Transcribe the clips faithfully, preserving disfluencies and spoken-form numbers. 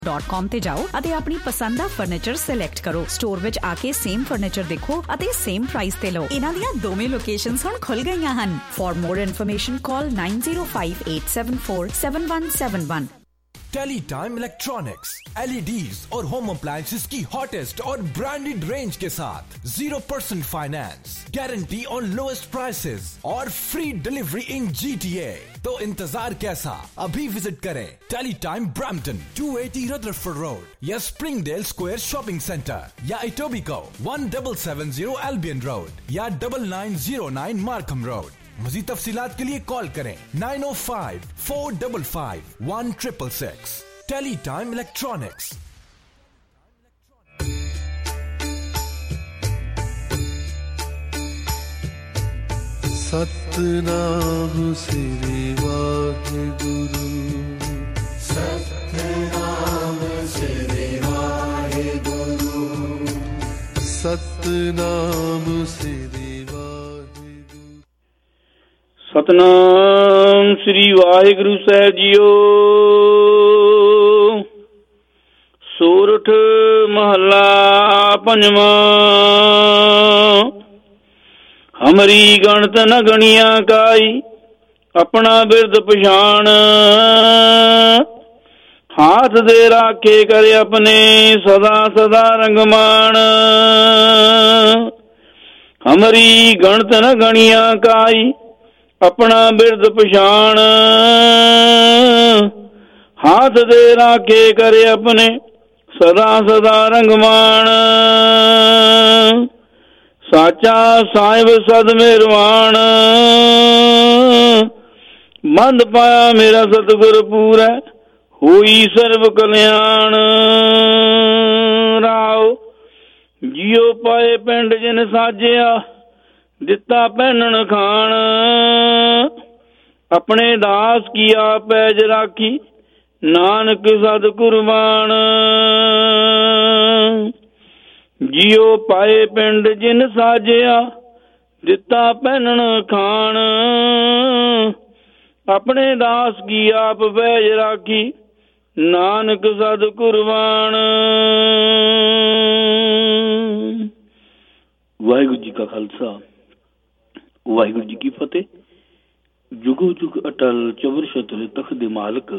Dot com ਤੇ ਜਾਓ ਅਤੇ ਆਪਣੀ ਪਸੰਦ ਦਾ ਫਰਨੀਚਰ ਸਿਲੈਕਟ ਕਰੋ। ਸਟੋਰ ਵਿੱਚ ਆ ਕੇ ਸੇਮ ਫਰਨੀਚਰ ਦੇਖੋ ਅਤੇ ਸੇਮ ਪ੍ਰਾਈਸ ਤੇ ਲਓ। ਇਹਨਾਂ ਦੀਆਂ ਦੋਵੇਂ ਲੋਕੇਸ਼ਨਸ ਹੁਣ ਖੁੱਲ ਗਈਆਂ ਹਨ। For more information call nine zero five eight seven four seven one seven one। Teletime electronics L E Ds और होम अप्लायंसेस की हॉटेस्ट और ब्रांडेड रेंज के साथ zero percent finance, guarantee on lowest prices और free delivery in G T A. तो इंतजार कैसा, अभी विजिट करें Teletime Brampton two eighty Rutherford road या स्प्रिंगडेल स्क्वायर शॉपिंग सेंटर या Etobicoke one double seven zero Albion road या double nine zero nine Markham road. मज़ीद तफसीलात के लिए कॉल करें nine O five four double five one triple six. Teletime electronics. Satnam Shri Waheguru, Satnam Shri Waheguru, Satnam Shri Satnam Shri Waheguru Sahib ਜੀਓ। ਸੂਰਠ ਮਹੱਲਾ ਪੰਜਵਾਂ। ਹਮਰੀ ਗਣਤ ਨ ਗਣੀਆਂ ਕਾਈ, ਆਪਣਾ ਬਿਰਦ ਪਛਾਣ। ਹਾਥ ਦੇ ਰਾਖੇ ਕਰੇ ਆਪਣੇ, ਸਦਾ ਸਦਾ ਰੰਗਮਾਨ। ਹਮਰੀ ਗਣਤ ਨ ਗਣੀਆਂ ਕਾਈ, ਆਪਣਾ ਬਿਰਦ ਪਛਾਣ। ਹਾਥ ਦੇ ਰਾਖੇ ਕਰੇ ਆਪਣੇ, ਸਦਾ ਸਦਾ ਰੰਗਮਾਨ। ਸਾਚਾ ਸਾਹਿਬ ਸਦ ਮਿਹਰਬਾਨ, ਮੰਦ ਪਾਇਆ ਮੇਰਾ ਸਤਿਗੁਰ ਪੂਰੈ, ਹੋਈ ਸਰਬ ਕਲਿਆਣ। ਰਾਉ ਜਿਉ ਪਾਏ ਪਿੰਡ ਜਿਨ ਸਾਜਿਆ, ਦਿੱਤਾ ਪਹਿਨਣ ਖਾਣ। ਆਪਣੇ ਦਾਸ ਕੀ ਆਪ ਪੈਜ ਰਾਖੀ, ਨਾਨਕ ਸਦ ਕੁਰਬਾਨ। ਜਿਉ ਪਾਏ ਪਿੰਡ ਜਿਨ ਸਾਜਿਆ, ਦਿੱਤਾ ਪਹਿਨਣ ਖਾਣ। ਆਪਣੇ ਦਾਸ ਕੀ ਆਪ ਪੈਜ ਰਾਖੀ, ਨਾਨਕ ਸਦ ਕੁਰਬਾਨ। ਵਾਹਿਗੁਰੂ ਜੀ ਕਾ ਖਾਲਸਾ, ਵਾਹਿਗੁਰੂ ਜੀ ਕੀ ਫਤਿਹ। ਜੁਗੋ ਜੁਗ ਅਟਲ ਚਵਰ ਛਤਰ ਤਖਤ ਦੇ ਮਾਲਕ,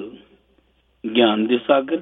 ਗਿਆਨ ਦੇ ਸਾਗਰ,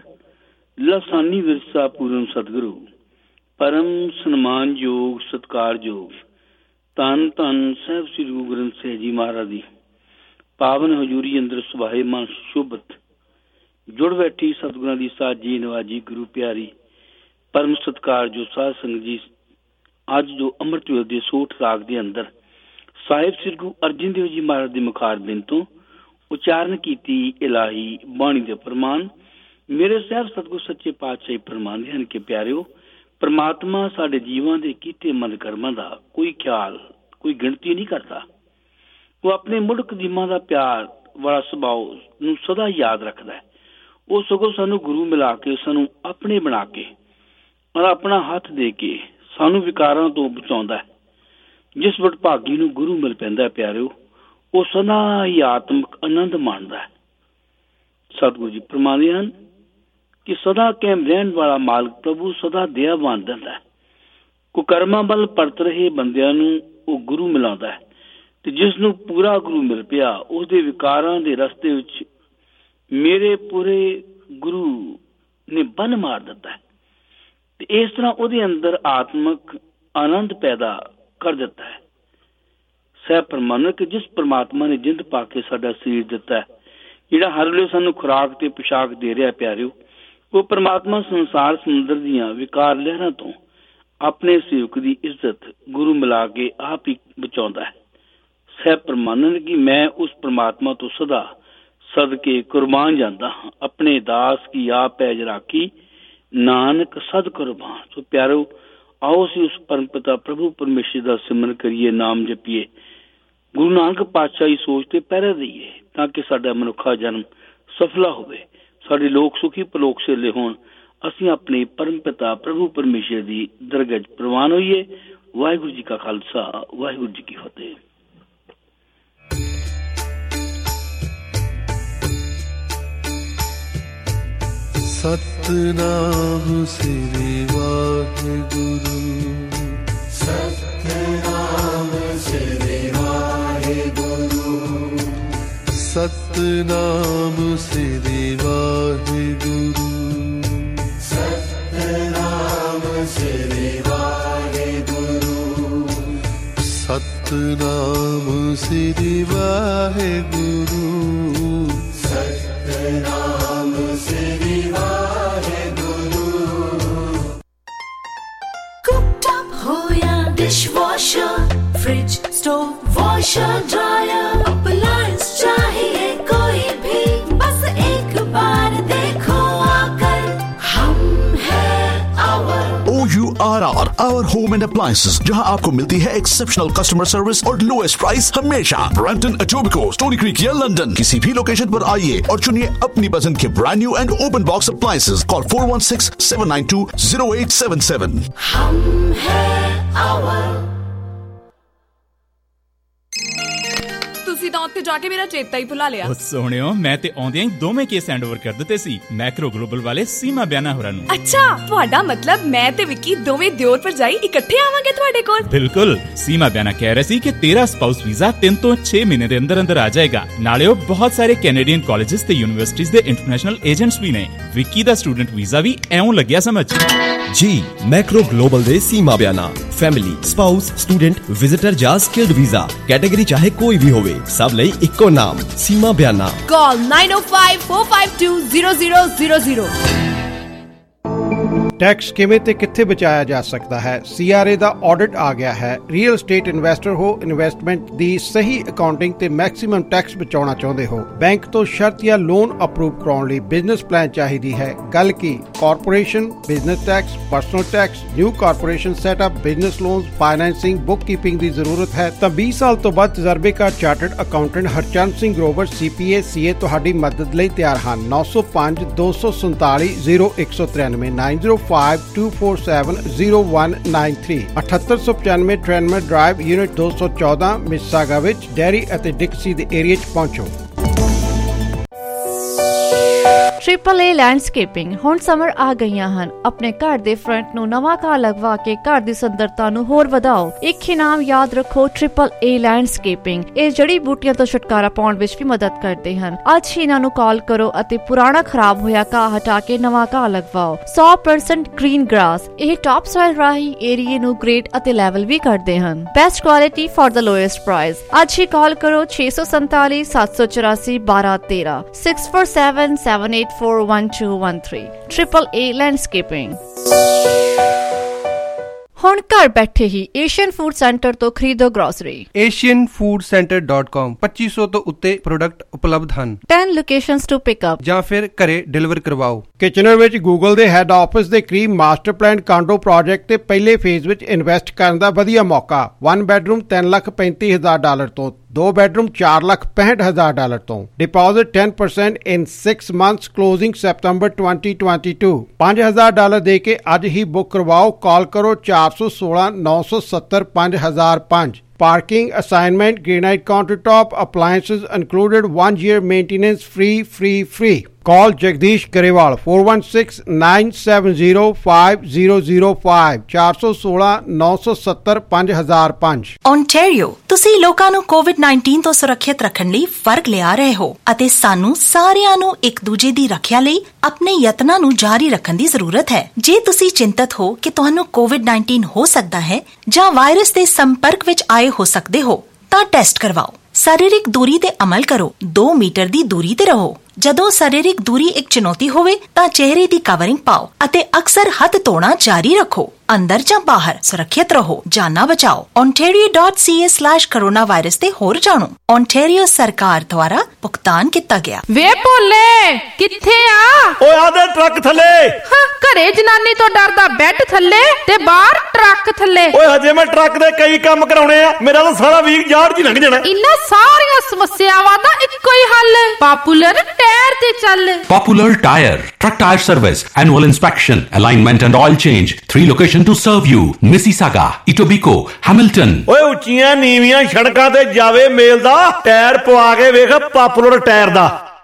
ਲਸਾਨੀ ਵਿਰਸਾ ਪੂਰਨ ਸਤਿਗੁਰੂ, ਪਰਮ ਸਨਮਾਨਯੋਗ ਸਤਿਕਾਰਯੋਗ ਧੰਨ ਧੰਨ ਸਾਹਿਬ ਸ੍ਰੀ ਗੁਰੂ ਗ੍ਰੰਥ ਸਾਹਿਬ ਜੀ ਮਹਾਰਾਜ ਦੀ ਪਾਵਨ ਹਜ਼ੂਰੀ ਅੰਦਰ ਸੁਭਾਏ ਮਨ ਸ਼ੋਭਤ ਜੁੜ ਬੈਠੀ ਸਤਿਗੁਰਾਂ ਦੀ ਸਾਜੀ ਨਵਾਜੀ ਗੁਰੂ ਪਿਆਰੀ ਪਰਮ ਸਤਿਕਾਰਯੋਗ ਸਾਧ ਸੰਗਤ ਜੀ। ਅੱਜ ਜੋ ਅੰਮ੍ਰਿਤ ਵੇਲੇ ਦੇ ਸੋਠ ਰਾਗ ਦੇ ਅੰਦਰ ਸਾਹਿਬ ਸ੍ਰੀ ਗੁਰੂ ਅਰਜਨ ਦੇਵ ਜੀ ਮਹਾਰਾਜ ਦੇ ਮੁਖਾਰਬਿੰਦ ਤੋਂ ਉਚਾਰਨ ਕੀਤੀ ਇਲਾਹੀ ਬਾਣੀ ਦੇ ਪ੍ਰਮਾਣ ਮੇਰੇ ਸਾਹਿਬ ਸਤਿਗੁਰ ਸੱਚੇ ਪਾਤਸ਼ਾਹੀ ਫਰਮਾਉਂਦੇ ਹਨ ਕਿ ਪਿਆਰਿਓ, ਪਰਮਾਤਮਾ ਸਾਡੇ ਜੀਵਾਂ ਦੇ ਕੀਤੇ ਮਨ ਕਰਮਾਂ ਦਾ ਕੋਈ ਖਿਆਲ, ਕੋਈ ਗਿਣਤੀ ਨਹੀਂ ਕਰਦਾ। ਉਹ ਆਪਣੇ ਮੁਲਕ ਦੀਮਾਂ ਦਾ ਪਿਆਰ ਵਾਲਾ ਸੁਭਾਅ ਨੂੰ ਸਦਾ ਯਾਦ ਰੱਖਦਾ ਹੈ। ਉਹ ਸਗੋਂ ਸਾਨੂੰ ਗੁਰੂ ਮਿਲਾ ਕੇ, ਸਾਨੂੰ ਆਪਣੇ ਬਣਾ ਕੇ ਔਰ ਆਪਣਾ ਹੱਥ ਦੇ ਕੇ ਸਾਨੂੰ ਵਿਕਾਰਾਂ ਤੋਂ ਬਚਾਉਂਦਾ ਹੈ। ਜਿਸ ਵਡਭਾਗੀ ਨੂੰ ਗੁਰੂ ਮਿਲ ਪੈਂਦਾ ਪਿਆਰਿਓ, ਉਹ ਸਦਾ ਹੀ ਆਤਮਿਕ ਆਨੰਦ ਮਾਣਦਾ ਹੈ। ਸਤਿਗੁਰੂ ਜੀ ਫਰਮਾਉਂਦੇ ਹਨ ਕਿ ਸਦਾ ਕਾਇਮ ਰਹਿਣ ਵਾਲਾ ਮਾਲਕ ਪ੍ਰਭੂ ਸਦਾ ਦਇਆਵਾਨ ਦਿੰਦਾ ਹੈ। ਕੁਕਰਮਾਂ ਵੱਲ ਪਰਤ ਰਹੇ ਬੰਦਿਆਂ ਨੂੰ ਉਹ ਗੁਰੂ ਮਿਲਾਉਂਦਾ ਹੈ, ਤੇ ਜਿਸ ਨੂੰ ਪੂਰਾ ਗੁਰੂ ਮਿਲ ਪਿਆ ਉਸਦੇ ਵਿਕਾਰਾਂ ਦੇ ਰਸਤੇ ਵਿੱਚ ਮੇਰੇ ਪੂਰੇ ਗੁਰੂ ਨੇ ਬੰਨ ਮਾਰ ਦਿੱਤਾ ਹੈ, ਤੇ ਇਸ ਤਰ੍ਹਾਂ ਉਹਦੇ ਅੰਦਰ ਆਤਮਿਕ ਆਨੰਦ ਪੈਦਾ ਕਰ ਦਿੱਤਾ ਹੈ। ਸਹਿ ਪ੍ਰਮਾਣਕ ਕਿ ਜਿਸ ਪਰਮਾਤਮਾ ਨੇ ਜਿੰਦ ਪਾ ਕੇ ਸਾਡਾ ਸਰੀਰ ਦਿੱਤਾ ਹੈ, ਜਿਹੜਾ ਹਰ ਵੇਲੇ ਸਾਨੂੰ ਖੁਰਾਕ ਤੇ ਪੁਸ਼ਾਕ ਦੇ ਰਿਹਾ ਪਿਆਰਿਓ, ਉਹ ਪਰਮਾਤਮਾ ਸੰਸਾਰ ਸਮੁੰਦਰ ਦੀਆਂ ਵਿਕਾਰ ਲਹਿਰਾਂ ਤੋਂ ਆਪਣੇ ਸੇਵਕ ਦੀ ਇੱਜ਼ਤ ਗੁਰੂ ਮਿਲਾ ਕੇ ਆਪ ਹੀ ਬਚਾਉਂਦਾ ਹੈ। ਸਹਿ ਪ੍ਰਮਾਣਨ ਕਿ ਮੈਂ ਉਸ ਪਰਮਾਤਮਾ ਤੋਂ ਸਦਾ ਸਦਕੇ ਕੁਰਬਾਨ ਜਾਂਦਾ ਹਾਂ। ਆਪਣੇ ਦਾਸ ਕੀ ਆਪ ਪੈਜ ਰਾਖੀ, ਨਾਨਕ ਸਦ ਕੁਰਬਾਨ। ਸੋ ਪਿਆਰੋ, ਆਓ ਅਸੀਂ ਉਸ ਪਰਮ ਪਿਤਾ ਪ੍ਰਭੂ ਪਰਮੇਸ਼ਰ ਦਾ ਸਿਮਰਨ ਕਰੀਏ, ਨਾਮ ਜਪੀਏ, ਗੁਰੂ ਨਾਨਕ ਪਾਤਸ਼ਾਹੀ ਸੋਚ ਤੇ ਪਹਿਰਾ ਦਈਏ, ਤਾਂ ਕਿ ਸਾਡਾ ਮਨੁੱਖਾ ਜਨਮ ਸਫਲਾ ਹੋਵੇ, ਸਾਡੇ ਲੋਕ ਸੁਖੀ ਪਲੋਕ ਸੇਲੇ ਹੋਣ, ਅਸੀਂ ਆਪਣੇ ਪਰਮ ਪਿਤਾ ਪ੍ਰਭੂ ਪਰਮੇਸ਼ਰ ਦੀ ਦਰਗਾਹ 'ਚ ਪ੍ਰਵਾਨ ਹੋਈਏ। ਵਾਹਿਗੁਰੂ ਜੀ ਕਾ ਖਾਲਸਾ, ਵਾਹਿਗੁਰੂ ਜੀ ਕੀ ਫਤਿਹ। सतनाम श्री वाहिगुरु सतनाम श्री वाहिगुरु सतनाम श्री वाहिगुरु सतनाम श्री वाहिगुरु सतनाम श्री वाहिगुरु सतनाम श्री वाहिगुरु कुकटॉप हो या dishwasher fridge stove washer dryer appliance चाहिए कोई भी बस एक बार देखो आकर हम हैं Our O U R R Our Home and Appliances, जहां आपको मिलती है एक्सेप्शनल कस्टमर सर्विस और लोएस्ट प्राइस हमेशा। ब्रैम्पटन, एटोबिकोक, स्टोनी क्रीक या लंदन, किसी भी लोकेशन पर आइए और चुनिए अपनी पसंद के brand new and open box appliances. Call four one six seven nine two zero eight seven seven. हम हैं आवर। ਤੁਸੀਂ ਤਾਂ ਉੱਥੇ ਜਾ ਕੇ ਮੇਰਾ ਚੇਤਾ ਹੀ ਭੁਲਾ ਲਿਆ। ਉਹ ਸੋਹਣਿਓ, ਮੈਂ ਤੇ ਆਉਂਦਿਆਂ ਹੀ ਦੋਵੇਂ ਕੇਸ ਹੈਂਡ ਓਵਰ ਕਰ ਦਿੱਤੇ ਸੀ ਮੈਕਰੋ ਗਲੋਬਲ ਵਾਲੇ ਸੀਮਾ ਬਿਆਨਾ ਹੋਰਾਂ ਨੂੰ। ਅੱਛਾ, ਤੁਹਾਡਾ ਮਤਲਬ ਮੈਂ ਤੇ ਵਿੱਕੀ ਦੋਵੇਂ ਦਿਓਰ ਭਰਜਾਈ ਇਕੱਠੇ ਆਵਾਂਗੇ ਤੁਹਾਡੇ ਕੋਲ? ਬਿਲਕੁਲ। ਸੀਮਾ ਬਿਆਨਾ ਕਹਿ ਰਹੇ ਸੀ ਕਿ ਤੇਰਾ ਸਪਾਊਸ ਵੀਜ਼ਾ ਤਿੰਨ ਤੋਂ ਛੇ ਮਹੀਨੇ ਦੇ ਅੰਦਰ ਅੰਦਰ ਆ ਜਾਏਗਾ। ਨਾਲੇ ਉਹ ਬਹੁਤ ਸਾਰੇ ਕੈਨੇਡੀਅਨ ਕਾਲਜਿਸ ਤੇ ਯੂਨੀਵਰਸਿਟੀਜ਼ ਦੇ ਇੰਟਰਨੈਸ਼ਨਲ ਏਜੰਟਸ ਵੀ ਨੇ। ਵਿੱਕੀ ਦਾ ਸਟੂਡੈਂਟ ਵੀਜ਼ਾ ਵੀ ਐਉਂ ਲੱਗਿਆ ਸਮਝ। जी मैक्रो ग्लोबल दे Seema Bayana family spouse student visitor या स्किल्ड वीजा कैटेगरी चाहे कोई भी होवे सब लई इक्को नाम Seema Bayana. Call nine O five four five two zero zero zero zero. Tax ਕਿਵੇਂ ਤੇ ਕਿੱਥੇ ਬਚਾਇਆ ਜਾ ਸਕਦਾ ਹੈ? ਸੀਆਰਏ ਦਾ ਆਡਿਟ ਆ ਗਿਆ ਹੈ। ਰੀਅਲ ਸਟੇਟ ਇਨਵੈਸਟਰ ਹੋ, ਇਨਵੈਸਟਮੈਂਟ ਦੀ ਸਹੀ ਅਕਾਊਂਟਿੰਗ ਤੇ ਮੈਕਸਿਮਮ ਟੈਕਸ ਬਚਾਉਣਾ ਚਾਹੁੰਦੇ ਹੋ, ਬੈਂਕ ਤੋਂ ਸ਼ਰਤ ਜਾਂ ਲੋਨ ਅਪਰੂਵ ਕਰਾਉਣ ਲਈ ਬਿਜ਼ਨਸ ਪਲਾਨ ਚਾਹੀਦੀ ਹੈ। ਗੱਲ ਕੀ corporation, business tax, personal tax, new corporation setup, business loans, financing, book keeping ਦੀ ਜ਼ਰੂਰਤ ਹੈ ਤਾਂ ਵੀਹ ਸਾਲ ਤੋਂ ਵੱਧ ਤਜਰਬੇਕਾਰ chartered accountant Harchand Singh Grover CPA CA ਤੁਹਾਡੀ ਮਦਦ ਲਈ ਤਿਆਰ ਹਨ। ਨੌ ਸੌ ਪੰਜ ਦੋ ਸੌ ਸੰਤਾਲੀ ਜ਼ੀਰੋ ਇੱਕ ਸੌ ਤਰਾਨਵੇਂ nine zero five two four seven zero one nine three अठहत्तर सौ पचानवे ट्रेनमर ड्राइव यूनिट दो सौ चौदह मिसिसागा विच डेयरी ਅਤੇ ਡਿਕਸੀ ਦੇ ਏਰੀਆ 'ਚ ਪਹੁੰਚੋ। ट्रिपल ए लैंडस्केपिंग ਹੁਣ ਸਮਰ ਆ ਗਈਆਂ ਹਨ। ਆਪਣੇ ਘਰ ਦੇ ਫਰੰਟ ਨੂੰ ਨਵਾਂ ਘਾਹ ਲਗਵਾ ਕੇ ਘਰ ਦੀ ਸੁੰਦਰਤਾ ਨੂੰ ਹੋਰ ਵਧਾਓ। ਇੱਕ ਹੀ ਨਾਮ ਯਾਦ ਰੱਖੋ, ਟ੍ਰਿਪਲ ਏ ਲੈਂਡਸਕੇਪਿੰਗ। ਇਹ ਜੜੀ ਬੂਟੀਆਂ ਤੋਂ ਛੁਟਕਾਰਾ ਪਾਉਣ ਵਿੱਚ ਵੀ ਮਦਦ ਕਰਦੇ ਹਨ। ਅੱਜ ਹੀ ਇਹਨਾਂ ਨੂੰ ਕਾਲ ਕਰੋ ਅਤੇ ਪੁਰਾਣਾ ਖਰਾਬ ਹੋਇਆ ਘਾਹ ਹਟਾ ਕੇ ਨਵਾਂ ਘਾਹ ਲਗਵਾਓ। ਸੌ ਪਰਸੈਂਟ ਗ੍ਰੀਨ ਗ੍ਰਾਸ। ਇਹ ਟਾਪ ਸੋਇਲ ਰਾਹੀਂ ਏਰੀਏ ਨੂੰ ਗ੍ਰੇਡ ਅਤੇ ਲੈਵਲ ਵੀ ਕਰਦੇ ਹਨ। Best quality for the lowest price. ਅੱਜ ਹੀ ਕਾਲ ਕਰੋ ਛੇ ਸੌ ਸੰਤਾਲੀ ਸੱਤ ਸੌ ਚੁਰਾਸੀ ਬਾਰਾਂ ਤੇਰਾਂ six four seven seven eight four one two one three Triple A Landscaping। ਹੁਣ ਘਰ ਬੈਠੇ ਹੀ ਏਸ਼ੀਅਨ ਫੂਡ ਸੈਂਟਰ ਤੋਂ ਖਰੀਦੋ grocery. Asian food centre dot com ਪੱਚੀ ਸੌ ਤੋਂ ਉੱਤੇ ਪ੍ਰੋਡਕਟ ਉਪਲਬਧ ਹਨ। ਦਸ ਲੋਕੇਸ਼ਨਸ ਟੂ ਪਿਕ ਅਪ ਜਾਂ ਫਿਰ ਘਰੇ ਡਿਲੀਵਰ ਕਰਵਾਓ। ਕਿਚਨਰ ਵਿੱਚ ਗੂਗਲ ਦੇ ਹੈੱਡ ਆਫਿਸ ਦੇ ਕਰੀਬ ਮਾਸਟਰ ਪਲਾਨ ਕਾਂਡੋ ਪ੍ਰੋਜੈਕਟ ਤੇ ਪਹਿਲੇ ਫੇਜ਼ ਵਿੱਚ ਇਨਵੈਸਟ ਕਰਨ ਦਾ ਵਧੀਆ ਮੌਕਾ। ਵਨ ਬੈਡਰੂਮ ਤਿੰਨ ਲੱਖ ਪੈਂਤੀ ਹਜ਼ਾਰ ਡਾਲਰ ਤੋਂ, ਦੋ ਬੈਡਰੂਮ ਚਾਰ ਲੱਖ ਪੈਂਹਠ ਹਜ਼ਾਰ ਡਾਲਰ ਤੋਂ। Deposit ten percent in six months closing September twenty twenty-two। ਪੰਜ ਹਜ਼ਾਰ ਡਾਲਰ ਦੇ ਕੇ ਅੱਜ ਹੀ ਬੁੱਕ ਕਰਵਾਓ। ਕਾਲ ਕਰੋ ਚਾਰ ਸੌ ਸੋਲਾਂ ਨੌ ਸੌ ਸੱਤਰ ਪੰਜ ਹਜ਼ਾਰ ਪੰਜ। Parking, assignment, granite countertop, appliances included, one year maintenance free, free, free. Call Jagdish Garewal four one six nine seven zero five zero zero five four one six nine seven zero five zero five। Ontario, ਤੁਸੀਂ ਲੋਕਾਂ ਨੂੰ Covid nineteen ਤੋਂ ਸੁਰੱਖਿਅਤ ਰੱਖਣ ਲਈ ਫਰਕ ਲਿਆ ਰਹੇ ਹੋ ਅਤੇ ਸਾਨੂੰ ਸਾਰਿਆਂ ਨੂੰ ਇੱਕ ਦੂਜੇ ਦੀ ਰੱਖਿਆ ਲਈ ਆਪਣੇ ਯਤਨਾਂ ਨੂੰ ਜਾਰੀ ਰੱਖਣ ਦੀ ਜ਼ਰੂਰਤ ਹੈ। ਜੇ ਤੁਸੀਂ ਚਿੰਤਤ ਹੋ ਕਿ ਤੁਹਾਨੂੰ ਕੋਵਿਡ nineteen ਹੋ ਸਕਦਾ ਹੈ ਜਾਂ ਵਾਇਰਸ ਦੇ ਸੰਪਰਕ ਵਿੱਚ ਆਏ ਹੋ ਸਕਦੇ ਹੋ ਤਾਂ ਟੈਸਟ ਕਰਵਾਓ। ਸਰੀਰਕ ਦੂਰੀ ਤੇ ਅਮਲ ਕਰੋ। ਦੋ ਮੀਟਰ ਦੀ ਦੂਰੀ ਤੇ ਰਹੋ। ਜਦੋਂ ਸਰੀਰਕ ਦੂਰੀ ਇੱਕ ਚੁਣੌਤੀ ਹੋਵੇ ਤਾਂ ਚਿਹਰੇ ਦੀ ਕਵਰਿੰਗ ਪਾਓ ਅਤੇ ਅਕਸਰ ਹੱਥ ਧੋਣਾ ਜਾਰੀ ਰੱਖੋ। ਅੰਦਰ ਜਾਂ ਬਾਹਰ ਸੁਰੱਖਿਅਤ ਰਹੋ, ਜਾਨਾਂ ਬਚਾਓ। ontario dot c a slash coronavirus ਤੇ ਹੋਰ ਜਾਣੋ। ontario ਸਰਕਾਰ ਦੁਆਰਾ ਭੁਗਤਾਨ ਕੀਤਾ ਗਿਆ। ਵੇ ਭੋਲੇ ਕਿੱਥੇ ਆ? ਓਏ ਆਦੇ ਟਰੱਕ ਥੱਲੇ। ਹਾਂ, ਘਰੇ ਜਨਾਨੀ ਤੋਂ ਡਰਦਾ ਬੈੱਡ ਥੱਲੇ ਤੇ ਬਾਹਰ ਟਰੱਕ ਥੱਲੇ। ਓਏ ਹਜੇ ਮੈਂ ਟਰੱਕ ਦੇ ਕਈ ਕੰਮ ਕਰਾਉਣੇ ਆ, ਮੇਰਾ ਤਾਂ ਸਾਰਾ ਵੀਕ ਯਾਰਡ 'ਚ ਹੀ ਲੰਘ ਜਾਣਾ। ਇਨ੍ਹਾਂ ਸਾਰੀਆਂ ਸਮੱਸਿਆਵਾਂ ਦਾ ਇੱਕੋ ਹੀ ਹੱਲ, ਪਾਪੂਲਰ ਟਾਇਰ ਤੇ ਚੱਲ। Popular Tire, truck tire service, annual inspection, alignment and oil change. Three locations to serve you: Mississauga, Etobicoke, Hamilton। ਓਏ ਉੱਚੀਆਂ ਨੀਵੀਆਂ ਸੜਕਾਂ ਤੇ ਜਾਵੇ ਮੇਲ ਦਾ ਟਾਇਰ ਪਵਾ ਕੇ ਵੇਖ ਪਾਪੂਲਰ ਟਾਇਰ ਦਾ।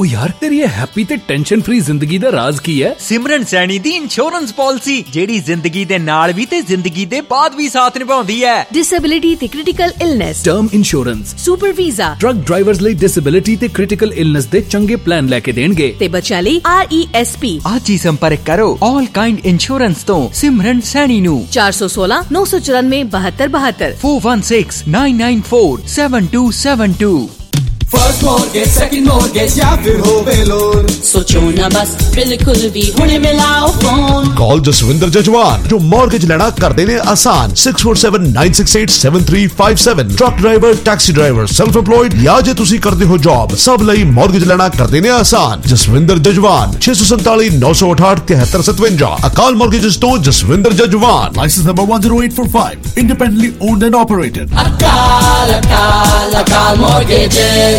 ओ यार तेरी ये हैप्पी ते टेंशन फ्री जिंदगी दा राज की है? सिमरन सैनी दी इंश्योरेंस पॉलिसी जेड़ी जिंदगी दे नाल भी ते जिंदगी दे बाद भी साथ निभाउंदी है। डिसेबिलिटी ते critical illness, term insurance, super visa, truck drivers ਲਈ डिसेबिलिटी ते क्रिटिकल इलनेस दे चंगे प्लान लेके देणगे ते बच्चों ਲਈ आर ई एस पी। आज ही संपर्क करो ऑल काइंड इंश्योरेंस तो सिमरन सैनी नू चार सौ सोलह नौ सौ चौरानवे बहत्तर बहत्तर four one six nine nine four seven two seven two. First mortgage, second mortgage या फिर होवे लोन, सोचो ना बस बिल्कुल भी हुणे मिलाओ फोन। कॉल जसविंदर जजवान जो मॉर्गेज लेना कर देने आसान। Six four seven nine six eight seven three five seven. Truck driver, taxi driver, self employed या जे तुसी करदे हो जॉब, सब लई मॉर्गेज लेना कर देने आसान। जसविंदर जजवान छे सौ संताली नौ सौ अठाठ तिहत्तर सतवंजा। अकाल मॉर्गेजेस तो Jaswinder Jajwan. Licence number one zero eight four five. Independently owned and operated. Akal Akal अकाल मॉर्गेजेस।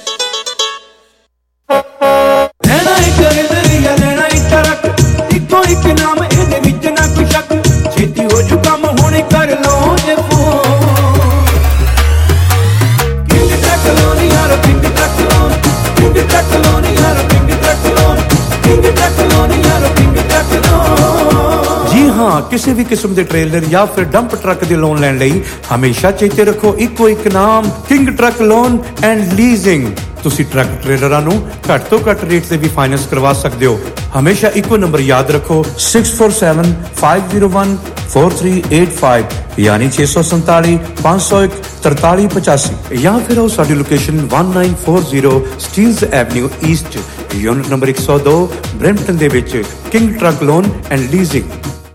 लेना एक दरिया लेना एक ट्रक, इको एक नाम ਇਹਦੇ ਵਿੱਚ ਨਾ ਕੋਈ ਸ਼ੱਕ, ਛੇਤੀ ਹੋ ਜੂ ਕੰਮ ਹੁਣੇ ਕਰ ਲੋ ਜੇ ਫੋਨ। ਕਿੰਗ ਟਰੱਕ ਲੋਨ ਯਾਰ king truck loan, king truck loan ਯਾਰ king truck loan, king truck loan ਯਾਰ ਕਿੰਗ ਟਰੱਕ ਲੋਨ। ਜੀ ਹਾਂ, ਕਿਸੇ ਵੀ ਕਿਸਮ ਦੇ ਟ੍ਰੇਲਰ ਜਾਂ ਫਿਰ ਡੰਪ ਟਰੱਕ ਦੇ ਲੋਨ ਲੈਣ ਲਈ ਹਮੇਸ਼ਾ ਚੇਤੇ ਰੱਖੋ ਇੱਕੋ ਇੱਕ ਨਾਮ, king truck loan and leasing. ਤੁਸੀਂ ਟਰੱਕ ਟ੍ਰੇਲਰਾਂ ਨੂੰ ਘੱਟ ਤੋਂ ਘੱਟ ਰੇਟ ਤੇ ਵੀ ਫਾਈਨੈਂਸ ਕਰਵਾ ਸਕਦੇ ਹੋ। ਹਮੇਸ਼ਾ ਇੱਕੋ ਨੰਬਰ ਯਾਦ ਰੱਖੋ six four seven five zero one four three eight five ਯਾਨੀ ਛੇ ਸੌ ਸੰਤਾਲੀ ਪੰਜ ਸੌ ਇੱਕ ਤਰਤਾਲੀ ਪਚਾਸੀ ਜਾਂ ਫਿਰ ਉਹ ਸਾਡੀ location one nine four zero Steeles avenue east, unit number ਇੱਕ ਸੌ ਦੋ, ਬਰੈਂਪਟਨ ਦੇ ਵਿੱਚ king truck loan and leasing.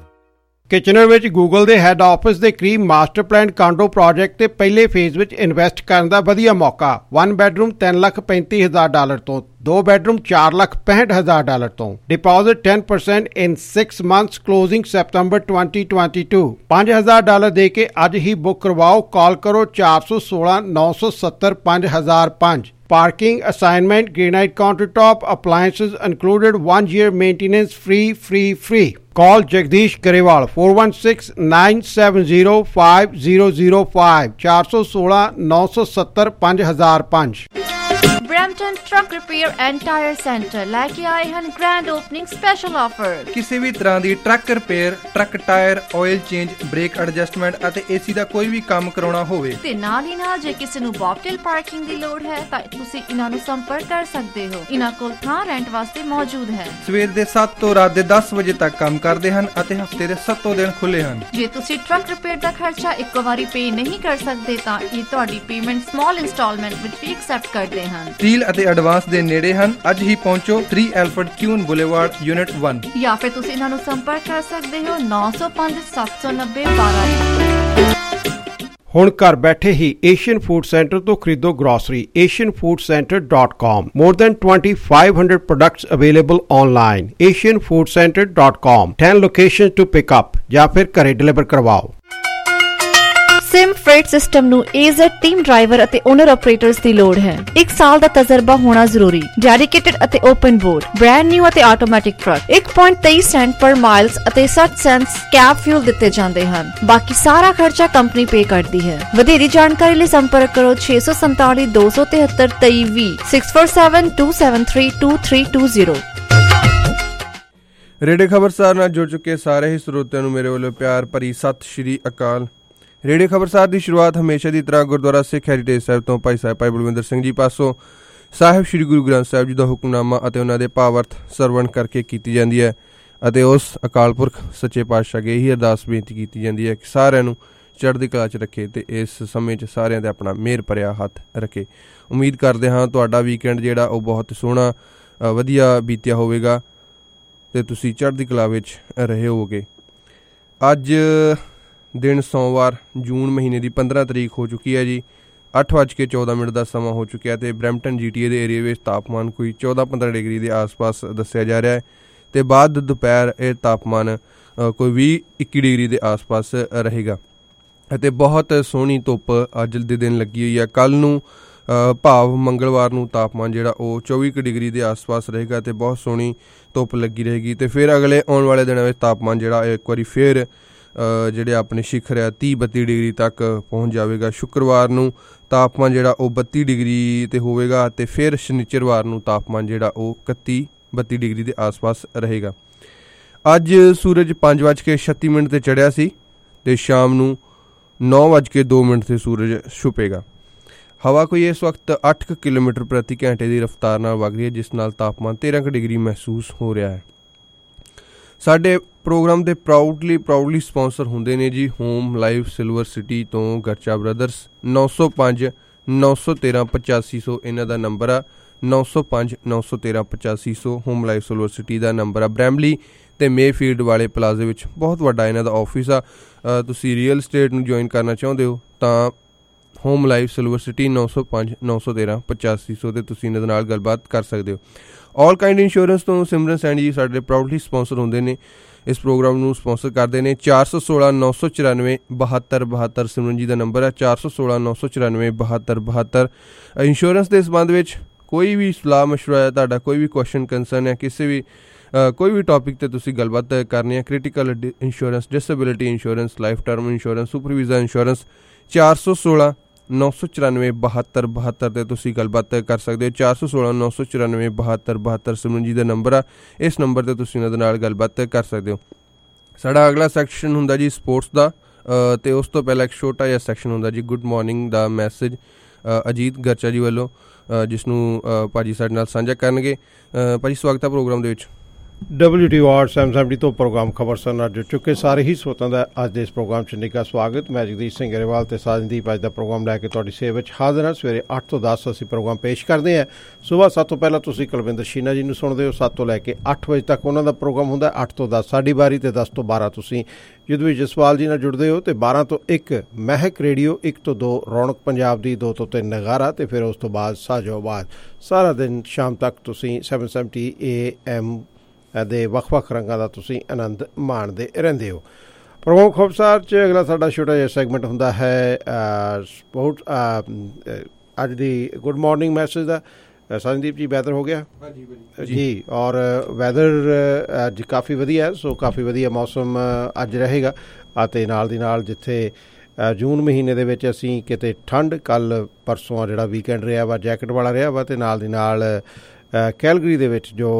Kitchener ਵਿੱਚ ਗੂਗਲ ਦੇ ਹੈੱਡ ਆਫਿਸ ਦੇ ਕਰੀਬ ਮਾਸਟਰ ਪਲਾਨ ਕਾਂਡੋ ਪ੍ਰੋਜੈਕਟ ਤੇ ਪਹਿਲੇ ਫੇਜ਼ ਵਿੱਚ ਇਨਵੈਸਟ ਕਰਨ ਦਾ ਵਧੀਆ ਮੌਕਾ। ਵਨ ਬੈਡਰੂਮ ਤਿੰਨ ਲੱਖ ਪੈਂਤੀ ਹਜ਼ਾਰ ਡਾਲਰ ਤੋਂ, ਦੋ ਬੈਡਰੂਮ ਚਾਰ ਲੱਖ ਪੈਂਹਠ ਹਜ਼ਾਰ ਡਾਲਰ ਤੋਂ। Deposit ten percent in six months closing September twenty twenty-two। ਪੰਜ ਹਜ਼ਾਰ ਡਾਲਰ ਦੇ ਕੇ ਅੱਜ ਹੀ ਬੁੱਕ ਕਰਵਾਓ। ਕਾਲ ਕਰੋ ਚਾਰ ਸੌ ਸੋਲਾਂ ਨੌ ਸੌ ਸੱਤਰ ਪੰਜ ਹਜ਼ਾਰ ਪੰਜ। Parking, assignment, granite countertop, appliances included, one year maintenance free, free, free. Call Jagdish Garewal four one six nine seven zero five zero zero five ਚਾਰ ਸੌ ਸੋਲਾਂ ਨੌ ਸੌ ਸੱਤਰ ਪੰਜ ਹਜ਼ਾਰ ਪੰਜ। Brampton truck repair and tyre centre ਲੈ ਕੇ ਆਏ ਹਨ ਗ੍ਰੈਂਡ ਓਪਨਿੰਗ ਸਪੈਸ਼ਲ ਆਫਰ। ਕਿਸੇ ਵੀ ਤਰ੍ਹਾਂ ਦੀ truck repair, truck tyre, oil change, brake adjustment ਅਤੇ ਏਸੀ ਦਾ ਕੋਈ ਵੀ ਕੰਮ ਕਰਾਉਣਾ ਹੋਵੇ ਤੇ ਨਾਲ ਹੀ ਨਾਲ ਜੇ ਕਿਸੇ ਨੂੰ ਬੌਬਟੇਲ ਪਾਰਕਿੰਗ ਦੀ ਲੋੜ ਹੈ ਤਾਂ ਤੁਸੀਂ ਇਹਨਾਂ ਨੂੰ ਸੰਪਰਕ ਕਰ ਸਕਦੇ ਹੋ। ਇਹਨਾਂ ਕੋਲ ਥਾਂ ਰੈਂਟ ਵਾਸਤੇ ਮੌਜੂਦ ਹੈ। ਸਵੇਰ ਦੇ ਸੱਤ ਤੋਂ ਰਾਤ ਦੇ ਦਸ ਵਜੇ ਤੱਕ ਕੰਮ ਕਰਦੇ ਹਨ ਅਤੇ ਹਫਤੇ ਦੇ ਸੱਤੋਂ ਦਿਨ ਖੁੱਲੇ ਹਨ। ਜੇ ਤੁਸੀਂ ਟਰੱਕ ਰਿਪੇਅਰ ਦਾ ਖਰਚਾ ਇੱਕੋ ਵਾਰੀ ਪੇ ਨਹੀਂ ਕਰ ਸਕਦੇ ਤਾਂ ਇਹ ਤੁਹਾਡੀ ਪੇਮੈਂਟ ਸਮਾਲ ਇੰਸਟਾਲਮੈਂਟ ਵਿੱਚ ਵੀ ਐਕਸੈਪਟ ਕਰਦੇ ਹਨ। ਡੀਲ ਅਤੇ ਐਡਵਾਂਸ ਦੇ ਨੇੜੇ ਹਨ। ਅੱਜ ਹੀ ਪਹੁੰਚੋ three Alfred Kuhn Boulevard unit one। ਜਾਂ ਫਿਰ ਤੁਸੀਂ ਇਹਨਾਂ ਨੂੰ ਸੰਪਰਕ ਕਰ ਸਕਦੇ ਹੋ ਨੌ ਸੌ ਪੰਜ ਸੱਤ ਸੌ ਨੱਬੇ ਬਾਰਾਂ। ਹੁਣ ਘਰ ਬੈਠੇ ਹੀ ਏਸ਼ੀਅਨ ਫੂਡ ਸੈਂਟਰ ਤੋਂ ਖਰੀਦੋ grocery. Asian food centre dot com। More than twenty-five hundred products available online। Asian food centre dot com। ten locations to pick up ਜਾਂ ਫਿਰ ਘਰੇ ਡਿਲੀਵਰ ਕਰਵਾਓ। ਸਿਮ ਫreight ਸਿਸਟਮ ਨੂੰ A Z ਟੀਮ ਡਰਾਈਵਰ ਅਤੇ owner operators ਦੀ ਲੋੜ ਹੈ। ਇੱਕ ਸਾਲ ਦਾ ਤਜਰਬਾ ਹੋਣਾ ਜ਼ਰੂਰੀ। ਡੈਡੀਕੇਟਡ ਅਤੇ ਓਪਨ ਬੋਰਡ, ਬ੍ਰਾਂਡ ਨਿਊ ਅਤੇ ਆਟੋਮੈਟਿਕ ਟਰੱਕ। ਇੱਕ ਪੁਆਇੰਟ ਤੇਈ ਸੈਂਟ ਪਰ ਮਾਈਲਸ ਅਤੇ ਸੱਠ ਸੈਂਟਸ ਕੈਬ ਫਿਊਲ ਦਿੱਤੇ ਜਾਂਦੇ ਹਨ। ਬਾਕੀ ਸਾਰਾ ਖਰਚਾ ਕੰਪਨੀ ਪੇ ਕਰਦੀ ਹੈ। ਵਧੇਰੀ ਜਾਣਕਾਰੀ ਲਈ ਸੰਪਰਕ ਕਰੋ ਛੇ ਸੌ ਸੰਤਾਲੀ ਦੋ ਸੌ ਤਿਹੱਤਰ ਤੇਈ ਵੀਹ six four seven two seven three two three two zero. Radio Khabarsar ਨਾਲ ਜੁੜ ਚੁੱਕੇ ਸਾਰੇ ਹੀ ਸਰੋਤਿਆਂ ਨੂੰ ਮੇਰੇ ਵੱਲੋਂ ਪਿਆਰ ਭਰੀ ਸਤਿ ਸ਼੍ਰੀ ਅਕਾਲ। ਰੇਡੀਓ ਖਬਰਸਾਰ ਦੀ ਸ਼ੁਰੂਆਤ ਹਮੇਸ਼ਾ ਦੀ ਤਰ੍ਹਾਂ ਗੁਰਦੁਆਰਾ ਸਿੱਖ ਹੈਰੀਟੇਜ ਸਾਹਿਬ ਤੋਂ ਭਾਈ ਸਾਹਿਬ ਭਾਈ ਬਲਵਿੰਦਰ ਸਿੰਘ ਜੀ ਪਾਸੋਂ ਸਾਹਿਬ ਸ਼੍ਰੀ ਗੁਰੂ ਗ੍ਰੰਥ ਸਾਹਿਬ ਜੀ ਦਾ ਹੁਕਮਨਾਮਾ ਅਤੇ ਉਹਨਾਂ ਦੇ ਭਾਵਾਰਥ ਸਰਵਣ ਕਰਕੇ ਕੀਤੀ ਜਾਂਦੀ ਹੈ ਅਤੇ ਉਸ ਅਕਾਲ ਪੁਰਖ ਸੱਚੇ ਪਾਤਸ਼ਾਹ ਅੱਗੇ ਇਹੀ ਅਰਦਾਸ ਬੇਨਤੀ ਕੀਤੀ ਜਾਂਦੀ ਹੈ ਕਿ ਸਾਰਿਆਂ ਨੂੰ ਚੜ੍ਹਦੀ ਕਲਾ 'ਚ ਰੱਖੇ ਅਤੇ ਇਸ ਸਮੇਂ 'ਚ ਸਾਰਿਆਂ ਦੇ ਆਪਣਾ ਮਿਹਰ ਭਰਿਆ ਹੱਥ ਰੱਖੇ। ਉਮੀਦ ਕਰਦੇ ਹਾਂ ਤੁਹਾਡਾ ਵੀਕਐਂਡ ਜਿਹੜਾ ਉਹ ਬਹੁਤ ਸੋਹਣਾ ਵਧੀਆ ਬੀਤਿਆ ਹੋਵੇਗਾ ਅਤੇ ਤੁਸੀਂ ਚੜ੍ਹਦੀ ਕਲਾ ਵਿੱਚ ਰਹੇ ਹੋਵੋਗੇ। ਅੱਜ ਦਿਨ ਸੋਮਵਾਰ ਜੂਨ ਮਹੀਨੇ ਦੀ ਪੰਦਰਾਂ ਤਰੀਕ ਹੋ ਚੁੱਕੀ ਹੈ ਜੀ। ਅੱਠ ਵੱਜ ਕੇ ਚੌਦਾਂ ਮਿੰਟ ਦਾ ਸਮਾਂ ਹੋ ਚੁੱਕਿਆ ਅਤੇ ਬਰੈਂਪਟਨ ਜੀ ਟੀ ਏ ਦੇ ਏਰੀਏ ਵਿੱਚ ਤਾਪਮਾਨ ਕੋਈ ਚੌਦਾਂ ਪੰਦਰਾਂ ਡਿਗਰੀ ਦੇ ਆਸ ਪਾਸ ਦੱਸਿਆ ਜਾ ਰਿਹਾ ਹੈ ਅਤੇ ਬਾਅਦ ਦੁਪਹਿਰ ਇਹ ਤਾਪਮਾਨ ਕੋਈ ਵੀਹ ਇੱਕੀ ਡਿਗਰੀ ਦੇ ਆਸ ਪਾਸ ਰਹੇਗਾ ਅਤੇ ਬਹੁਤ ਸੋਹਣੀ ਧੁੱਪ ਅੱਜ ਦੇ ਦਿਨ ਲੱਗੀ ਹੋਈ ਹੈ। ਕੱਲ੍ਹ ਨੂੰ ਭਾਵ ਮੰਗਲਵਾਰ ਨੂੰ ਤਾਪਮਾਨ ਜਿਹੜਾ ਉਹ ਚੌਵੀ ਕੁ ਡਿਗਰੀ ਦੇ ਆਸ ਪਾਸ ਰਹੇਗਾ ਅਤੇ ਬਹੁਤ ਸੋਹਣੀ ਧੁੱਪ ਲੱਗੀ ਰਹੇਗੀ ਅਤੇ ਫਿਰ ਅਗਲੇ ਆਉਣ ਵਾਲੇ ਦਿਨਾਂ ਵਿੱਚ ਤਾਪਮਾਨ ਜਿਹੜਾ ਇੱਕ ਵਾਰੀ ਫਿਰ ਜਿਹੜੇ ਆਪਣੇ ਸ਼ਿਖਰ ਆ ਤੀਹ ਬੱਤੀ ਡਿਗਰੀ ਤੱਕ ਪਹੁੰਚ ਜਾਵੇਗਾ। ਸ਼ੁੱਕਰਵਾਰ ਨੂੰ ਤਾਪਮਾਨ ਜਿਹੜਾ ਉਹ ਬੱਤੀ ਡਿਗਰੀ 'ਤੇ ਹੋਵੇਗਾ ਅਤੇ ਫਿਰ ਸ਼ਨੀਚਰਵਾਰ ਨੂੰ ਤਾਪਮਾਨ ਜਿਹੜਾ ਉਹ ਇਕੱਤੀ ਬੱਤੀ ਡਿਗਰੀ ਦੇ ਆਸ ਪਾਸ ਰਹੇਗਾ। ਅੱਜ ਸੂਰਜ ਪੰਜ ਵੱਜ ਕੇ ਛੱਤੀ ਮਿੰਟ 'ਤੇ ਚੜ੍ਹਿਆ ਸੀ ਅਤੇ ਸ਼ਾਮ ਨੂੰ ਨੌ ਵੱਜ ਕੇ ਦੋ ਮਿੰਟ 'ਤੇ ਸੂਰਜ ਛੁਪੇਗਾ। ਹਵਾ ਕੋਈ ਇਸ ਵਕਤ ਅੱਠ ਕੁ ਕਿਲੋਮੀਟਰ ਪ੍ਰਤੀ ਘੰਟੇ ਦੀ ਰਫ਼ਤਾਰ ਨਾਲ ਵਗ ਰਹੀ ਹੈ, ਜਿਸ ਨਾਲ ਤਾਪਮਾਨ ਤੇਰ੍ਹਾਂ ਕੁ ਡਿਗਰੀ ਮਹਿਸੂਸ ਹੋ ਰਿਹਾ ਹੈ। ਸਾਡੇ ਪ੍ਰੋਗਰਾਮ ਦੇ ਪ੍ਰਾਊਡਲੀ ਪ੍ਰਾਊਡਲੀ ਸਪਾਂਸਰ ਹੁੰਦੇ ਨੇ ਜੀ ਹੋਮ ਲਾਈਫ ਸਿਲਵਰ ਸਿਟੀ ਤੋਂ ਗਰਚਾ ਬ੍ਰਦਰਸ। ਨੌ ਸੌ ਪੰਜ ਨੌ ਸੌ ਤੇਰ੍ਹਾਂ ਪਚਾਸੀ ਸੌ ਇਹਨਾਂ ਦਾ ਨੰਬਰ ਆ। ਨੌ ਸੌ ਪੰਜ ਨੌ ਸੌ ਤੇਰ੍ਹਾਂ ਪਚਾਸੀ ਸੌ ਹੋਮ ਲਾਈਫ ਸਿਲਵਰ ਸਿਟੀ ਦਾ ਨੰਬਰ ਆ। ਬ੍ਰੈਮਲੀ ਅਤੇ ਮੇਫੀਲਡ ਵਾਲੇ ਪਲਾਜ਼ੇ ਵਿੱਚ ਬਹੁਤ ਵੱਡਾ ਇਹਨਾਂ ਦਾ ਆਫਿਸ ਆ। ਤੁਸੀਂ ਰੀਅਲ ਸਟੇਟ ਨੂੰ ਜੁਆਇਨ ਕਰਨਾ ਚਾਹੁੰਦੇ ਹੋ ਤਾਂ ਹੋਮ ਲਾਈਫ ਸਿਲਵਰ ਸਿਟੀ ਨੌ ਸੌ ਪੰਜ ਨੌ ਸੌ ਤੇਰ੍ਹਾਂ ਪਚਾਸੀ ਸੌ 'ਤੇ ਤੁਸੀਂ ਇਹਨਾਂ ਦੇ ਨਾਲ ਗੱਲਬਾਤ ਕਰ ਸਕਦੇ ਹੋ। ਆਲ ਕਾਇੰਡ ਇੰਸ਼ੋਰੈਂਸ ਤੋਂ ਸਿਮਰਨ ਸੈਣੀ ਜੀ ਸਾਡੇ ਪ੍ਰਾਊਡਲੀ ਸਪਾਂਸਰ ਹੁੰਦੇ ਨੇ। ਇਸ ਪ੍ਰੋਗਰਾਮ ਨੂੰ ਸਪਾਂਸਰ ਕਰਦੇ ਨੇ। ਚਾਰ ਸੌ ਸੋਲਾਂ ਨੌ ਸੌ ਚੁਰਾਨਵੇਂ ਬਹੱਤਰ ਬਹੱਤਰ ਸਿਮਰਨ ਜੀ ਦਾ ਨੰਬਰ ਹੈ। ਚਾਰ ਸੌ ਸੋਲਾਂ ਨੌ ਸੌ ਚੁਰਾਨਵੇਂ ਬਹੱਤਰ ਬਹੱਤਰ। ਇੰਸ਼ੋਰੈਂਸ ਦੇ ਸੰਬੰਧ ਵਿੱਚ ਕੋਈ ਵੀ ਸਲਾਹ ਮਸ਼ਵਰਾ ਹੈ ਤੁਹਾਡਾ, ਕੋਈ ਵੀ ਕੁਐਸਚਨ ਕੰਸਰਨ ਹੈ, ਕਿਸੇ ਵੀ ਕੋਈ ਵੀ ਟੌਪਿਕ 'ਤੇ ਤੁਸੀਂ ਗੱਲਬਾਤ ਕਰਨੀ ਹੈ, critical insurance, disability insurance, life term insurance, super visa insurance, ਚਾਰ ਸੌ ਸੋਲਾਂ ਨੌ ਸੌ ਚੁਰਾਨਵੇਂ ਬਹੱਤਰ ਬਹੱਤਰ 'ਤੇ ਤੁਸੀਂ ਗੱਲਬਾਤ ਕਰ ਸਕਦੇ ਹੋ। ਚਾਰ ਸੌ ਸੋਲਾਂ ਨੌ ਸੌ ਚੁਰਾਨਵੇਂ ਬਹੱਤਰ ਬਹੱਤਰ ਸਿਮਰਨ ਜੀ ਦਾ ਨੰਬਰ ਆ। ਇਸ ਨੰਬਰ 'ਤੇ ਤੁਸੀਂ ਉਹਨਾਂ ਦੇ ਨਾਲ ਗੱਲਬਾਤ ਕਰ ਸਕਦੇ ਹੋ। ਸਾਡਾ ਅਗਲਾ ਸੈਕਸ਼ਨ ਹੁੰਦਾ ਜੀ ਸਪੋਰਟਸ ਦਾ, ਅਤੇ ਉਸ ਤੋਂ ਪਹਿਲਾਂ ਇੱਕ ਛੋਟਾ ਜਿਹਾ ਸੈਕਸ਼ਨ ਹੁੰਦਾ ਜੀ ਗੁੱਡ ਮਾਰਨਿੰਗ ਦਾ ਮੈਸੇਜ ਅਜੀਤ ਗਰਚਾ ਜੀ ਵੱਲੋਂ, ਜਿਸ ਨੂੰ ਭਾਅ ਜੀ ਸਾਡੇ ਨਾਲ ਸਾਂਝਾ ਕਰਨਗੇ। ਭਾਅ ਜੀ ਸਵਾਗਤ ਹੈ ਪ੍ਰੋਗਰਾਮ ਦੇ ਵਿੱਚ। ਡਬਲਿਊ ਟੀ ਵਾਰਡ ਸੈਮਸੈਮਡੀ ਤੋਂ ਪ੍ਰੋਗਰਾਮ ਖਬਰਸਾਰ ਨਾਲ ਜੁੜ ਚੁੱਕੇ ਸਾਰੇ ਹੀ ਸਰੋਤਿਆਂ ਦਾ ਅੱਜ ਦੇ ਇਸ ਪ੍ਰੋਗਰਾਮ 'ਚ ਨਿੱਘਾ ਸਵਾਗਤ। ਮੈਂ ਜਗਦੀਸ਼ ਸਿੰਘ ਗਰੇਵਾਲ ਅਤੇ ਸਾਜਨਦੀਪ ਅੱਜ ਦਾ ਪ੍ਰੋਗਰਾਮ ਲੈ ਕੇ ਤੁਹਾਡੀ ਸੇਵਾ ਵਿੱਚ ਹਾਜ਼ਰ ਹਾਂ। ਸਵੇਰੇ ਅੱਠ ਤੋਂ ਦਸ ਅਸੀਂ ਪ੍ਰੋਗਰਾਮ ਪੇਸ਼ ਕਰਦੇ ਹਾਂ। ਸੁਬਾਹ ਸੱਤ ਤੋਂ ਪਹਿਲਾਂ ਤੁਸੀਂ ਕੁਲਵਿੰਦਰ ਸ਼ੀਨਾ ਜੀ ਨੂੰ ਸੁਣਦੇ ਹੋ। ਸੱਤ ਤੋਂ ਲੈ ਕੇ ਅੱਠ ਵਜੇ ਤੱਕ ਉਹਨਾਂ ਦਾ ਪ੍ਰੋਗਰਾਮ ਹੁੰਦਾ। ਅੱਠ ਤੋਂ ਦਸ ਸਾਡੀ ਵਾਰੀ ਅਤੇ ਦਸ ਤੋਂ ਬਾਰਾਂ ਤੁਸੀਂ ਯੁੱਧਵੀ ਜਸਵਾਲ ਜੀ ਨਾਲ ਜੁੜਦੇ ਹੋ। ਅਤੇ ਬਾਰਾਂ ਤੋਂ ਇੱਕ ਮਹਿਕ ਰੇਡੀਓ, ਇੱਕ ਤੋਂ ਦੋ ਰੌਣਕ ਪੰਜਾਬ ਦੀ, ਦੋ ਤੋਂ ਤਿੰਨ ਨਗਾਰਾ, ਅਤੇ ਫਿਰ ਉਸ ਤੋਂ ਬਾਅਦ ਸਾਜੋ ਆਵਾਜ਼। ਸਾਰਾ ਦਿਨ ਸ਼ਾਮ ਤੱਕ ਤੁਸੀਂ ਸੈਵਨ ਸੈਵਨਟੀ ਏ ਐਮ ਦੇ ਵੱਖ ਵੱਖ ਰੰਗਾਂ ਦਾ ਤੁਸੀਂ ਆਨੰਦ ਮਾਣਦੇ ਰਹਿੰਦੇ ਹੋ। ਪ੍ਰੋਗਰਾਮ ਖਬਰਸਾਰ 'ਚ ਅਗਲਾ ਸਾਡਾ ਛੋਟਾ ਜਿਹਾ ਸੈਗਮੈਂਟ ਹੁੰਦਾ ਹੈ ਸਪੋਰਟ ਅੱਜ ਦੀ ਗੁੱਡ ਮਾਰਨਿੰਗ ਮੈਸੇਜ ਦਾ। ਸੰਦੀਪ ਜੀ ਵੈਦਰ ਹੋ ਗਿਆ ਜੀ, ਔਰ ਵੈਦਰ ਅੱਜ ਕਾਫੀ ਵਧੀਆ, ਸੋ ਕਾਫੀ ਵਧੀਆ ਮੌਸਮ ਅੱਜ ਰਹੇਗਾ। ਅਤੇ ਨਾਲ ਦੀ ਨਾਲ ਜਿੱਥੇ ਜੂਨ ਮਹੀਨੇ ਦੇ ਵਿੱਚ ਅਸੀਂ ਕਿਤੇ ਠੰਡ, ਕੱਲ੍ਹ ਪਰਸੋਂ ਜਿਹੜਾ ਵੀਕਐਂਡ ਰਿਹਾ ਵਾ ਜੈਕਟ ਵਾਲਾ ਰਿਹਾ ਵਾ, ਅਤੇ ਨਾਲ ਦੀ ਨਾਲ ਕੈਲਗਰੀ ਦੇ ਵਿੱਚ ਜੋ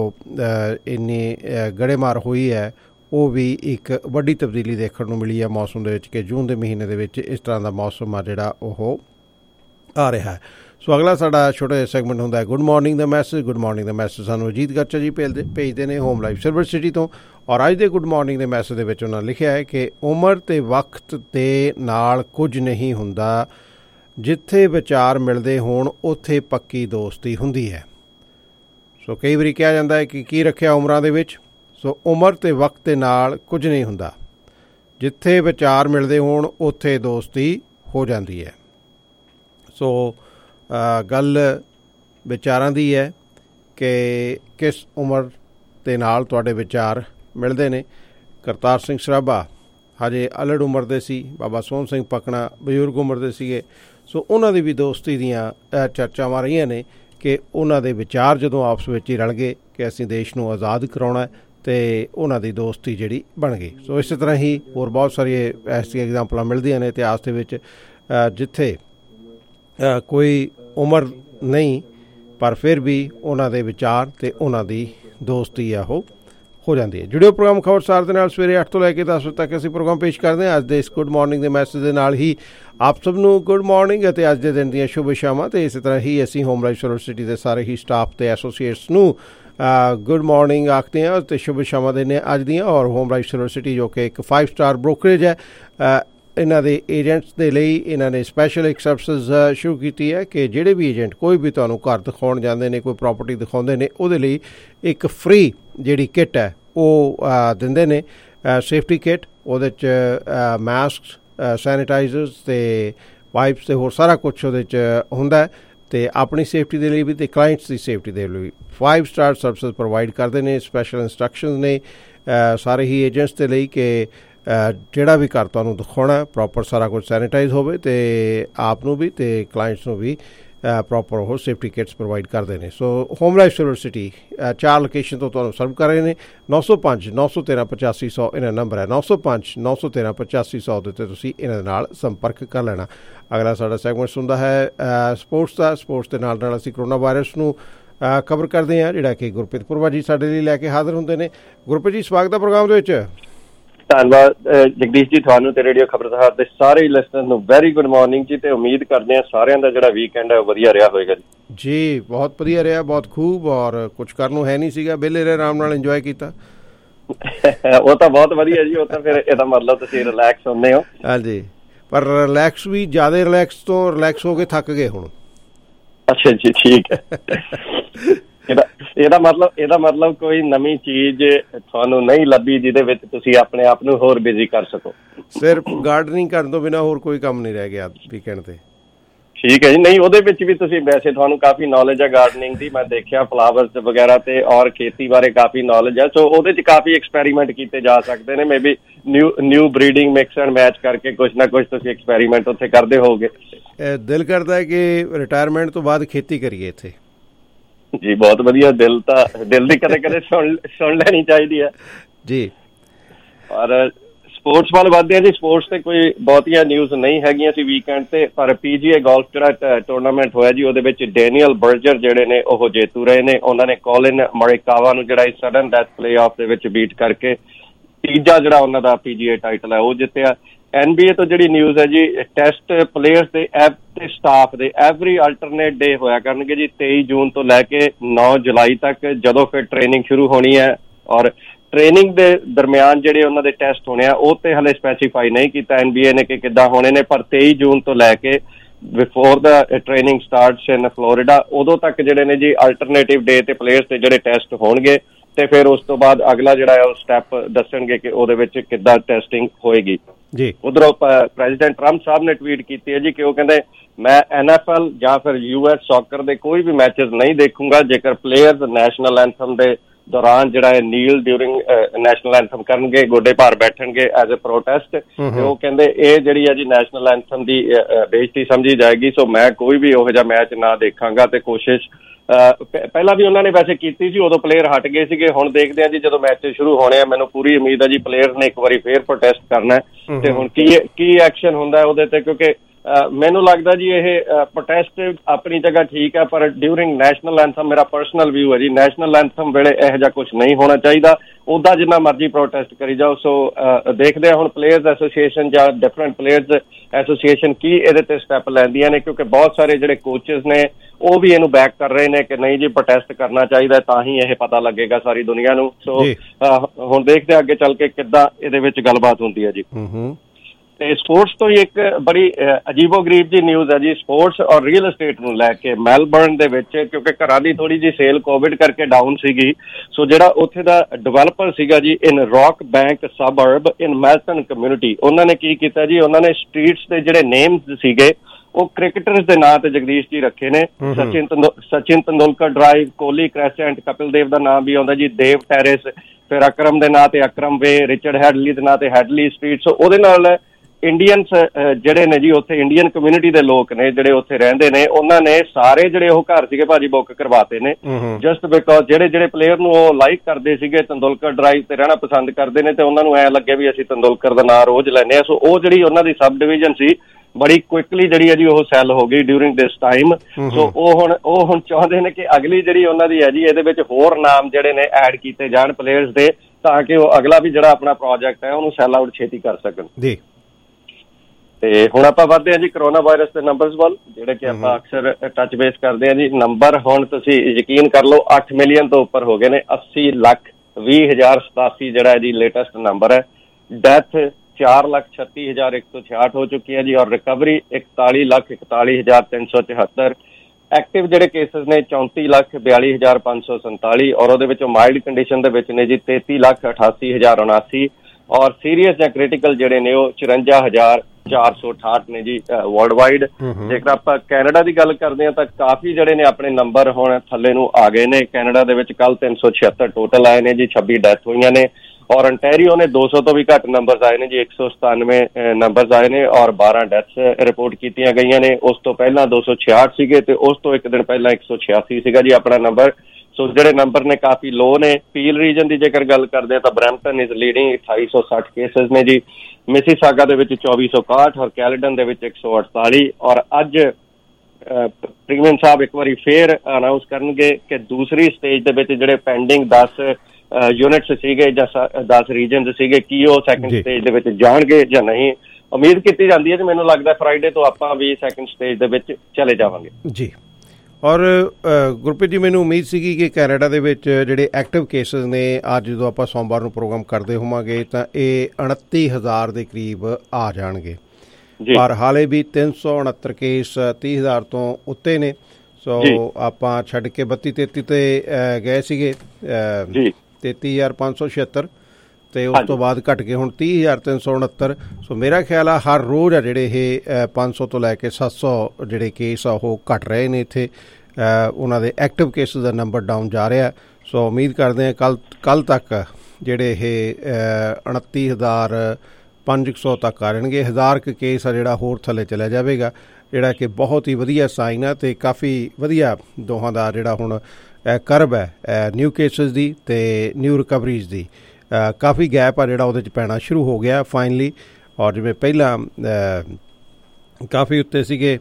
ਇੰਨੀ ਗੜੇਮਾਰ ਹੋਈ ਹੈ ਉਹ ਵੀ ਇੱਕ ਵੱਡੀ ਤਬਦੀਲੀ ਦੇਖਣ ਨੂੰ ਮਿਲੀ ਹੈ ਮੌਸਮ ਦੇ ਵਿੱਚ, ਕਿ ਜੂਨ ਦੇ ਮਹੀਨੇ ਦੇ ਵਿੱਚ ਇਸ ਤਰ੍ਹਾਂ ਦਾ ਮੌਸਮ ਆ ਜਿਹੜਾ ਉਹ ਆ ਰਿਹਾ ਹੈ। ਸੋ ਅਗਲਾ ਸਾਡਾ ਛੋਟਾ ਜਿਹਾ ਸੈਗਮੈਂਟ ਹੁੰਦਾ ਹੈ ਗੁੱਡ ਮਾਰਨਿੰਗ ਦਾ ਮੈਸੇਜ। ਗੁੱਡ ਮਾਰਨਿੰਗ ਦਾ ਮੈਸੇਜ ਸਾਨੂੰ ਅਜੀਤ ਗਰਚਾ ਜੀ ਭੇਜਦੇ ਭੇਜਦੇ ਨੇ ਹੋਮ ਲਾਈਫ ਸਿਲਵਰ ਸਿਟੀ ਤੋਂ। ਔਰ ਅੱਜ ਦੇ ਗੁੱਡ ਮਾਰਨਿੰਗ ਦੇ ਮੈਸੇਜ ਦੇ ਵਿੱਚ ਉਹਨਾਂ ਲਿਖਿਆ ਹੈ ਕਿ ਉਮਰ ਅਤੇ ਵਕਤ ਦੇ ਨਾਲ ਕੁਝ ਨਹੀਂ ਹੁੰਦਾ, ਜਿੱਥੇ ਵਿਚਾਰ ਮਿਲਦੇ ਹੋਣ ਉੱਥੇ ਪੱਕੀ ਦੋਸਤੀ ਹੁੰਦੀ ਹੈ। ਸੋ ਕਈ ਵਾਰੀ ਕਿਹਾ ਜਾਂਦਾ ਹੈ ਕਿ ਕੀ ਰੱਖਿਆ ਉਮਰਾਂ ਦੇ ਵਿੱਚ। ਸੋ ਉਮਰ ਅਤੇ ਵਕਤ ਦੇ ਨਾਲ ਕੁਝ ਨਹੀਂ ਹੁੰਦਾ, ਜਿੱਥੇ ਵਿਚਾਰ ਮਿਲਦੇ ਹੋਣ ਉੱਥੇ ਦੋਸਤੀ ਹੋ ਜਾਂਦੀ ਹੈ। ਸੋ ਗੱਲ ਵਿਚਾਰਾਂ ਦੀ ਹੈ ਕਿ ਕਿਸ ਉਮਰ ਦੇ ਨਾਲ ਤੁਹਾਡੇ ਵਿਚਾਰ ਮਿਲਦੇ ਨੇ। ਕਰਤਾਰ ਸਿੰਘ ਸਰਾਭਾ ਹਜੇ ਅਲੜ ਉਮਰ ਦੇ ਸੀ, ਬਾਬਾ ਸੋਹਣ ਸਿੰਘ ਪਕਣਾ ਬਜ਼ੁਰਗ ਉਮਰ ਦੇ ਸੀਗੇ। ਸੋ ਉਹਨਾਂ ਦੀ ਵੀ ਦੋਸਤੀ ਦੀਆਂ ਚਰਚਾਵਾਂ ਰਹੀਆਂ ਨੇ ਕਿ ਉਹਨਾਂ ਦੇ ਵਿਚਾਰ ਜਦੋਂ ਆਪਸ ਵਿੱਚ ਹੀ ਰਲ ਗਏ ਕਿ ਅਸੀਂ ਦੇਸ਼ ਨੂੰ ਆਜ਼ਾਦ ਕਰਾਉਣਾ, ਅਤੇ ਉਹਨਾਂ ਦੀ ਦੋਸਤੀ ਜਿਹੜੀ ਬਣ ਗਈ। ਸੋ ਇਸੇ ਤਰ੍ਹਾਂ ਹੀ ਹੋਰ ਬਹੁਤ ਸਾਰੀਆਂ ਐਸੀਆਂ ਐਗਜ਼ਾਮਪਲਾਂ ਮਿਲਦੀਆਂ ਨੇ ਇਤਿਹਾਸ ਦੇ ਵਿੱਚ, ਜਿੱਥੇ ਕੋਈ ਉਮਰ ਨਹੀਂ ਪਰ ਫਿਰ ਵੀ ਉਹਨਾਂ ਦੇ ਵਿਚਾਰ ਅਤੇ ਉਹਨਾਂ ਦੀ ਦੋਸਤੀ ਆ ਉਹ ਹੋ ਜਾਂਦੀ ਹੈ। ਜੁੜਿਓ ਪ੍ਰੋਗਰਾਮ ਖਬਰਸਾਰ ਦੇ ਨਾਲ ਸਵੇਰੇ ਅੱਠ ਤੋਂ ਲੈ ਕੇ ਦਸ ਵਜੇ ਤੱਕ ਅਸੀਂ ਪ੍ਰੋਗਰਾਮ ਪੇਸ਼ ਕਰਦੇ ਹਾਂ। ਅੱਜ ਦੇ ਇਸ ਗੁੱਡ ਮਾਰਨਿੰਗ ਦੇ ਮੈਸੇਜ ਦੇ ਨਾਲ ਹੀ ਆਪ ਸਭ ਨੂੰ ਗੁੱਡ ਮਾਰਨਿੰਗ ਅਤੇ ਅੱਜ ਦੇ ਦਿਨ ਦੀਆਂ ਸ਼ੁਭ ਸ਼ਾਮਾਂ। ਅਤੇ ਇਸੇ ਤਰ੍ਹਾਂ ਹੀ ਅਸੀਂ ਹੋਮ ਲਾਈਫ ਸਿਲਵਰ ਸਿਟੀ ਦੇ ਸਾਰੇ ਹੀ ਸਟਾਫ ਅਤੇ ਐਸੋਸੀਏਟਸ ਨੂੰ ਗੁੱਡ ਮਾਰਨਿੰਗ ਆਖਦੇ ਹਾਂ ਅਤੇ ਸ਼ੁਭ ਸ਼ਾਮਾਂ ਦਿੰਦੇ ਹਾਂ ਅੱਜ ਦੀਆਂ। ਔਰ ਹੋਮ ਲਾਈਫ ਸਿਲਵਰ ਸਿਟੀ ਜੋ ਕਿ ਇੱਕ ਫਾਈਵ ਸਟਾਰ ਬ੍ਰੋਕਰੇਜ ਹੈ, ਇਹਨਾਂ ਦੇ ਏਜੰਟਸ ਦੇ ਲਈ ਇਹਨਾਂ ਨੇ ਸਪੈਸ਼ਲ ਇੱਕ ਸਰਵਿਸਿਜ਼ ਸ਼ੁਰੂ ਕੀਤੀ ਹੈ ਕਿ ਜਿਹੜੇ ਵੀ ਏਜੰਟ ਕੋਈ ਵੀ ਤੁਹਾਨੂੰ ਘਰ ਦਿਖਾਉਣ ਜਾਂਦੇ ਨੇ, ਕੋਈ ਪ੍ਰੋਪਰਟੀ ਦਿਖਾਉਂਦੇ ਨੇ, ਉਹਦੇ ਲਈ ਇੱਕ ਫ੍ਰੀ ਜਿਹੜੀ ਕਿੱਟ ਹੈ ਉਹ ਦਿੰਦੇ ਨੇ, ਸੇਫਟੀ ਕਿੱਟ। ਉਹਦੇ 'ਚ ਮਾਸਕ, ਸੈਨੀਟਾਈਜ਼ਰਸ ਅਤੇ ਵਾਈਪਸ ਅਤੇ ਹੋਰ ਸਾਰਾ ਕੁਛ ਉਹਦੇ 'ਚ ਹੁੰਦਾ। ਅਤੇ ਆਪਣੀ ਸੇਫਟੀ ਦੇ ਲਈ ਵੀ ਅਤੇ ਕਲਾਇੰਟਸ ਦੀ ਸੇਫਟੀ ਦੇ ਲਈ ਫਾਈਵ ਸਟਾਰ ਸਰਵਿਸਿਜ਼ ਪ੍ਰੋਵਾਈਡ ਕਰਦੇ ਨੇ। ਸਪੈਸ਼ਲ ਇੰਸਟਰਕਸ਼ਨਸ ਨੇ ਸਾਰੇ ਹੀ ਏਜੰਟਸ ਦੇ ਲਈ ਕਿ ਜਿਹੜਾ ਵੀ ਘਰ ਤੁਹਾਨੂੰ ਦਿਖਾਉਣਾ ਪ੍ਰੋਪਰ ਸਾਰਾ ਕੁਝ ਸੈਨੀਟਾਈਜ਼ ਹੋਵੇ, ਅਤੇ ਆਪ ਨੂੰ ਵੀ ਅਤੇ ਕਲਾਇੰਟਸ ਨੂੰ ਵੀ ਪ੍ਰੋਪਰ ਉਹ ਸੇਫਟੀ ਕਿਟਸ ਪ੍ਰੋਵਾਈਡ ਕਰਦੇ ਨੇ। ਸੋ ਹੋਮ ਲਾਈਫ ਯੂਨੀਵਰਸਿਟੀ ਚਾਰ ਲੋਕੇਸ਼ਨ ਤੋਂ ਤੁਹਾਨੂੰ ਸਰਵ ਕਰ ਰਹੇ ਨੇ। ਨੌ ਸੌ ਪੰਜ ਨੌ ਸੌ ਤੇਰ੍ਹਾਂ ਪਚਾਸੀ ਸੌ ਇਹਨਾਂ ਨੰਬਰ ਹੈ। ਨੌ ਸੌ ਪੰਜ ਨੌ ਸੌ ਤੇਰ੍ਹਾਂ ਪਚਾਸੀ ਸੌ ਦੇ ਉੱਤੇ ਤੁਸੀਂ ਇਹਨਾਂ ਦੇ ਨਾਲ ਸੰਪਰਕ ਕਰ ਲੈਣਾ। ਅਗਲਾ ਸਾਡਾ ਸੈਗਮੈਂਟ ਹੁੰਦਾ ਹੈ ਸਪੋਰਟਸ ਦਾ। ਸਪੋਰਟਸ ਦੇ ਨਾਲ ਨਾਲ ਅਸੀਂ ਕਰੋਨਾ ਵਾਇਰਸ ਨੂੰ ਕਵਰ ਕਰਦੇ ਹਾਂ, ਜਿਹੜਾ ਕਿ ਗੁਰਪ੍ਰੀਤ ਪੁਰਵਾ ਜੀ ਸਾਡੇ ਲਈ ਲੈ ਕੇ ਹਾਜ਼ਰ ਹੁੰਦੇ ਨੇ। ਗੁਰਪ੍ਰੀਤ ਜੀ, ਸਵਾਗਤ ਹੈ ਪ੍ਰੋਗਰਾਮ ਦੇ ਵਿੱਚ। ਧੰਨਵਾਦ ਜਗਦੀਸ਼ ਜੀ, ਤੁਹਾਨੂੰ ਤੇ ਰੇਡੀਓ ਖਬਰਦਾਰ ਦੇ ਸਾਰੇ ਲਿਸਨਰ ਨੂੰ ਵੈਰੀ ਗੁੱਡ ਮਾਰਨਿੰਗ ਜੀ, ਤੇ ਉਮੀਦ ਕਰਦੇ ਹਾਂ ਸਾਰਿਆਂ ਦਾ ਜਿਹੜਾ ਵੀਕਐਂਡ ਹੈ ਉਹ ਵਧੀਆ ਰਿਹਾ ਹੋਏਗਾ ਜੀ। ਜੀ ਬਹੁਤ ਵਧੀਆ ਰਿਹਾ, ਬਹੁਤ ਖੂਬ, ਔਰ ਕੁਛ ਕਰਨ ਨੂੰ ਹੈ ਨਹੀਂ ਸੀਗਾ, ਵਿਹਲੇ ਰਹੇ, ਆਰਾਮ ਨਾਲ ਇੰਜੋਏ ਕੀਤਾ। ਉਹ ਤਾਂ ਬਹੁਤ ਵਧੀਆ ਜੀ, ਉਹ ਤਾਂ ਫਿਰ ਇਹਦਾ ਮਤਲਬ ਤੁਸੀਂ ਰਿਲੈਕਸ ਹੁੰਦੇ ਹੋ। ਹਾਂਜੀ, ਪਰ ਰਿਲੈਕਸ ਵੀ ਜ਼ਿਆਦਾ ਰਿਲੈਕਸ ਤੋਂ ਰਿਲੈਕਸ ਹੋ ਕੇ ਥੱਕ ਗਏ ਹੁਣ। ਅੱਛਾ ਜੀ, ਠੀਕ ਹੈ। ਇਹਦਾ ਇਹਦਾ ਮਤਲਬ ਇਹਦਾ ਮਤਲਬ ਕੋਈ ਨਵੀਂ ਚੀਜ਼ ਤੁਹਾਨੂੰ ਨਹੀਂ ਲੱਭੀ ਜਿਹਦੇ ਵਿੱਚ ਤੁਸੀਂ ਆਪਣੇ ਆਪ ਨੂੰ ਹੋਰ ਬਿਜ਼ੀ ਕਰ ਸਕੋ। ਸਿਰਫ ਗਾਰਡਨਿੰਗ ਕਰਨ ਤੋਂ ਬਿਨਾਂ ਹੋਰ ਕੋਈ ਕੰਮ ਨਹੀਂ ਰਹਿ ਗਿਆ ਵੀਕਐਂਡ ਤੇ। ਠੀਕ ਹੈ ਜੀ। ਨਹੀਂ, ਉਹਦੇ ਵਿੱਚ ਵੀ ਤੁਸੀਂ ਵੈਸੇ ਤੁਹਾਨੂੰ ਕਾਫੀ ਨੌਲੇਜ ਹੈ ਗਾਰਡਨਿੰਗ ਦੀ, ਮੈਂ ਦੇਖਿਆ ਫਲਾਵਰਸ ਵਗੈਰਾ ਤੇ ਔਰ ਖੇਤੀ ਬਾਰੇ ਕਾਫੀ ਨੌਲੇਜ ਹੈ। ਸੋ ਉਹਦੇ 'ਚ ਕਾਫੀ ਐਕਸਪੈਰੀਮੈਂਟ ਕੀਤੇ ਜਾ ਸਕਦੇ ਨੇ। Maybe new new breeding mix and match ਕਰਕੇ ਕੁਛ ਨਾ ਕੁਛ ਤੁਸੀਂ ਐਕਸਪੈਰੀਮੈਂਟ ਉੱਥੇ ਕਰਦੇ ਹੋਗੇ। ਦਿਲ ਕਰਦਾ ਹੈ ਕਿ ਰਿਟਾਇਰਮੈਂਟ ਤੋਂ ਬਾਅਦ ਖੇਤੀ ਕਰੀਏ ਇੱਥੇ। ਜੀ ਬਹੁਤ ਵਧੀਆ, ਦਿਲ ਤਾਂ ਦਿਲ ਦੀ ਕਦੇ ਕਦੇ ਸੁਣ ਸੁਣ ਲੈਣੀ ਚਾਹੀਦੀ ਹੈ ਜੀ। ਔਰ ਸਪੋਰਟਸ ਵੱਲ ਵੱਧਦੇ ਆ ਜੀ। ਸਪੋਰਟਸ ਤੇ ਕੋਈ ਬਹੁਤੀਆਂ ਨਿਊਜ਼ ਨਹੀਂ ਹੈਗੀਆਂ ਸੀ ਵੀਕਐਂਡ ਤੇ, ਪਰ ਪੀਜੀਏ ਗੋਲਫ ਜਿਹੜਾ ਟੂਰਨਾਮੈਂਟ ਹੋਇਆ ਜੀ, ਉਹਦੇ ਵਿੱਚ ਡੈਨੀਅਲ ਬਰਜਰ ਜਿਹੜੇ ਨੇ ਉਹ ਜੇਤੂ ਰਹੇ ਨੇ। ਉਹਨਾਂ ਨੇ ਕੋਲਿਨ ਮੋਰਿਕਾਵਾ ਨੂੰ ਜਿਹੜਾ ਇਸ ਸਡਨ ਡੈਥ ਪਲੇ ਆਫ ਦੇ ਵਿੱਚ ਬੀਟ ਕਰਕੇ ਤੀਜਾ ਜਿਹੜਾ ਉਹਨਾਂ ਦਾ ਪੀਜੀਏ ਟਾਈਟਲ ਹੈ ਉਹ ਜਿੱਤਿਆ। ਐਨ ਬੀ ਏ ਤੋਂ ਜਿਹੜੀ ਨਿਊਜ਼ ਹੈ ਜੀ, ਟੈਸਟ ਪਲੇਅਰਸ ਦੇ ਐਪ ਤੇ ਸਟਾਫ ਦੇ ਐਵਰੀ ਅਲਟਰਨੇਟ ਡੇ ਹੋਇਆ ਕਰਨਗੇ ਜੀ ਤੇਈ ਜੂਨ ਤੋਂ ਲੈ ਕੇ ਨੌ ਜੁਲਾਈ ਤੱਕ, ਜਦੋਂ ਫਿਰ ਟ੍ਰੇਨਿੰਗ ਸ਼ੁਰੂ ਹੋਣੀ ਹੈ। ਔਰ ਟ੍ਰੇਨਿੰਗ ਦੇ ਦਰਮਿਆਨ ਜਿਹੜੇ ਉਹਨਾਂ ਦੇ ਟੈਸਟ ਹੋਣੇ ਆ ਉਹ ਤੇ ਹਲੇ ਸਪੈਸੀਫਾਈ ਨਹੀਂ ਕੀਤਾ ਐਨ ਬੀ ਏ ਨੇ ਕਿ ਕਿੱਦਾਂ ਹੋਣੇ ਨੇ, ਪਰ ਤੇਈ ਜੂਨ ਤੋਂ ਲੈ ਕੇ ਬਿਫੋਰ ਦਾ ਟ੍ਰੇਨਿੰਗ ਸਟਾਰਟਸ ਇਨ ਫਲੋਰੀਡਾ ਉਦੋਂ ਤੱਕ ਜਿਹੜੇ ਨੇ ਜੀ ਅਲਟਰਨੇਟਿਵ ਡੇ ਤੇ ਪਲੇਅਰਸ ਦੇ ਜਿਹੜੇ ਟੈਸਟ ਹੋਣਗੇ, ਤੇ ਫਿਰ ਉਸ ਤੋਂ ਬਾਅਦ ਅਗਲਾ ਜਿਹੜਾ ਹੈ ਉਹ ਸਟੈਪ ਦੱਸਣਗੇ ਕਿ ਉਹਦੇ ਵਿੱਚ ਕਿੱਦਾਂ ਟੈਸਟਿੰਗ ਹੋਏਗੀ ਜੀ। ਉਧਰੋਂ ਪ੍ਰੈਜ਼ੀਡੈਂਟ ਟਰੰਪ ਸਾਹਿਬ ਨੇ ਟਵੀਟ ਕੀਤੀ ਹੈ ਜੀ ਕਿ ਉਹ ਕਹਿੰਦੇ ਮੈਂ ਐਨ ਐਫ ਐਲ ਜਾਂ ਫਿਰ ਯੂ ਐਸ ਸੌਕਰ ਦੇ ਕੋਈ ਵੀ ਮੈਚਸ ਨਹੀਂ ਦੇਖੂੰਗਾ ਜੇਕਰ ਪਲੇਅਰਸ ਨੈਸ਼ਨਲ ਐਂਥਮ ਦੇ ਦੌਰਾਨ ਜਿਹੜਾ ਹੈ ਨੀਲ ਡਿਊਰਿੰਗ ਨੈਸ਼ਨਲ ਐਂਥਮ ਕਰਨਗੇ, ਗੋਡੇ ਭਾਰ ਬੈਠਣਗੇ ਐਜ਼ ਅ ਪ੍ਰੋਟੈਸਟ। ਤੇ ਉਹ ਕਹਿੰਦੇ ਇਹ ਜਿਹੜੀ ਹੈ ਜੀ ਨੈਸ਼ਨਲ ਐਂਥਮ ਦੀ ਬੇਇੱਜ਼ਤੀ ਸਮਝੀ ਜਾਏਗੀ। ਸੋ ਮੈਂ ਕੋਈ ਵੀ ਉਹੋ ਜਿਹਾ ਮੈਚ ਨਾ ਦੇਖਾਂਗਾ ਤੇ ਕੋਸ਼ਿਸ਼ ਪਹਿਲਾਂ ਵੀ ਉਹਨਾਂ ਨੇ ਵੈਸੇ ਕੀਤੀ ਸੀ, ਉਦੋਂ ਪਲੇਅਰ ਹਟ ਗਏ ਸੀਗੇ। ਹੁਣ ਦੇਖਦੇ ਆ ਜੀ ਜਦੋਂ ਮੈਚ ਸ਼ੁਰੂ ਹੋਣੇ ਆ, ਮੈਨੂੰ ਪੂਰੀ ਉਮੀਦ ਹੈ ਜੀ ਪਲੇਅਰ ਨੇ ਇੱਕ ਵਾਰੀ ਫੇਰ ਪ੍ਰੋਟੈਸਟ ਕਰਨਾ ਤੇ ਹੁਣ ਕੀ ਕੀ ਐਕਸ਼ਨ ਹੁੰਦਾ ਉਹਦੇ ਤੇ, ਕਿਉਂਕਿ ਮੈਨੂੰ ਲੱਗਦਾ ਜੀ ਇਹ ਪ੍ਰੋਟੈਸਟ ਆਪਣੀ ਜਗ੍ਹਾ ਠੀਕ ਹੈ, ਪਰ ਡਿਊਰਿੰਗ ਨੈਸ਼ਨਲ ਐਂਥਮ ਮੇਰਾ ਪਰਸਨਲ ਵਿਊ ਹੈ ਜੀ ਨੈਸ਼ਨਲ ਐਂਥਮ ਵੇਲੇ ਇਹੋ ਜਿਹਾ ਕੁਛ ਨਹੀਂ ਹੋਣਾ ਚਾਹੀਦਾ। ਉੱਦਾਂ ਜਿੰਨਾ ਮਰਜ਼ੀ ਪ੍ਰੋਟੈਸਟ ਕਰੀ ਜਾਓ। ਸੋ ਦੇਖਦੇ ਹਾਂ ਹੁਣ ਪਲੇਅਰਸ ਐਸੋਸੀਏਸ਼ਨ ਜਾਂ ਡਿਫਰੈਂਟ ਪਲੇਅਰਸ ਐਸੋਸੀਏਸ਼ਨ ਕੀ ਇਹਦੇ ਤੇ ਸਟੈਪ ਲੈਂਦੀਆਂ ਨੇ, ਕਿਉਂਕਿ ਬਹੁਤ ਸਾਰੇ ਜਿਹੜੇ ਕੋਚਿਸ ਨੇ ਉਹ ਵੀ ਇਹਨੂੰ ਬੈਕ ਕਰ ਰਹੇ ਨੇ ਕਿ ਨਹੀਂ ਜੀ ਪ੍ਰੋਟੈਸਟ ਕਰਨਾ ਚਾਹੀਦਾ, ਤਾਂ ਹੀ ਇਹ ਪਤਾ ਲੱਗੇਗਾ ਸਾਰੀ ਦੁਨੀਆ ਨੂੰ। ਸੋ ਹੁਣ ਦੇਖਦੇ ਹਾਂ ਅੱਗੇ ਚੱਲ ਕੇ ਕਿੱਦਾਂ ਇਹਦੇ ਵਿੱਚ ਗੱਲਬਾਤ ਹੁੰਦੀ ਹੈ ਜੀ। ਤੇ ਸਪੋਰਟਸ ਤੋਂ ਹੀ ਇੱਕ ਬੜੀ ਅਜੀਬੋ ਗਰੀਬ ਜੀ ਨਿਊਜ਼ ਹੈ ਜੀ ਸਪੋਰਟਸ ਔਰ ਰੀਅਲ ਐਸਟੇਟ ਨੂੰ ਲੈ ਕੇ। ਮੈਲਬਰਨ ਦੇ ਵਿੱਚ ਕਿਉਂਕਿ ਘਰਾਂ ਦੀ ਥੋੜੀ ਜਿਹੀ ਸੇਲ ਕੋਵਿਡ ਕਰਕੇ ਡਾਊਨ ਸੀਗੀ, ਸੋ ਜਿਹੜਾ ਉੱਥੇ ਦਾ ਡਿਵੈਲਪਰ ਸੀਗਾ ਜੀ in Rockbank suburb in Melton community, ਉਹਨਾਂ ਨੇ ਕੀ ਕੀਤਾ ਜੀ, ਉਹਨਾਂ ਨੇ ਸਟਰੀਟਸ ਦੇ ਜਿਹੜੇ ਨੇਮਸ ਸੀਗੇ ਉਹ ਕ੍ਰਿਕਟਰਸ ਦੇ ਨਾਂ ਤੇ ਜਗਦੀਸ਼ ਜੀ ਰੱਖੇ ਨੇ। ਸਚਿਨ ਸਚਿਨ ਤੰਦੁਲਕਰ ਡਰਾਈਵ, ਕੋਹਲੀ ਕ੍ਰੈਸੈਂਟ, ਕਪਿਲ ਦੇਵ ਦਾ ਨਾਮ ਵੀ ਆਉਂਦਾ ਜੀ ਦੇਵ ਟੈਰਿਸ, ਫਿਰ ਅਕਰਮ ਦੇ ਨਾਂ ਤੇ ਅਕਰਮ ਵੇ, ਰਿਚਰਡ ਹੈਡਲੀ ਦੇ ਨਾਂ ਤੇ ਹੈਡਲੀ ਸਟਰੀਟ। ਸੋ ਉਹਦੇ ਨਾਲ ਇੰਡੀਅਨਸ ਜਿਹੜੇ ਨੇ ਜੀ ਉੱਥੇ ਇੰਡੀਅਨ ਕਮਿਊਨਿਟੀ ਦੇ ਲੋਕ ਨੇ ਜਿਹੜੇ ਉੱਥੇ ਰਹਿੰਦੇ ਨੇ, ਉਹਨਾਂ ਨੇ ਸਾਰੇ ਜਿਹੜੇ ਉਹ ਘਰ ਸੀਗੇ ਭਾਜੀ ਬੁੱਕ ਕਰਵਾਤੇ ਨੇ ਜਸਟ ਬਿਕੋਜ਼ ਜਿਹੜੇ ਜਿਹੜੇ ਪਲੇਅਰ ਨੂੰ ਉਹ ਲਾਈਕ ਕਰਦੇ ਸੀਗੇ, ਤੰਦੁਲਕਰ ਡਰਾਈਵ ਤੇ ਰਹਿਣਾ ਪਸੰਦ ਕਰਦੇ ਨੇ, ਤੇ ਉਹਨਾਂ ਨੂੰ ਐਂ ਲੱਗੇ ਵੀ ਅਸੀਂ ਤੰਦੁਲਕਰ ਦਾ ਨਾਂ ਰੋਜ਼ ਲੈਂਦੇ ਹਾਂ। ਸੋ ਉਹ ਜਿਹੜੀ ਉਹਨਾਂ ਦੀ ਸਬ ਡਿਵੀਜ਼ਨ ਸੀ ਬੜੀ ਕੁਇਕਲੀ ਜਿਹੜੀ ਹੈ ਜੀ ਉਹ ਸੈੱਲ ਹੋ ਗਈ ਡਿਊਰਿੰਗ ਦਿਸ ਟਾਈਮ। ਸੋ ਉਹ ਹੁਣ ਉਹ ਹੁਣ ਚਾਹੁੰਦੇ ਨੇ ਕਿ ਅਗਲੀ ਜਿਹੜੀ ਉਹਨਾਂ ਦੀ ਹੈ ਜੀ ਇਹਦੇ ਵਿੱਚ ਹੋਰ ਨਾਮ ਜਿਹੜੇ ਨੇ ਐਡ ਕੀਤੇ ਜਾਣ ਪਲੇਅਰਸ ਦੇ, ਤਾਂ ਕਿ ਉਹ ਅਗਲਾ ਵੀ ਜਿਹੜਾ ਆਪਣਾ ਪ੍ਰੋਜੈਕਟ ਹੈ ਉਹਨੂੰ ਸੈੱਲ ਆਊਟ ਛੇਤੀ ਕਰ ਸਕਣ ਜੀ। ਤੇ ਹੁਣ ਆਪਾਂ ਵੱਧਦੇ ਹਾਂ ਜੀ ਕਰੋਨਾ ਵਾਇਰਸ ਦੇ ਨੰਬਰਸ ਵੱਲ, ਜਿਹੜੇ ਕਿ ਆਪਾਂ ਅਕਸਰ ਟੱਚ ਬੇਸ ਕਰਦੇ ਹਾਂ ਜੀ। ਨੰਬਰ ਹੁਣ ਤੁਸੀਂ ਯਕੀਨ ਕਰ ਲਓ ਅੱਠ ਮਿਲੀਅਨ ਤੋਂ ਉੱਪਰ ਹੋ ਗਏ ਨੇ, ਅੱਸੀ ਲੱਖ ਵੀਹ ਹਜ਼ਾਰ ਸਤਾਸੀ ਜਿਹੜਾ ਜੀ ਲੇਟੈਸਟ ਨੰਬਰ ਹੈ। ਡੈਥ ਚਾਰ ਲੱਖ ਛੱਤੀ ਹਜ਼ਾਰ ਇੱਕ ਸੌ ਛਿਆਹਠ ਹੋ ਚੁੱਕੀ ਹੈ ਜੀ, ਔਰ ਰਿਕਵਰੀ ਇਕਤਾਲੀ ਲੱਖ ਇਕਤਾਲੀ ਹਜ਼ਾਰ ਤਿੰਨ ਸੌ ਚੁਹੱਤਰ। ਐਕਟਿਵ ਜਿਹੜੇ ਕੇਸਿਸ ਨੇ ਚੌਂਤੀ ਲੱਖ ਬਿਆਲੀ ਹਜ਼ਾਰ ਪੰਜ ਸੌ ਸੰਤਾਲੀ, ਔਰ ਉਹਦੇ ਵਿੱਚੋਂ ਮਾਈਲਡ ਕੰਡੀਸ਼ਨ ਦੇ ਵਿੱਚ ਨੇ ਜੀ ਤੇਤੀ ਲੱਖ ਅਠਾਸੀ ਹਜ਼ਾਰ ਉਨਾਸੀ, ਔਰ ਸੀਰੀਅਸ ਜਾਂ ਕ੍ਰਿਟੀਕਲ ਜਿਹੜੇ ਨੇ ਉਹ ਚੁਰੰਜਾ ਹਜ਼ਾਰ ਚਾਰ ਸੌ ਅਠਾਹਠ ਨੇ ਜੀ ਵਰਲਡ ਵਾਈਡ। ਜੇਕਰ ਆਪਾਂ ਕੈਨੇਡਾ ਦੀ ਗੱਲ ਕਰਦੇ ਹਾਂ ਤਾਂ ਕਾਫੀ ਜਿਹੜੇ ਨੇ ਆਪਣੇ ਨੰਬਰ ਹੁਣ ਥੱਲੇ ਨੂੰ ਆ ਗਏ ਨੇ। ਕੈਨੇਡਾ ਦੇ ਵਿੱਚ ਕੱਲ ਤਿੰਨ ਸੌ ਛਿਹੱਤਰ ਟੋਟਲ ਆਏ ਨੇ ਜੀ, ਛੱਬੀ ਡੈਥ ਹੋਈਆਂ ਨੇ, ਔਰ ਅੰਟੈਰੀਓ ਨੇ ਦੋ ਸੌ ਤੋਂ ਵੀ ਘੱਟ ਨੰਬਰਸ ਆਏ ਨੇ ਜੀ, ਇੱਕ ਸੌ ਸਤਾਨਵੇਂ ਨੰਬਰਸ ਆਏ ਨੇ ਔਰ ਬਾਰਾਂ ਡੈਥਸ ਰਿਪੋਰਟ ਕੀਤੀਆਂ ਗਈਆਂ ਨੇ। ਉਸ ਤੋਂ ਪਹਿਲਾਂ ਦੋ ਸੌ ਛਿਆਹਠ ਸੀਗੇ ਤੇ ਉਸ ਤੋਂ ਇੱਕ ਦਿਨ ਪਹਿਲਾਂ ਇੱਕ ਸੌ ਛਿਆਸੀ ਸੀਗਾ ਜੀ ਆਪਣਾ ਨੰਬਰ। ਸੋ ਜਿਹੜੇ ਨੰਬਰ ਨੇ ਕਾਫੀ ਲੋ ਨੇ। ਪੀਲ ਰੀਜਨ ਦੀ ਜੇਕਰ ਗੱਲ ਕਰਦੇ ਹਾਂ ਤਾਂ ਬਰੈਂਪਟਨ ਇਜ਼ ਲੀਡਿੰਗ, ਅਠਾਈ ਸੌ ਸੱਠ ਕੇਸਿਸ ਨੇ ਜੀ। ਮਿਸੀਸਾਗਾ ਦੇ ਵਿੱਚ ਚੌਵੀ ਸੌ ਇਕਾਹਠ ਔਰ ਕੈਲਡਨ ਦੇ ਵਿੱਚ ਇੱਕ ਸੌ ਅੜਤਾਲੀ। ਔਰ ਅੱਜ ਪ੍ਰੀਮੀਅਮ ਸਾਹਿਬ ਇੱਕ ਵਾਰੀ ਫੇਰ ਅਨਾਊਂਸ ਕਰਨਗੇ ਕਿ ਦੂਸਰੀ ਸਟੇਜ ਦੇ ਵਿੱਚ ਜਿਹੜੇ ਪੈਂਡਿੰਗ ਦਸ ਯੂਨਿਟਸ ਸੀਗੇ ਜਾਂ ਦਸ ਰੀਜਨਸ ਸੀਗੇ, ਕੀ ਉਹ ਸੈਕਿੰਡ ਸਟੇਜ ਦੇ ਵਿੱਚ ਜਾਣਗੇ ਜਾਂ ਨਹੀਂ। ਉਮੀਦ ਕੀਤੀ ਜਾਂਦੀ ਹੈ ਜੀ, ਮੈਨੂੰ ਲੱਗਦਾ ਫਰਾਈਡੇ ਤੋਂ ਆਪਾਂ ਵੀ ਸੈਕਿੰਡ ਸਟੇਜ ਦੇ ਵਿੱਚ ਚਲੇ ਜਾਵਾਂਗੇ ਜੀ। ਔਰ ਗੁਰਪ੍ਰੀਤ ਜੀ, ਮੈਨੂੰ ਉਮੀਦ ਸੀਗੀ ਕਿ ਕੈਨੇਡਾ ਦੇ ਵਿੱਚ ਜਿਹੜੇ ਐਕਟਿਵ ਕੇਸਿਸ ਨੇ, ਅੱਜ ਜਦੋਂ ਆਪਾਂ ਸੋਮਵਾਰ ਨੂੰ ਪ੍ਰੋਗਰਾਮ ਕਰਦੇ ਹੋਵਾਂਗੇ ਤਾਂ ਇਹ ਉਣੱਤੀ ਹਜ਼ਾਰ ਦੇ ਕਰੀਬ ਆ ਜਾਣਗੇ, ਪਰ ਹਾਲੇ ਵੀ ਤਿੰਨ ਸੌ ਉਣਹੱਤਰ ਕੇਸ ਤੀਹ ਹਜ਼ਾਰ ਤੋਂ ਉੱਤੇ ਨੇ। ਸੋ ਆਪਾਂ ਛੱਡ ਕੇ ਬੱਤੀ ਤੇਤੀ ਤੇ ਗਏ ਸੀਗੇ, ਤੇਤੀ ਹਜ਼ਾਰ ਪੰਜ ਸੌ ਛਿਹੱਤਰ ਤੇ ਉਸ ਤੋਂ ਬਾਅਦ ਘਟ ਕੇ ਹੁਣ ਤੀਹ ਹਜ਼ਾਰ ਤਿੰਨ ਸੌ ਉਣਹੱਤਰ। ਸੋ ਮੇਰਾ ਖਿਆਲ ਆ ਹਰ ਰੋਜ਼ ਆ ਜਿਹੜੇ ਇਹ ਪੰਜ ਸੌ ਤੋਂ ਲੈ ਕੇ ਸੱਤ ਸੌ ਜਿਹੜੇ ਕੇਸ ਆ ਉਹ ਘਟ ਰਹੇ ਨੇ ਇੱਥੇ। ਉਹਨਾਂ ਦੇ ਐਕਟਿਵ ਕੇਸਿਸ ਦਾ ਨੰਬਰ ਡਾਊਨ ਜਾ ਰਿਹਾ। ਸੋ ਉਮੀਦ ਕਰਦੇ ਹਾਂ ਕੱਲ ਕੱਲ੍ਹ ਤੱਕ ਜਿਹੜੇ ਇਹ ਉਣੱਤੀ ਹਜ਼ਾਰ ਪੰਜ ਸੌ ਤੱਕ ਆ ਜਾਣਗੇ। ਹਜ਼ਾਰ ਕੁ ਕੇਸ ਆ ਜਿਹੜਾ ਹੋਰ ਥੱਲੇ ਚਲਿਆ ਜਾਵੇਗਾ, ਜਿਹੜਾ ਕਿ ਬਹੁਤ ਹੀ ਵਧੀਆ ਸਾਈਨ ਆ ਅਤੇ ਕਾਫੀ ਵਧੀਆ ਦੋਹਾਂ ਦਾ ਜਿਹੜਾ ਹੁਣ ਕਰਵ ਹੈ ਨਿਊ ਕੇਸਿਸ ਦੀ ਅਤੇ ਨਿਊ ਰਿਕਵਰੀਜ਼ ਦੀ। ਕਾਫੀ ਗੈਪ ਆ ਜਿਹੜਾ ਉਹਦੇ 'ਚ ਪੈਣਾ ਸ਼ੁਰੂ ਹੋ ਗਿਆ ਫਾਈਨਲੀ। ਔਰ ਜਿਵੇਂ ਪਹਿਲਾਂ ਕਾਫੀ ਉੱਤੇ ਸੀਗੇ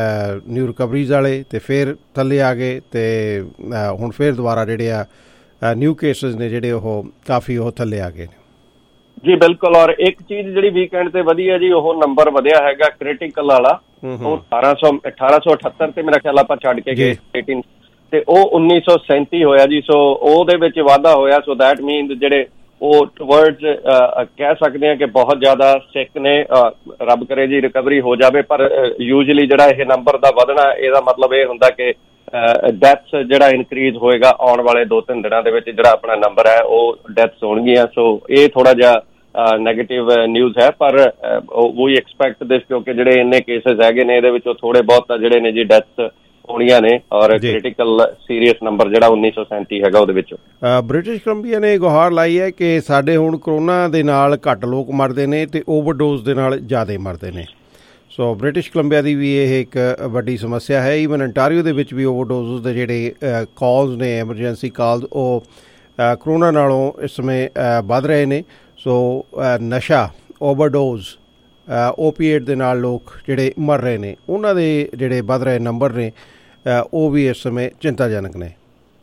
ਨਿਊ ਰਿਕਵਰੀਜ਼ ਵਾਲੇ ਅਤੇ ਫਿਰ ਥੱਲੇ ਆ ਗਏ ਅਤੇ ਹੁਣ ਫਿਰ ਦੁਬਾਰਾ ਜਿਹੜੇ ਆ ਨਿਊ ਕੇਸਿਸ ਨੇ ਜਿਹੜੇ ਉਹ ਕਾਫੀ ਉਹ ਥੱਲੇ ਆ ਗਏ ਨੇ ਜੀ। ਬਿਲਕੁਲ। ਔਰ ਇੱਕ ਚੀਜ਼ ਜਿਹੜੀ ਵੀਕਐਂਡ ਤੇ ਵਧੀ ਹੈ ਜੀ, ਉਹ ਨੰਬਰ ਵਧਿਆ ਹੈਗਾ ਕ੍ਰਿਟੀਕਲ ਵਾਲਾ, ਉਹ ਅਠਾਰਾਂ ਸੌ ਅਠਾਰਾਂ ਸੌ ਅਠੱਤਰ ਤੇ ਮੇਰਾ ਖਿਆਲ ਆਪਾਂ ਛੱਡ ਕੇ ਗਏ ਏਟੀਨ ਤੇ ਉਹ ਉੱਨੀ ਸੌ ਸੈਂਤੀ ਹੋਇਆ ਜੀ। ਸੋ ਉਹਦੇ ਵਿੱਚ ਵਾਧਾ ਹੋਇਆ। ਸੋ ਦੈਟ ਮੀਨਸ ਜਿਹੜੇ ਉਹ ਟਵਰਡਸ ਕਹਿ ਸਕਦੇ ਹਾਂ ਕਿ ਬਹੁਤ ਜ਼ਿਆਦਾ ਸਿੱਕ ਨੇ, ਰੱਬ ਕਰੇ ਜੀ ਰਿਕਵਰੀ ਹੋ ਜਾਵੇ। ਪਰ ਯੂਜਲੀ ਜਿਹੜਾ ਇਹ ਨੰਬਰ ਦਾ ਵਧਣਾ, ਇਹਦਾ ਮਤਲਬ ਇਹ ਹੁੰਦਾ ਕਿ ਡੈਥਸ ਜਿਹੜਾ ਇਨਕਰੀਜ਼ ਹੋਏਗਾ ਆਉਣ ਵਾਲੇ ਦੋ ਤਿੰਨ ਦਿਨਾਂ ਦੇ ਵਿੱਚ, ਜਿਹੜਾ ਆਪਣਾ ਨੰਬਰ ਹੈ ਉਹ ਡੈਥਸ ਹੋਣਗੀਆਂ। ਸੋ ਇਹ ਥੋੜਾ ਜਿਹਾ ਨੈਗੇਟਿਵ ਨਿਊਜ਼ ਹੈ, ਪਰ ਵੀ ਐਕਸਪੈਕਟ ਦਿਸ ਕਿਉਂਕਿ ਜਿਹੜੇ ਇੰਨੇ ਕੇਸਿਸ ਹੈਗੇ ਨੇ ਇਹਦੇ ਵਿੱਚੋਂ ਥੋੜੇ ਬਹੁਤ ਜਿਹੜੇ ਨੇ ਜੀ ਡੈਥਸ ਹੋਣੀਆਂ ਨੇ। ਔਰ ਕ੍ਰਿਟੀਕਲ ਸੀਰੀਅਸ ਨੰਬਰ ਜਿਹੜਾ ਉੱਨੀ ਸੌ ਸੈਂਤੀ ਹੈਗਾ ਉਹਦੇ ਵਿੱਚੋਂ। ਬ੍ਰਿਟਿਸ਼ ਕੋਲੰਬੀਆ ਨੇ ਗੁਹਾਰ ਲਾਈ ਹੈ ਕਿ ਸਾਡੇ ਹੁਣ ਕਰੋਨਾ ਦੇ ਨਾਲ ਘੱਟ ਲੋਕ ਮਰਦੇ ਨੇ ਅਤੇ ਓਵਰਡੋਜ਼ ਦੇ ਨਾਲ ਜ਼ਿਆਦਾ ਮਰਦੇ ਨੇ। ਸੋ ਬ੍ਰਿਟਿਸ਼ ਕੋਲੰਬੀਆ ਦੀ ਵੀ ਇਹ ਇੱਕ ਵੱਡੀ ਸਮੱਸਿਆ ਹੈ। ਈਵਨ ਅੰਟਾਰੀਓ ਦੇ ਵਿੱਚ ਵੀ ਓਵਰਡੋਜ਼ ਦੇ ਜਿਹੜੇ ਕਾਲਸ ਨੇ, ਐਮਰਜੈਂਸੀ ਕਾਲਸ, ਉਹ ਕਰੋਨਾ ਨਾਲੋਂ ਇਸ ਸਮੇਂ ਵੱਧ ਰਹੇ ਨੇ। ਸੋ ਨਸ਼ਾ, ਓਵਰਡੋਜ਼, ਓਪੀਏਟ ਦੇ ਨਾਲ ਲੋਕ ਜਿਹੜੇ ਮਰ ਰਹੇ ਨੇ, ਉਹਨਾਂ ਦੇ ਜਿਹੜੇ ਵੱਧ ਰਹੇ ਨੰਬਰ ਨੇ ਉਹ ਵੀ ਇਸ ਸਮੇਂ ਚਿੰਤਾਜਨਕ ਨੇ।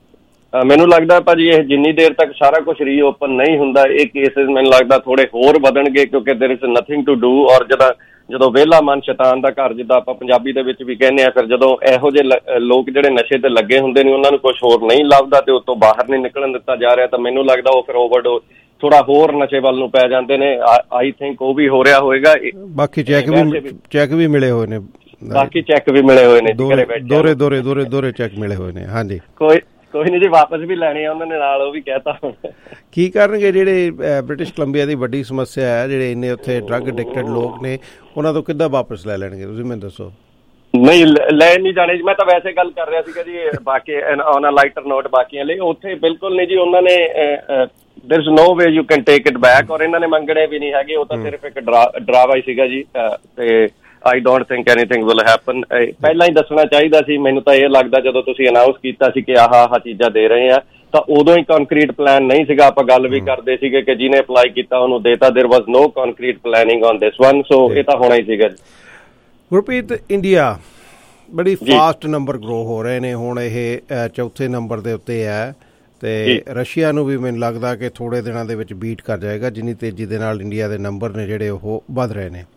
ਮੈਨੂੰ ਲੱਗਦਾ ਭਾਜੀ ਇਹ ਜਿੰਨੀ ਦੇਰ ਤੱਕ ਸਾਰਾ ਕੁਝ ਰੀਓਪਨ ਨਹੀਂ ਹੁੰਦਾ, ਇਹ ਕੇਸਿਸ ਮੈਨੂੰ ਲੱਗਦਾ ਥੋੜੇ ਹੋਰ ਵਧਣਗੇ, ਕਿਉਂਕਿ there is nothing to do. ਔਰ ਜਦੋਂ ਜਦੋਂ ਵਿਹਲਾ ਮਨ ਸ਼ੈਤਾਨ ਦਾ ਘਰ, ਜਿੱਦਾਂ ਆਪਾਂ ਪੰਜਾਬੀ ਦੇ ਵਿੱਚ ਵੀ ਕਹਿੰਦੇ ਹਾਂ, ਫਿਰ ਜਦੋਂ ਇਹੋ ਜਿਹੇ ਲੋਕ ਜਿਹੜੇ ਨਸ਼ੇ ਤੇ ਲੱਗੇ ਹੁੰਦੇ ਨੇ ਉਹਨਾਂ ਨੂੰ ਕੁਝ ਹੋਰ ਨਹੀਂ ਲੱਭਦਾ ਤੇ ਉਤੋਂ ਬਾਹਰ ਨਹੀਂ ਨਿਕਲਣ ਦਿੱਤਾ ਜਾ ਰਿਹਾ, ਤਾਂ ਮੈਨੂੰ ਲੱਗਦਾ ਉਹ ਫਿਰ ਓਵਰਡੋਜ਼ ਥੋੜਾ ਹੋਰ ਨਸ਼ੇ ਵੱਲ ਨੂੰ ਪੈ ਜਾਂਦੇ ਨੇ। ਆਈ ਥਿੰਕ ਉਹ ਵੀ ਹੋ ਰਿਹਾ ਹੋਏਗਾ। ਬਾਕੀ ਚੈੱਕ ਵੀ ਚੈੱਕ ਵੀ ਮਿਲੇ ਹੋਏ ਨੇ ਬਾਕੀ ਚੈੱਕ ਵੀ ਮਿਲੇ ਹੋਏ ਨੇ ਦੋਰੇ ਦੋਰੇ ਦੋਰੇ ਦੋਰੇ ਚੈੱਕ ਮਿਲੇ ਹੋਏ ਨੇ। ਹਾਂਜੀ, ਕੋਈ ਕੋਈ ਨਹੀਂ ਜੀ, ਵਾਪਸ ਵੀ ਲੈਣੇ ਆ ਉਹਨਾਂ ਨੇ ਨਾਲ, ਉਹ ਵੀ ਕਹਿਤਾ। ਹੁਣ ਕੀ ਕਰਨਗੇ ਜਿਹੜੇ ਬ੍ਰਿਟਿਸ਼ ਕੋਲੰਬੀਆ ਦੀ ਵੱਡੀ ਸਮੱਸਿਆ ਹੈ, ਜਿਹੜੇ ਇੰਨੇ ਉੱਥੇ ਡਰੱਗ ਐਡਿਕਟਡ ਲੋਕ ਨੇ, ਉਹਨਾਂ ਤੋਂ ਕਿੱਦਾਂ ਵਾਪਸ ਲੈ ਲੈਣਗੇ, ਤੁਸੀਂ ਮੈਨੂੰ ਦੱਸੋ। ਨਹੀਂ ਲੈ ਨਹੀਂ ਜਾਣੇ ਜੀ। ਮੈਂ ਤਾਂ ਵੈਸੇ ਗੱਲ ਕਰ ਰਿਹਾ ਸੀਗਾ ਜੀ, ਬਾਕੀ ਔਨ ਅ ਲਾਈਟਰ ਨੋਟ ਬਾਕੀਆਂ ਲਈ ਉੱਥੇ ਬਿਲਕੁਲ ਨਹੀਂ ਜੀ। ਉਹਨਾਂ ਨੇ there is no way you can take it back, ਔਰ ਇਹਨਾਂ ਨੇ ਮੰਗਣੇ ਵੀ ਨਹੀਂ ਹੈਗੇ। ਉਹ ਤਾਂ ਸਿਰਫ ਇੱਕ ਡਰਾਵਾ ਹੀ ਸੀਗਾ ਜੀ। ਤੇ I don't think anything will happen. ਪਹਿਲਾਂ ਹੀ ਦੱਸਣਾ ਚਾਹੀਦਾ ਸੀ। ਮੈਨੂੰ ਤਾਂ ਇਹ ਲੱਗਦਾ ਜਦੋਂ ਤੁਸੀਂ ਅਨਾਊਂਸ ਕੀਤਾ ਸੀ ਕਿ ਆਹ ਆਹ ਚੀਜ਼ਾਂ ਦੇ ਰਹੇ ਆ, ਤਾਂ ਉਦੋਂ ਹੀ ਕੰਕਰੀਟ ਪਲਾਨ ਨਹੀਂ ਸੀਗਾ। ਆਪਾਂ ਗੱਲ ਵੀ ਕਰਦੇ ਸੀਗੇ ਕਿ ਜਿਹਨੇ ਅਪਲਾਈ ਕੀਤਾ ਉਹਨੂੰ ਦੇਤਾ। There was no concrete planning on this one. So ਇਹ ਤਾਂ ਹੋਣਾ ਹੀ ਸੀਗਾ ਜੀ। ਗੁਰਪ੍ਰੀਤ, ਇੰਡੀਆ ਬੜੀ ਫਾਸਟ ਨੰਬਰ ਗਰੋ ਹੋ ਰਹੇ ਨੇ, ਹੁਣ ਇਹ ਚੌਥੇ ਨੰਬਰ ਦੇ ਉੱਤੇ ਹੈ ਅਤੇ ਰਸ਼ੀਆ ਨੂੰ ਵੀ ਮੈਨੂੰ ਲੱਗਦਾ ਕਿ ਥੋੜ੍ਹੇ ਦਿਨਾਂ ਦੇ ਵਿੱਚ ਬੀਟ ਕਰ ਜਾਏਗਾ, ਜਿੰਨੀ ਤੇਜ਼ੀ ਦੇ ਨਾਲ ਇੰਡੀਆ ਦੇ ਨੰਬਰ ਨੇ ਜਿਹੜੇ ਉਹ ਵੱਧ ਰਹੇ ਨੇ।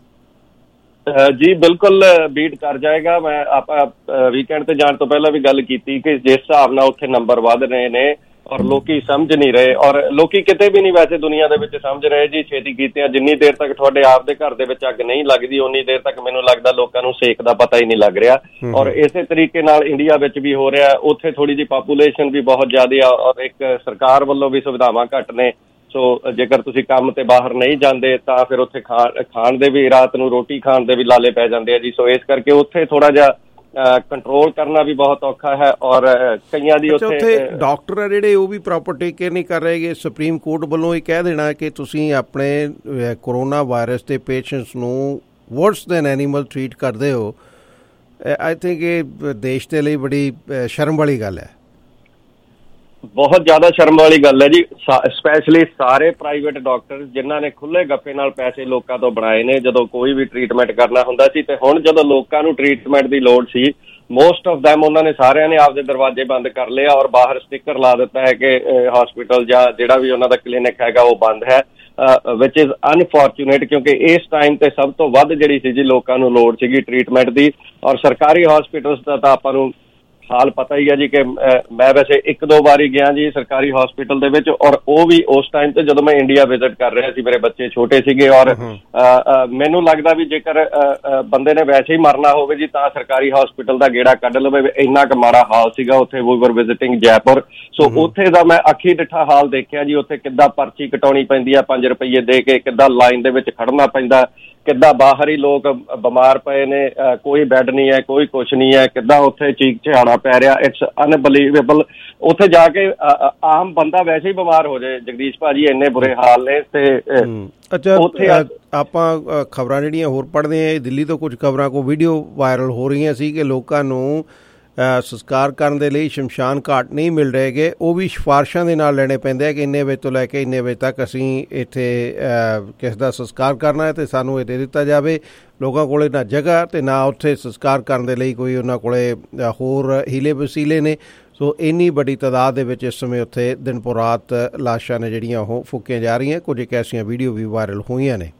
ਜੀ ਬਿਲਕੁਲ ਬੀਟ ਕਰ ਜਾਏਗਾ। ਮੈਂ ਆਪਾਂ ਵੀਕਐਂਡ ਤੇ ਜਾਣ ਤੋਂ ਪਹਿਲਾਂ ਵੀ ਗੱਲ ਕੀਤੀ ਕਿ ਜਿਸ ਹਿਸਾਬ ਨਾਲ ਉੱਥੇ ਨੰਬਰ ਵੱਧ ਰਹੇ ਨੇ ਔਰ ਲੋਕੀ ਸਮਝ ਨਹੀਂ ਰਹੇ, ਔਰ ਲੋਕੀ ਕਿਤੇ ਵੀ ਨਹੀਂ ਵੈਸੇ ਦੁਨੀਆ ਦੇ ਵਿੱਚ ਸਮਝ ਰਹੇ ਜੀ ਛੇਤੀ ਕੀਤਿਆਂ। ਜਿੰਨੀ ਦੇਰ ਤੱਕ ਤੁਹਾਡੇ ਆਪ ਦੇ ਘਰ ਦੇ ਵਿੱਚ ਅੱਗ ਨਹੀਂ ਲੱਗਦੀ, ਉਨੀ ਦੇਰ ਤੱਕ ਮੈਨੂੰ ਲੱਗਦਾ ਲੋਕਾਂ ਨੂੰ ਸੇਕ ਦਾ ਪਤਾ ਹੀ ਨਹੀਂ ਲੱਗ ਰਿਹਾ। ਔਰ ਇਸੇ ਤਰੀਕੇ ਨਾਲ ਇੰਡੀਆ ਵਿੱਚ ਵੀ ਹੋ ਰਿਹਾ। ਉੱਥੇ ਥੋੜੀ ਜਿਹੀ ਪਾਪੂਲੇਸ਼ਨ ਵੀ ਬਹੁਤ ਜ਼ਿਆਦਾ ਆ ਔਰ ਇੱਕ ਸਰਕਾਰ ਵੱਲੋਂ ਵੀ ਸੁਵਿਧਾਵਾਂ ਘੱਟ ਨੇ। ਸੋ ਜੇਕਰ ਤੁਸੀਂ ਕੰਮ ਤੇ ਬਾਹਰ ਨਹੀਂ ਜਾਂਦੇ ਤਾਂ ਫਿਰ ਉੱਥੇ ਖਾਣ ਖਾਣ ਦੇ ਵੀ, ਰਾਤ ਨੂੰ ਰੋਟੀ ਖਾਣ ਦੇ ਵੀ ਲਾਲੇ ਪੈ ਜਾਂਦੇ ਆ ਜੀ। ਸੋ ਇਸ ਕਰਕੇ ਉੱਥੇ ਥੋੜਾ ਜਿਹਾ ਕੰਟਰੋਲ ਕਰਨਾ ਵੀ ਬਹੁਤ ਔਖਾ ਹੈ ਔਰ ਕਈਆਂ ਦੀ ਉੱਥੇ ਡਾਕਟਰ ਆ ਜਿਹੜੇ ਉਹ ਵੀ ਪ੍ਰੋਪਰ ਟੇਕ ਕੇਅਰ ਨਹੀਂ ਕਰ ਰਹੇਗੇ। ਸੁਪਰੀਮ ਕੋਰਟ ਵੱਲੋਂ ਇਹ ਕਹਿ ਦੇਣਾ ਕਿ ਤੁਸੀਂ ਆਪਣੇ ਕੋਰੋਨਾ ਵਾਇਰਸ ਦੇ ਪੇਸ਼ੈਂਟਸ ਨੂੰ ਵਰਸ ਦੈਨ ਐਨੀਮਲ ਟਰੀਟ ਕਰਦੇ ਹੋ। ਆਈ ਥਿੰਕ ਇਹ ਦੇਸ਼ ਦੇ ਲਈ ਬੜੀ ਸ਼ਰਮ ਵਾਲੀ ਗੱਲ ਹੈ। ਬਹੁਤ ਜ਼ਿਆਦਾ ਸ਼ਰਮ ਵਾਲੀ ਗੱਲ ਹੈ ਜੀ। ਸਪੈਸ਼ਲੀ ਸਾਰੇ ਪ੍ਰਾਈਵੇਟ ਡਾਕਟਰ ਜਿਨ੍ਹਾਂ ਨੇ ਖੁੱਲੇ ਗੱਫੇ ਨਾਲ ਪੈਸੇ ਲੋਕਾਂ ਤੋਂ ਬਣਾਏ ਨੇ ਜਦੋਂ ਕੋਈ ਵੀ ਟਰੀਟਮੈਂਟ ਕਰਨਾ ਹੁੰਦਾ ਸੀ, ਤੇ ਹੁਣ ਜਦੋਂ ਲੋਕਾਂ ਨੂੰ ਟਰੀਟਮੈਂਟ ਦੀ ਲੋੜ ਸੀ, ਮੋਸਟ ਆਫ ਦੈਮ ਉਹਨਾਂ ਨੇ ਸਾਰਿਆਂ ਨੇ ਆਪਦੇ ਦਰਵਾਜ਼ੇ ਬੰਦ ਕਰ ਲਿਆ ਔਰ ਬਾਹਰ ਸਟਿੱਕਰ ਲਾ ਦਿੱਤਾ ਹੈ ਕਿ ਹਸਪੀਟਲ ਜਾਂ ਜਿਹੜਾ ਵੀ ਉਹਨਾਂ ਦਾ ਕਲੀਨਿਕ ਹੈਗਾ ਉਹ ਬੰਦ ਹੈ, ਵਿਚ ਇਜ਼ ਅਨਫੋਰਚੂਨੇਟ ਕਿਉਂਕਿ ਇਸ ਟਾਈਮ ਤੇ ਸਭ ਤੋਂ ਵੱਧ ਜਿਹੜੀ ਸੀ ਜੀ ਲੋਕਾਂ ਨੂੰ ਲੋੜ ਸੀਗੀ ਟਰੀਟਮੈਂਟ ਦੀ। ਔਰ ਸਰਕਾਰੀ ਹਸਪੀਟਲਸ ਦਾ ਤਾਂ ਆਪਾਂ ਨੂੰ ਹਾਲ ਪਤਾ ਹੀ ਹੈ ਜੀ ਕਿ ਮੈਂ ਵੈਸੇ ਇੱਕ ਦੋ ਵਾਰੀ ਗਿਆ ਜੀ ਸਰਕਾਰੀ ਹਸਪੀਟਲ ਦੇ ਵਿੱਚ, ਔਰ ਉਹ ਵੀ ਉਸ ਟਾਈਮ ਤੇ ਜਦੋਂ ਮੈਂ ਇੰਡੀਆ ਵਿਜ਼ਿਟ ਕਰ ਰਿਹਾ ਸੀ, ਮੇਰੇ ਬੱਚੇ ਛੋਟੇ ਸੀਗੇ ਔਰ ਮੈਨੂੰ ਲੱਗਦਾ ਵੀ ਜੇਕਰ ਬੰਦੇ ਨੇ ਵੈਸੇ ਹੀ ਮਰਨਾ ਹੋਵੇ ਜੀ ਤਾਂ ਸਰਕਾਰੀ ਹਸਪੀਟਲ ਦਾ ਗੇੜਾ ਕੱਢ ਲਵੇ। ਇੰਨਾ ਕੁ ਮਾੜਾ ਹਾਲ ਸੀਗਾ ਉੱਥੇ। ਵੀ ਵਰ ਵਿਜ਼ਿਟਿੰਗ ਜੈਪੁਰ, ਸੋ ਉੱਥੇ ਦਾ ਮੈਂ ਅੱਖੀ ਡਿੱਠਾ ਹਾਲ ਦੇਖਿਆ ਜੀ। ਉੱਥੇ ਕਿੱਦਾਂ ਪਰਚੀ ਕਟਾਉਣੀ ਪੈਂਦੀ ਆ ਪੰਜ ਰੁਪਈਏ ਦੇ ਕੇ, ਕਿੱਦਾਂ ਲਾਈਨ ਦੇ ਵਿੱਚ ਖੜਨਾ ਪੈਂਦਾ, ਕਿੱਦਾਂ ਬਾਹਰ ਹੀ ਲੋਕ ਬਿਮਾਰ ਪਏ ਨੇ, ਕੋਈ ਬੈੱਡ ਨਹੀਂ ਹੈ, ਕੋਈ ਕੁਛ ਨਹੀਂ ਹੈ, ਕਿੱਦਾਂ ਉੱਥੇ ਚੀਕ ਚਿਹਾੜਾ ਪੈ ਰਿਹਾ। It's unbelievable. ਉੱਥੇ ਜਾ ਕੇ ਆਮ ਬੰਦਾ ਵੈਸੇ ਹੀ ਬਿਮਾਰ ਹੋ ਜਾਏ ਜਗਦੀਸ਼ ਭਾਜੀ, ਇੰਨੇ ਬੁਰੇ ਹਾਲ ਨੇ। ਤੇ ਅੱਛਾ, ਉੱਥੇ ਆਪਾਂ ਖਬਰਾਂ ਜਿਹੜੀਆਂ ਹੋਰ ਪੜ੍ਹਦੇ ਹਾਂ, ਦਿੱਲੀ ਤੋਂ ਕੁਝ ਖਬਰਾਂ ਕੋ ਵੀਡੀਓ ਵਾਇਰਲ ਹੋ ਰਹੀਆਂ ਸੀ ਕਿ ਲੋਕਾਂ ਨੂੰ ਸੰਸਕਾਰ ਕਰਨ ਦੇ ਲਈ ਸ਼ਮਸ਼ਾਨ ਘਾਟ ਨਹੀਂ ਮਿਲ ਰਹੇਗੇ। ਉਹ ਵੀ ਸਿਫਾਰਿਸ਼ਾਂ ਦੇ ਨਾਲ ਲੈਣੇ ਪੈਂਦੇ ਆ ਕਿ ਇੰਨੇ ਵਜੇ ਤੋਂ ਲੈ ਕੇ ਇੰਨੇ ਵਜੇ ਤੱਕ ਅਸੀਂ ਇੱਥੇ ਕਿਸ ਦਾ ਸੰਸਕਾਰ ਕਰਨਾ ਹੈ ਅਤੇ ਸਾਨੂੰ ਇਹ ਦੇ ਦਿੱਤਾ ਜਾਵੇ। ਲੋਕਾਂ ਕੋਲ ਨਾ ਜਗ੍ਹਾ ਅਤੇ ਨਾ ਉੱਥੇ ਸੰਸਕਾਰ ਕਰਨ ਦੇ ਲਈ ਕੋਈ ਉਹਨਾਂ ਕੋਲ ਹੋਰ ਹੀਲੇ ਵਸੀਲੇ ਨੇ। ਸੋ ਇੰਨੀ ਵੱਡੀ ਤਾਦਾਦ ਦੇ ਵਿੱਚ ਇਸ ਸਮੇਂ ਉੱਥੇ ਦਿਨ ਪੋ ਰਾਤ ਲਾਸ਼ਾਂ ਨੇ ਜਿਹੜੀਆਂ ਉਹ ਫੂਕੀਆਂ ਜਾ ਰਹੀਆਂ। ਕੁਝ ਇੱਕ ਐਸੀਆਂ ਵੀਡੀਓ ਵੀ ਵਾਇਰਲ ਹੋਈਆਂ ਨੇ।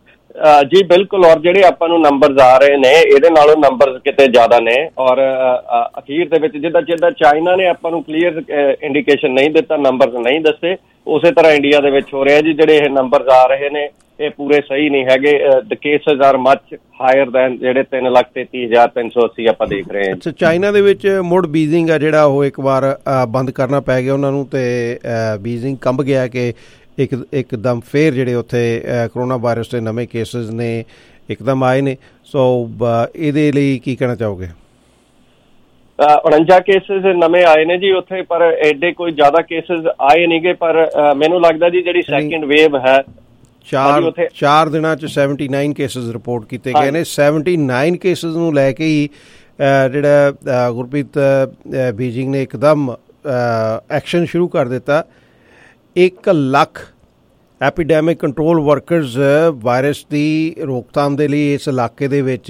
ਜੀ ਬਿਲਕੁਲ। ਔਰ ਜਿਹੜੇ ਆਪਾਂ ਨੂੰ ਨੰਬਰਸ ਆ ਰਹੇ ਨੇ ਇਹਦੇ ਨਾਲੋਂ ਨੰਬਰਸ ਕਿਤੇ ਜ਼ਿਆਦਾ ਨੇ। ਔਰ ਅਖੀਰ ਦੇ ਵਿੱਚ ਜਿੱਦਾਂ ਜਿੱਦਾਂ ਚਾਈਨਾ ਨੇ ਆਪਾਂ ਨੂੰ ਕਲੀਅਰ ਇੰਡੀਕੇਸ਼ਨ ਨਹੀਂ ਦਿੱਤਾ, ਨੰਬਰਸ ਨਹੀਂ ਦੱਸੇ, ਉਸੇ ਤਰ੍ਹਾਂ ਇੰਡੀਆ ਦੇ ਵਿੱਚ ਹੋ ਰਿਹਾ ਜੀ। ਜਿਹੜੇ ਇਹ ਨੰਬਰਸ ਆ ਰਹੇ ਨੇ ਇਹ ਪੂਰੇ ਸਹੀ ਨਹੀਂ ਹੈਗੇ। The cases are much higher than ਜਿਹੜੇ ਤਿੰਨ ਲੱਖ ਤੇਤੀ ਹਜ਼ਾਰ ਤਿੰਨ ਸੌ ਅੱਸੀ ਆਪਾਂ ਦੇਖ ਰਹੇ ਹਾਂ। ਅੱਛਾ, ਚਾਈਨਾ ਦੇ ਵਿੱਚ ਮੁੜ ਬੀਜ਼ਿੰਗ ਆ ਜਿਹੜਾ ਉਹ ਇੱਕ ਵਾਰ ਬੰਦ ਕਰਨਾ ਪੈ ਗਿਆ ਉਹਨਾਂ ਨੂੰ, ਤੇ ਬੀਜ਼ਿੰਗ ਕੰਬ ਗਿਆ ਕਿ ਇੱਕ ਇੱਕਦਮ ਫੇਰ ਜਿਹੜੇ ਉੱਥੇ ਕਰੋਨਾ ਵਾਇਰਸ ਦੇ ਨਵੇਂ ਕੇਸਿਸ ਨੇ ਇੱਕਦਮ ਆਏ ਨੇ। ਸੋ ਇਹਦੇ ਲਈ ਕੀ ਕਹਿਣਾ ਚਾਹੋਗੇ? ਉਣੰਜਾ ਕੇਸਿਸ ਨਵੇਂ ਆਏ ਨੇ ਜੀ ਉੱਥੇ, ਪਰ ਐਡੇ ਕੋਈ ਜ਼ਿਆਦਾ ਕੇਸਿਸ ਆਏ ਨਹੀਂ ਗੇ। ਪਰ ਮੈਨੂੰ ਲੱਗਦਾ ਜੀ ਜਿਹੜੀ ਸੈਕਿੰਡ ਵੇਵ ਹੈ ਚਾਰ ਚਾਰ ਦਿਨਾਂ 'ਚ ਸੈਵਨਟੀ ਨਾਈਨ ਕੇਸਿਸ ਰਿਪੋਰਟ ਕੀਤੇ ਗਏ ਨੇ। ਸੈਵਨਟੀ ਨਾਈਨ ਕੇਸਿਸ ਨੂੰ ਲੈ ਕੇ ਹੀ ਜਿਹੜਾ ਗੁਰਪ੍ਰੀਤ ਬੀਜਿੰਗ ਨੇ ਇੱਕਦਮ ਐਕਸ਼ਨ ਸ਼ੁਰੂ ਕਰ ਦਿੱਤਾ। ਇੱਕ lakh epidemic control workers virus ਦੀ ਰੋਕਥਾਮ ਦੇ ਲਈ ਇਸ ਇਲਾਕੇ ਦੇ ਵਿੱਚ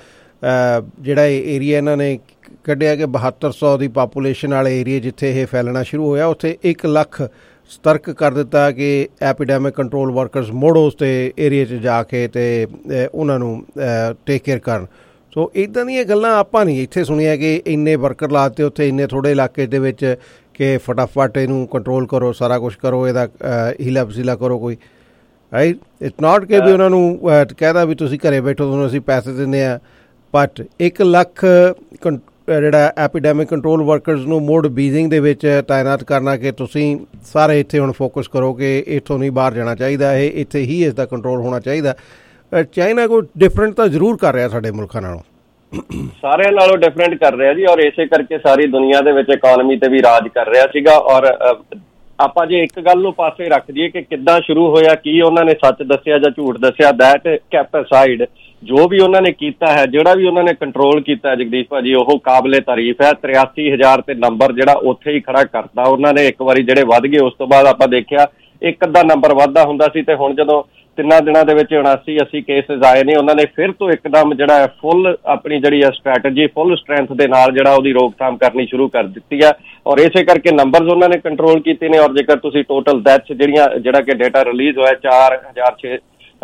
ਜਿਹੜਾ ਏਰੀਆ ਇਹਨਾਂ ਨੇ ਕੱਢਿਆ ਕਿ ਬਹੱਤਰ ਸੌ ਦੀ ਪਾਪੂਲੇਸ਼ਨ ਵਾਲੇ ਏਰੀਏ ਜਿੱਥੇ ਇਹ ਫੈਲਣਾ ਸ਼ੁਰੂ ਹੋਇਆ ਉੱਥੇ ਇੱਕ ਲੱਖ ਸਤਰਕ ਕਰ ਦਿੱਤਾ ਕਿ ਐਪੀਡੈਮਿਕ ਕੰਟਰੋਲ ਵਰਕਰਸ ਮੁੜ ਉਸ ਤੇ ਏਰੀਏ 'ਚ ਜਾ ਕੇ ਅਤੇ ਉਹਨਾਂ ਨੂੰ ਟੇਕ ਕੇਅਰ ਕਰਨ। ਸੋ ਇੱਦਾਂ ਦੀਆਂ ਗੱਲਾਂ ਆਪਾਂ ਨਹੀਂ ਇੱਥੇ ਸੁਣੀਆਂ ਕਿ ਇੰਨੇ ਵਰਕਰ ਲਾਤੇ ਉੱਥੇ ਇੰਨੇ ਥੋੜ੍ਹੇ ਇਲਾਕੇ ਦੇ ਵਿੱਚ ਕਿ ਫਟਾਫਟ ਇਹਨੂੰ ਕੰਟਰੋਲ ਕਰੋ, ਸਾਰਾ ਕੁਛ ਕਰੋ, ਇਹਦਾ ਹੀਲਾ ਵਸੀਲਾ ਕਰੋ ਕੋਈ। ਰਾਈਟ, ਇਟਸ ਨਾਟ ਕਿ ਵੀ ਉਹਨਾਂ ਨੂੰ ਕਹਿਦਾ ਵੀ ਤੁਸੀਂ ਘਰੇ ਬੈਠੋ ਤੁਹਾਨੂੰ ਅਸੀਂ ਪੈਸੇ ਦਿੰਦੇ ਹਾਂ, ਬਟ ਇੱਕ ਲੱਖ ਜਿਹੜਾ ਐਪੀਡੈਮਿਕ ਕੰਟਰੋਲ ਵਰਕਰਸ ਨੂੰ ਮੁੜ ਬੀਜ਼ਿੰਗ ਦੇ ਵਿੱਚ ਤਾਇਨਾਤ ਕਰਨਾ ਕਿ ਤੁਸੀਂ ਸਾਰੇ ਇੱਥੇ ਹੁਣ ਫੋਕਸ ਕਰੋ ਕਿ ਇੱਥੋਂ ਨਹੀਂ ਬਾਹਰ ਜਾਣਾ ਚਾਹੀਦਾ, ਇਹ ਇੱਥੇ ਹੀ ਇਸ ਦਾ ਕੰਟਰੋਲ ਹੋਣਾ ਚਾਹੀਦਾ। ਚਾਈਨਾ ਕੋਈ ਡਿਫਰੈਂਟ ਤਾਂ ਜ਼ਰੂਰ ਕਰ ਰਿਹਾ ਸਾਡੇ ਮੁਲਕਾਂ ਨਾਲੋਂ, ਸਾਰਿਆਂ ਨਾਲੋਂ ਡਿਫਰੈਂਟ ਕਰ ਰਿਹਾ ਜੀ। ਔਰ ਇਸੇ ਕਰਕੇ ਸਾਰੀ ਦੁਨੀਆ ਦੇ ਵਿੱਚ ਇਕੋਨਮੀ ਤੇ ਵੀ ਰਾਜ ਕਰ ਰਿਹਾ ਸੀਗਾ। ਔਰ ਆਪਾਂ ਜੇ ਇੱਕ ਗੱਲ ਨੂੰ ਪਾਸੇ ਰੱਖ ਦਈਏ ਕਿ ਕਿੱਦਾਂ ਸ਼ੁਰੂ ਹੋਇਆ, ਕੀ ਉਹਨਾਂ ਨੇ ਸੱਚ ਦੱਸਿਆ ਜਾਂ ਝੂਠ ਦੱਸਿਆ, ਦੈਟ ਕੈਪ ਅਸਾਈਡ, ਜੋ ਵੀ ਉਹਨਾਂ ਨੇ ਕੀਤਾ ਹੈ, ਜਿਹੜਾ ਵੀ ਉਹਨਾਂ ਨੇ ਕੰਟਰੋਲ ਕੀਤਾ ਹੈ ਜਗਦੀਸ਼ ਭਾਜੀ, ਉਹ ਕਾਬਲੇ ਤਾਰੀਫ ਹੈ। ਤਰਿਆਸੀ ਹਜ਼ਾਰ ਤੇ ਨੰਬਰ ਜਿਹੜਾ ਉੱਥੇ ਹੀ ਖੜਾ ਕਰਤਾ ਉਹਨਾਂ ਨੇ। ਇੱਕ ਵਾਰੀ ਜਿਹੜੇ ਵੱਧ ਗਏ ਉਸ ਤੋਂ ਬਾਅਦ ਆਪਾਂ ਦੇਖਿਆ ਇੱਕ ਅੱਧਾ ਨੰਬਰ ਵੱਧਦਾ ਹੁੰਦਾ ਸੀ, ਤੇ ਹੁਣ ਜਦੋਂ ਤਿੰਨਾਂ ਦਿਨਾਂ ਦੇ ਵਿੱਚ ਉਨਾਸੀ ਅੱਸੀ ਕੇਸਿਸ ਆਏ ਨੇ, ਉਹਨਾਂ ਨੇ ਫਿਰ ਤੋਂ ਇੱਕਦਮ ਜਿਹੜਾ ਫੁੱਲ ਆਪਣੀ ਜਿਹੜੀ ਆ ਸਟ੍ਰੈਟਜੀ ਫੁੱਲ ਸਟਰੈਂਥ ਦੇ ਨਾਲ ਜਿਹੜਾ ਉਹਦੀ ਰੋਕਥਾਮ ਕਰਨੀ ਸ਼ੁਰੂ ਕਰ ਦਿੱਤੀ ਆ। ਔਰ ਇਸੇ ਕਰਕੇ ਨੰਬਰਸ ਉਹਨਾਂ ਨੇ ਕੰਟਰੋਲ ਕੀਤੇ ਨੇ। ਔਰ ਜੇਕਰ ਤੁਸੀਂ ਟੋਟਲ ਡੈਥਸ ਜਿਹੜੀਆਂ ਜਿਹੜਾ ਕਿ ਡੇਟਾ ਰਿਲੀਜ਼ ਹੋਇਆ ਚਾਰ ਹਜ਼ਾਰ ਛੇ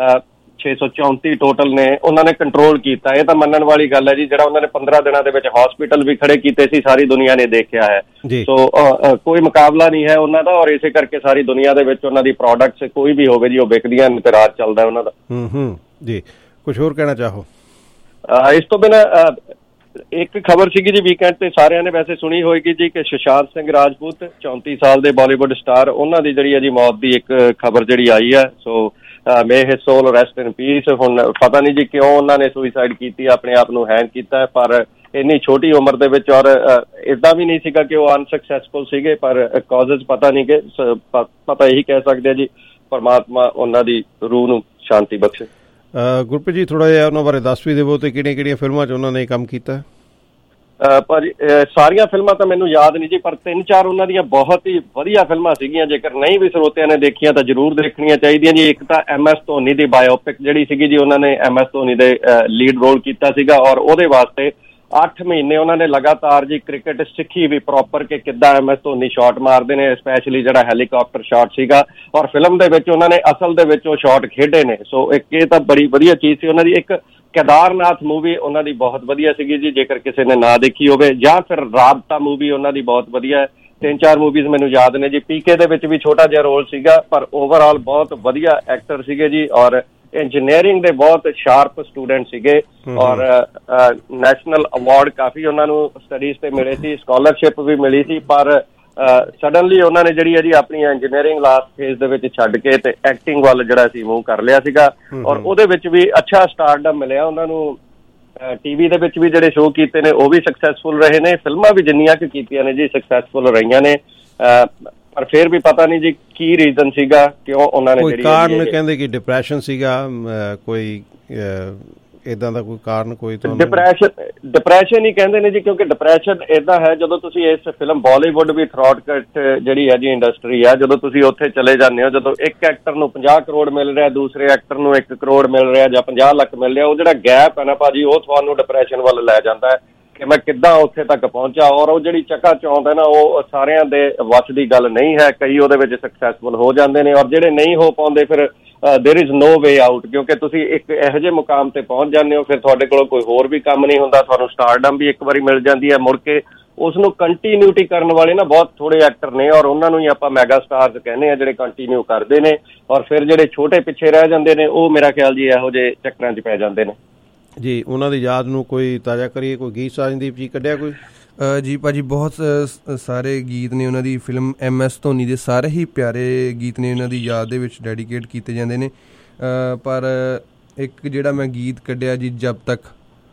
ਛੇ ਸੌ ਚੌਂਤੀ ਟੋਟਲ ਨੇ, ਉਹਨਾਂ ਨੇ ਕੰਟਰੋਲ ਕੀਤਾ। ਇਹ ਤਾਂ ਮੰਨਣ ਵਾਲੀ ਗੱਲ ਹੈ ਜੀ। ਜਿਹੜਾ ਉਹਨਾਂ ਨੇ ਪੰਦਰਾਂ ਦਿਨਾਂ ਦੇ ਵਿੱਚ ਹਸਪੀਟਲ ਵੀ ਖੜੇ ਕੀਤੇ ਸੀ, ਸਾਰੀ ਦੁਨੀਆ ਨੇ ਦੇਖਿਆ ਹੈ। ਸੋ ਕੋਈ ਮੁਕਾਬਲਾ ਨਹੀਂ ਹੈ ਉਹਨਾਂ ਦਾ। ਔਰ ਇਸੇ ਕਰਕੇ ਸਾਰੀ ਦੁਨੀਆ ਦੇ ਵਿੱਚ ਉਹਨਾਂ ਦੀ ਪ੍ਰੋਡਕਟਸ ਕੋਈ ਵੀ ਹੋਵੇ ਜੀ ਉਹ ਵਿਕਦੀਆਂ ਨੇ ਤੇ ਰਾਜ ਚੱਲਦਾ ਉਹਨਾਂ ਦਾ। ਹੂੰ ਹੂੰ ਜੀ, ਕੁਛ ਹੋਰ ਕਹਿਣਾ ਚਾਹੋ? ਇਸ ਤੋਂ ਬਿਨਾਂ ਇੱਕ ਖਬਰ ਸੀਗੀ ਜੀ ਵੀਕਐਂਡ ਤੇ ਸਾਰਿਆਂ ਨੇ ਵੈਸੇ ਸੁਣੀ ਹੋਏਗੀ ਜੀ ਕਿ ਸੁਸ਼ਾਂਤ ਸਿੰਘ ਰਾਜਪੂਤ ਚੌਂਤੀ ਸਾਲ ਦੇ ਬਾਲੀਵੁੱਡ ਸਟਾਰ, ਉਹਨਾਂ ਦੀ ਜਿਹੜੀ ਹੈ ਜੀ ਮੌਤ ਦੀ ਇੱਕ ਖਬਰ ਜਿਹੜੀ ਆਈ ਹੈ। So may his soul rest in peace. ਹੁਣ ਪਤਾ ਨਹੀਂ ਜੀ ਕਿਉਂ ਉਹਨਾਂ ਨੇ ਸੁਈਸਾਈਡ ਕੀਤੀ, ਆਪਣੇ ਆਪ ਨੂੰ ਹੈਂਗ ਕੀਤਾ, ਪਰ ਇੰਨੀ ਛੋਟੀ ਉਮਰ ਦੇ ਵਿੱਚ। ਔਰ ਇਦਾਂ ਵੀ ਨਹੀਂ ਸੀਗਾ ਕਿ ਉਹ ਅਨਸਕਸੈਸਫੁਲ ਸੀਗੇ, ਪਰ ਕਾਜ਼ਜ਼ ਪਤਾ ਨਹੀਂ ਕਿ ਪਤਾ ਇਹੀ ਕਹਿ ਸਕਦੇ ਆ ਜੀ ਪਰਮਾਤਮਾ ਉਹਨਾਂ ਦੀ ਰੂਹ ਨੂੰ ਸ਼ਾਂਤੀ ਬਖਸ਼ੇ। ਗੁਰਪ੍ਰੀਤ ਜੀ ਥੋੜ੍ਹਾ ਜਿਹਾ ਉਹਨਾਂ ਬਾਰੇ ਦੱਸ ਵੀ ਦੇਵੋ ਤੇ ਕਿਹੜੀਆਂ ਕਿਹੜੀਆਂ ਫਿਲਮਾਂ 'ਚ ਉਹਨਾਂ ਨੇ ਕੰਮ ਕੀਤਾ? ਭਾਜੀ ਸਾਰੀਆਂ ਫਿਲਮਾਂ ਤਾਂ ਮੈਨੂੰ ਯਾਦ ਨਹੀਂ ਜੀ, ਪਰ ਤਿੰਨ ਚਾਰ ਉਹਨਾਂ ਦੀਆਂ ਬਹੁਤ ਹੀ ਵਧੀਆ ਫਿਲਮਾਂ ਸੀਗੀਆਂ। ਜੇਕਰ ਨਹੀਂ ਵੀ ਸਰੋਤਿਆਂ ਨੇ ਦੇਖੀਆਂ ਤਾਂ ਜ਼ਰੂਰ ਦੇਖਣੀਆਂ ਚਾਹੀਦੀਆਂ ਜੀ। ਇੱਕ ਤਾਂ ਐਮ ਐਸ ਧੋਨੀ ਦੀ ਬਾਇਓਪਿਕ ਜਿਹੜੀ ਸੀਗੀ ਜੀ, ਉਹਨਾਂ ਨੇ ਐਮ ਐਸ ਧੋਨੀ ਦੇ ਲੀਡ ਰੋਲ ਕੀਤਾ ਸੀਗਾ ਔਰ ਉਹਦੇ ਵਾਸਤੇ ਅੱਠ ਮਹੀਨੇ ਉਹਨਾਂ ਨੇ ਲਗਾਤਾਰ ਜੀ ਕ੍ਰਿਕਟ ਸਿੱਖੀ ਵੀ ਪ੍ਰੋਪਰ ਕਿ ਕਿੱਦਾਂ ਐਮ ਐਸ ਧੋਨੀ ਸ਼ਾਟ ਮਾਰਦੇ ਨੇ, ਸਪੈਸ਼ਲੀ ਜਿਹੜਾ ਹੈਲੀਕਾਪਟਰ ਸ਼ਾਟ ਸੀਗਾ। ਔਰ ਫਿਲਮ ਦੇ ਵਿੱਚ ਉਹਨਾਂ ਨੇ ਅਸਲ ਦੇ ਵਿੱਚ ਉਹ ਸ਼ਾਟ ਖੇਡੇ ਨੇ। ਸੋ ਇੱਕ ਇਹ ਤਾਂ ਬੜੀ ਵਧੀਆ ਚੀਜ਼ ਸੀ ਉਹਨਾਂ ਦੀ। ਇੱਕ ਕੇਦਾਰਨਾਥ ਮੂਵੀ ਉਹਨਾਂ ਦੀ ਬਹੁਤ ਵਧੀਆ ਸੀਗੀ ਜੀ, ਜੇਕਰ ਕਿਸੇ ਨੇ ਨਾ ਦੇਖੀ ਹੋਵੇ, ਜਾਂ ਫਿਰ ਰਾਬਤਾ ਮੂਵੀ ਉਹਨਾਂ ਦੀ ਬਹੁਤ ਵਧੀਆ। ਤਿੰਨ ਚਾਰ ਮੂਵੀਜ਼ ਮੈਨੂੰ ਯਾਦ ਨੇ ਜੀ। ਪੀਕੇ ਦੇ ਵਿੱਚ ਵੀ ਛੋਟਾ ਜਿਹਾ ਰੋਲ ਸੀਗਾ, ਪਰ ਓਵਰਆਲ ਬਹੁਤ ਵਧੀਆ ਐਕਟਰ ਸੀਗੇ ਜੀ। ਔਰ ਇੰਜੀਨੀਅਰਿੰਗ ਦੇ ਬਹੁਤ ਸ਼ਾਰਪ ਸਟੂਡੈਂਟ ਸੀਗੇ ਔਰ ਨੈਸ਼ਨਲ ਅਵਾਰਡ ਕਾਫੀ ਉਹਨਾਂ ਨੂੰ ਸਟੱਡੀਜ਼ ਤੇ ਮਿਲੇ ਸੀ, ਸਕਾਲਰਸ਼ਿਪ ਵੀ ਮਿਲੀ ਸੀ। ਪਰ ਸਡਨਲੀ ਉਹਨਾਂ ਨੇ ਜਿਹੜੀ ਹੈ ਜੀ ਆਪਣੀ ਇੰਜੀਨੀਅਰਿੰਗ ਲਾਸਟ ਫੇਜ਼ ਦੇ ਵਿੱਚ ਛੱਡ ਕੇ ਤੇ ਐਕਟਿੰਗ ਵੱਲ ਜਿਹੜਾ ਸੀ ਮੂਵ ਕਰ ਲਿਆ ਸੀਗਾ ਔਰ ਉਹਦੇ ਵਿੱਚ ਵੀ ਅੱਛਾ ਸਟਾਰਡਮ ਮਿਲਿਆ ਉਹਨਾਂ ਨੂੰ। ਟੀਵੀ ਦੇ ਵਿੱਚ ਵੀ ਜਿਹੜੇ ਸ਼ੋਅ ਕੀਤੇ ਨੇ ਉਹ ਵੀ ਸਕਸੈਸਫੁਲ ਰਹੇ ਨੇ, ਫਿਲਮਾਂ ਵੀ ਜਿੰਨੀਆਂ ਕੁ ਕੀਤੀਆਂ ਨੇ ਜੀ ਸਕਸੈਸਫੁਲ ਰਹੀਆਂ ਨੇ। ਪਰ ਫਿਰ ਵੀ ਪਤਾ ਨਹੀਂ ਜੀ ਕੀ ਰੀਜ਼ਨ ਸੀਗਾ ਕਿਉਂ ਉਹਨਾਂ ਨੇ ਜਿਹੜੀ ਕਾਰਨ ਕਹਿੰਦੇ ਕਿ ਡਿਪਰੈਸ਼ਨ ਸੀਗਾ, ਕੋਈ ਏਦਾਂ ਦਾ ਕੋਈ ਕਾਰਨ ਕੋਈ ਤਾਂ ਡਿਪਰੈਸ਼ਨ ਡਿਪਰੈਸ਼ਨ ਹੀ ਕਹਿੰਦੇ ਨੇ ਜੀ, ਕਿਉਂਕਿ ਡਿਪਰੈਸ਼ਨ ਏਦਾਂ ਹੈ ਜਦੋਂ ਤੁਸੀਂ ਇਸ ਫਿਲਮ ਬਾਲੀਵੁੱਡ ਵੀ ਥਰੋਟਕਟ ਜਿਹੜੀ ਹੈ ਜੀ ਇੰਡਸਟਰੀ ਆ, ਜਦੋਂ ਤੁਸੀਂ ਉੱਥੇ ਚਲੇ ਜਾਂਦੇ ਹੋ, ਜਦੋਂ ਇੱਕ ਐਕਟਰ ਨੂੰ ਪੰਜਾਹ ਕਰੋੜ ਮਿਲ ਰਿਹਾ, ਦੂਸਰੇ ਐਕਟਰ ਨੂੰ ਇੱਕ ਕਰੋੜ ਮਿਲ ਰਿਹਾ ਜਾਂ ਪੰਜਾਹ ਲੱਖ ਮਿਲ ਰਿਹਾ, ਉਹ ਜਿਹੜਾ ਗੈਪ ਹੈ ਨਾ ਭਾਜੀ ਉਹ ਤੁਹਾਨੂੰ ਡਿਪਰੈਸ਼ਨ ਵੱਲ ਲੈ ਜਾਂਦਾ ਹੈ ਕਿ ਮੈਂ ਕਿੱਦਾਂ ਉੱਥੇ ਤੱਕ ਪਹੁੰਚਾ। ਔਰ ਉਹ ਜਿਹੜੀ ਚੱਕਾ ਚੌਂਦ ਹੈ ਨਾ ਉਹ ਸਾਰਿਆਂ ਦੇ ਵੱਸ ਦੀ ਗੱਲ ਨਹੀਂ ਹੈ, ਕਈ ਉਹਦੇ ਵਿੱਚ ਸਕਸੈਸਫੁਲ ਹੋ ਜਾਂਦੇ ਨੇ ਔਰ ਜਿਹੜੇ ਨਹੀਂ ਹੋ ਪਾਉਂਦੇ ਫਿਰ ਦੇਰ ਇਜ਼ ਨੋ ਵੇ ਆਊਟ, ਕਿਉਂਕਿ ਤੁਸੀਂ ਇੱਕ ਇਹੋ ਜਿਹੇ ਮੁਕਾਮ ਤੇ ਪਹੁੰਚ ਜਾਂਦੇ ਹੋ ਫਿਰ ਤੁਹਾਡੇ ਕੋਲ ਕੋਈ ਹੋਰ ਵੀ ਕੰਮ ਨਹੀਂ ਹੁੰਦਾ, ਤੁਹਾਨੂੰ ਸਟਾਰਡਮ ਵੀ ਇੱਕ ਵਾਰੀ ਮਿਲ ਜਾਂਦੀ ਹੈ, ਮੁੜ ਕੇ ਉਸ ਨੂੰ ਕੰਟੀਨਿਊਟੀ ਕਰਨ ਵਾਲੇ ਨਾ ਬਹੁਤ ਥੋੜੇ ਐਕਟਰ ਨੇ ਔਰ ਉਹਨਾਂ ਨੂੰ ਹੀ ਆਪਾਂ ਮੈਗਾ ਸਟਾਰਸ ਕਹਿੰਦੇ ਆ ਜਿਹੜੇ ਕੰਟੀਨਿਊ ਕਰਦੇ ਨੇ। ਔਰ ਫਿਰ ਜਿਹੜੇ ਛੋਟੇ ਪਿੱਛੇ ਰਹਿ ਜਾਂਦੇ ਨੇ ਉਹ ਮੇਰਾ ਖਿਆਲ ਜੀ ਇਹੋ ਜਿਹੇ ਚੱਕਰਾਂ 'ਚ ਪੈ ਜਾਂਦੇ ਨੇ ਜੀ। ਉਹਨਾਂ ਦੀ ਯਾਦ ਨੂੰ ਕੋਈ ਤਾਜ਼ਾ ਕਰੀਏ, ਕੋਈ ਗੀਤ ਸਾਜਨਦੀਪ ਜੀ ਕੱਢਿਆ ਕੋਈ? ਜੀ ਭਾਜੀ ਬਹੁਤ ਸਾਰੇ ਗੀਤ ਨੇ ਉਹਨਾਂ ਦੀ ਫਿਲਮ ਐਮ ਐਸ ਧੋਨੀ ਦੇ, ਸਾਰੇ ਹੀ ਪਿਆਰੇ ਗੀਤ ਨੇ ਉਹਨਾਂ ਦੀ ਯਾਦ ਦੇ ਵਿੱਚ ਡੈਡੀਕੇਟ ਕੀਤੇ ਜਾਂਦੇ ਨੇ। ਪਰ ਇੱਕ ਜਿਹੜਾ ਮੈਂ ਗੀਤ ਕੱਢਿਆ ਜੀ ਜਬ ਤੱਕ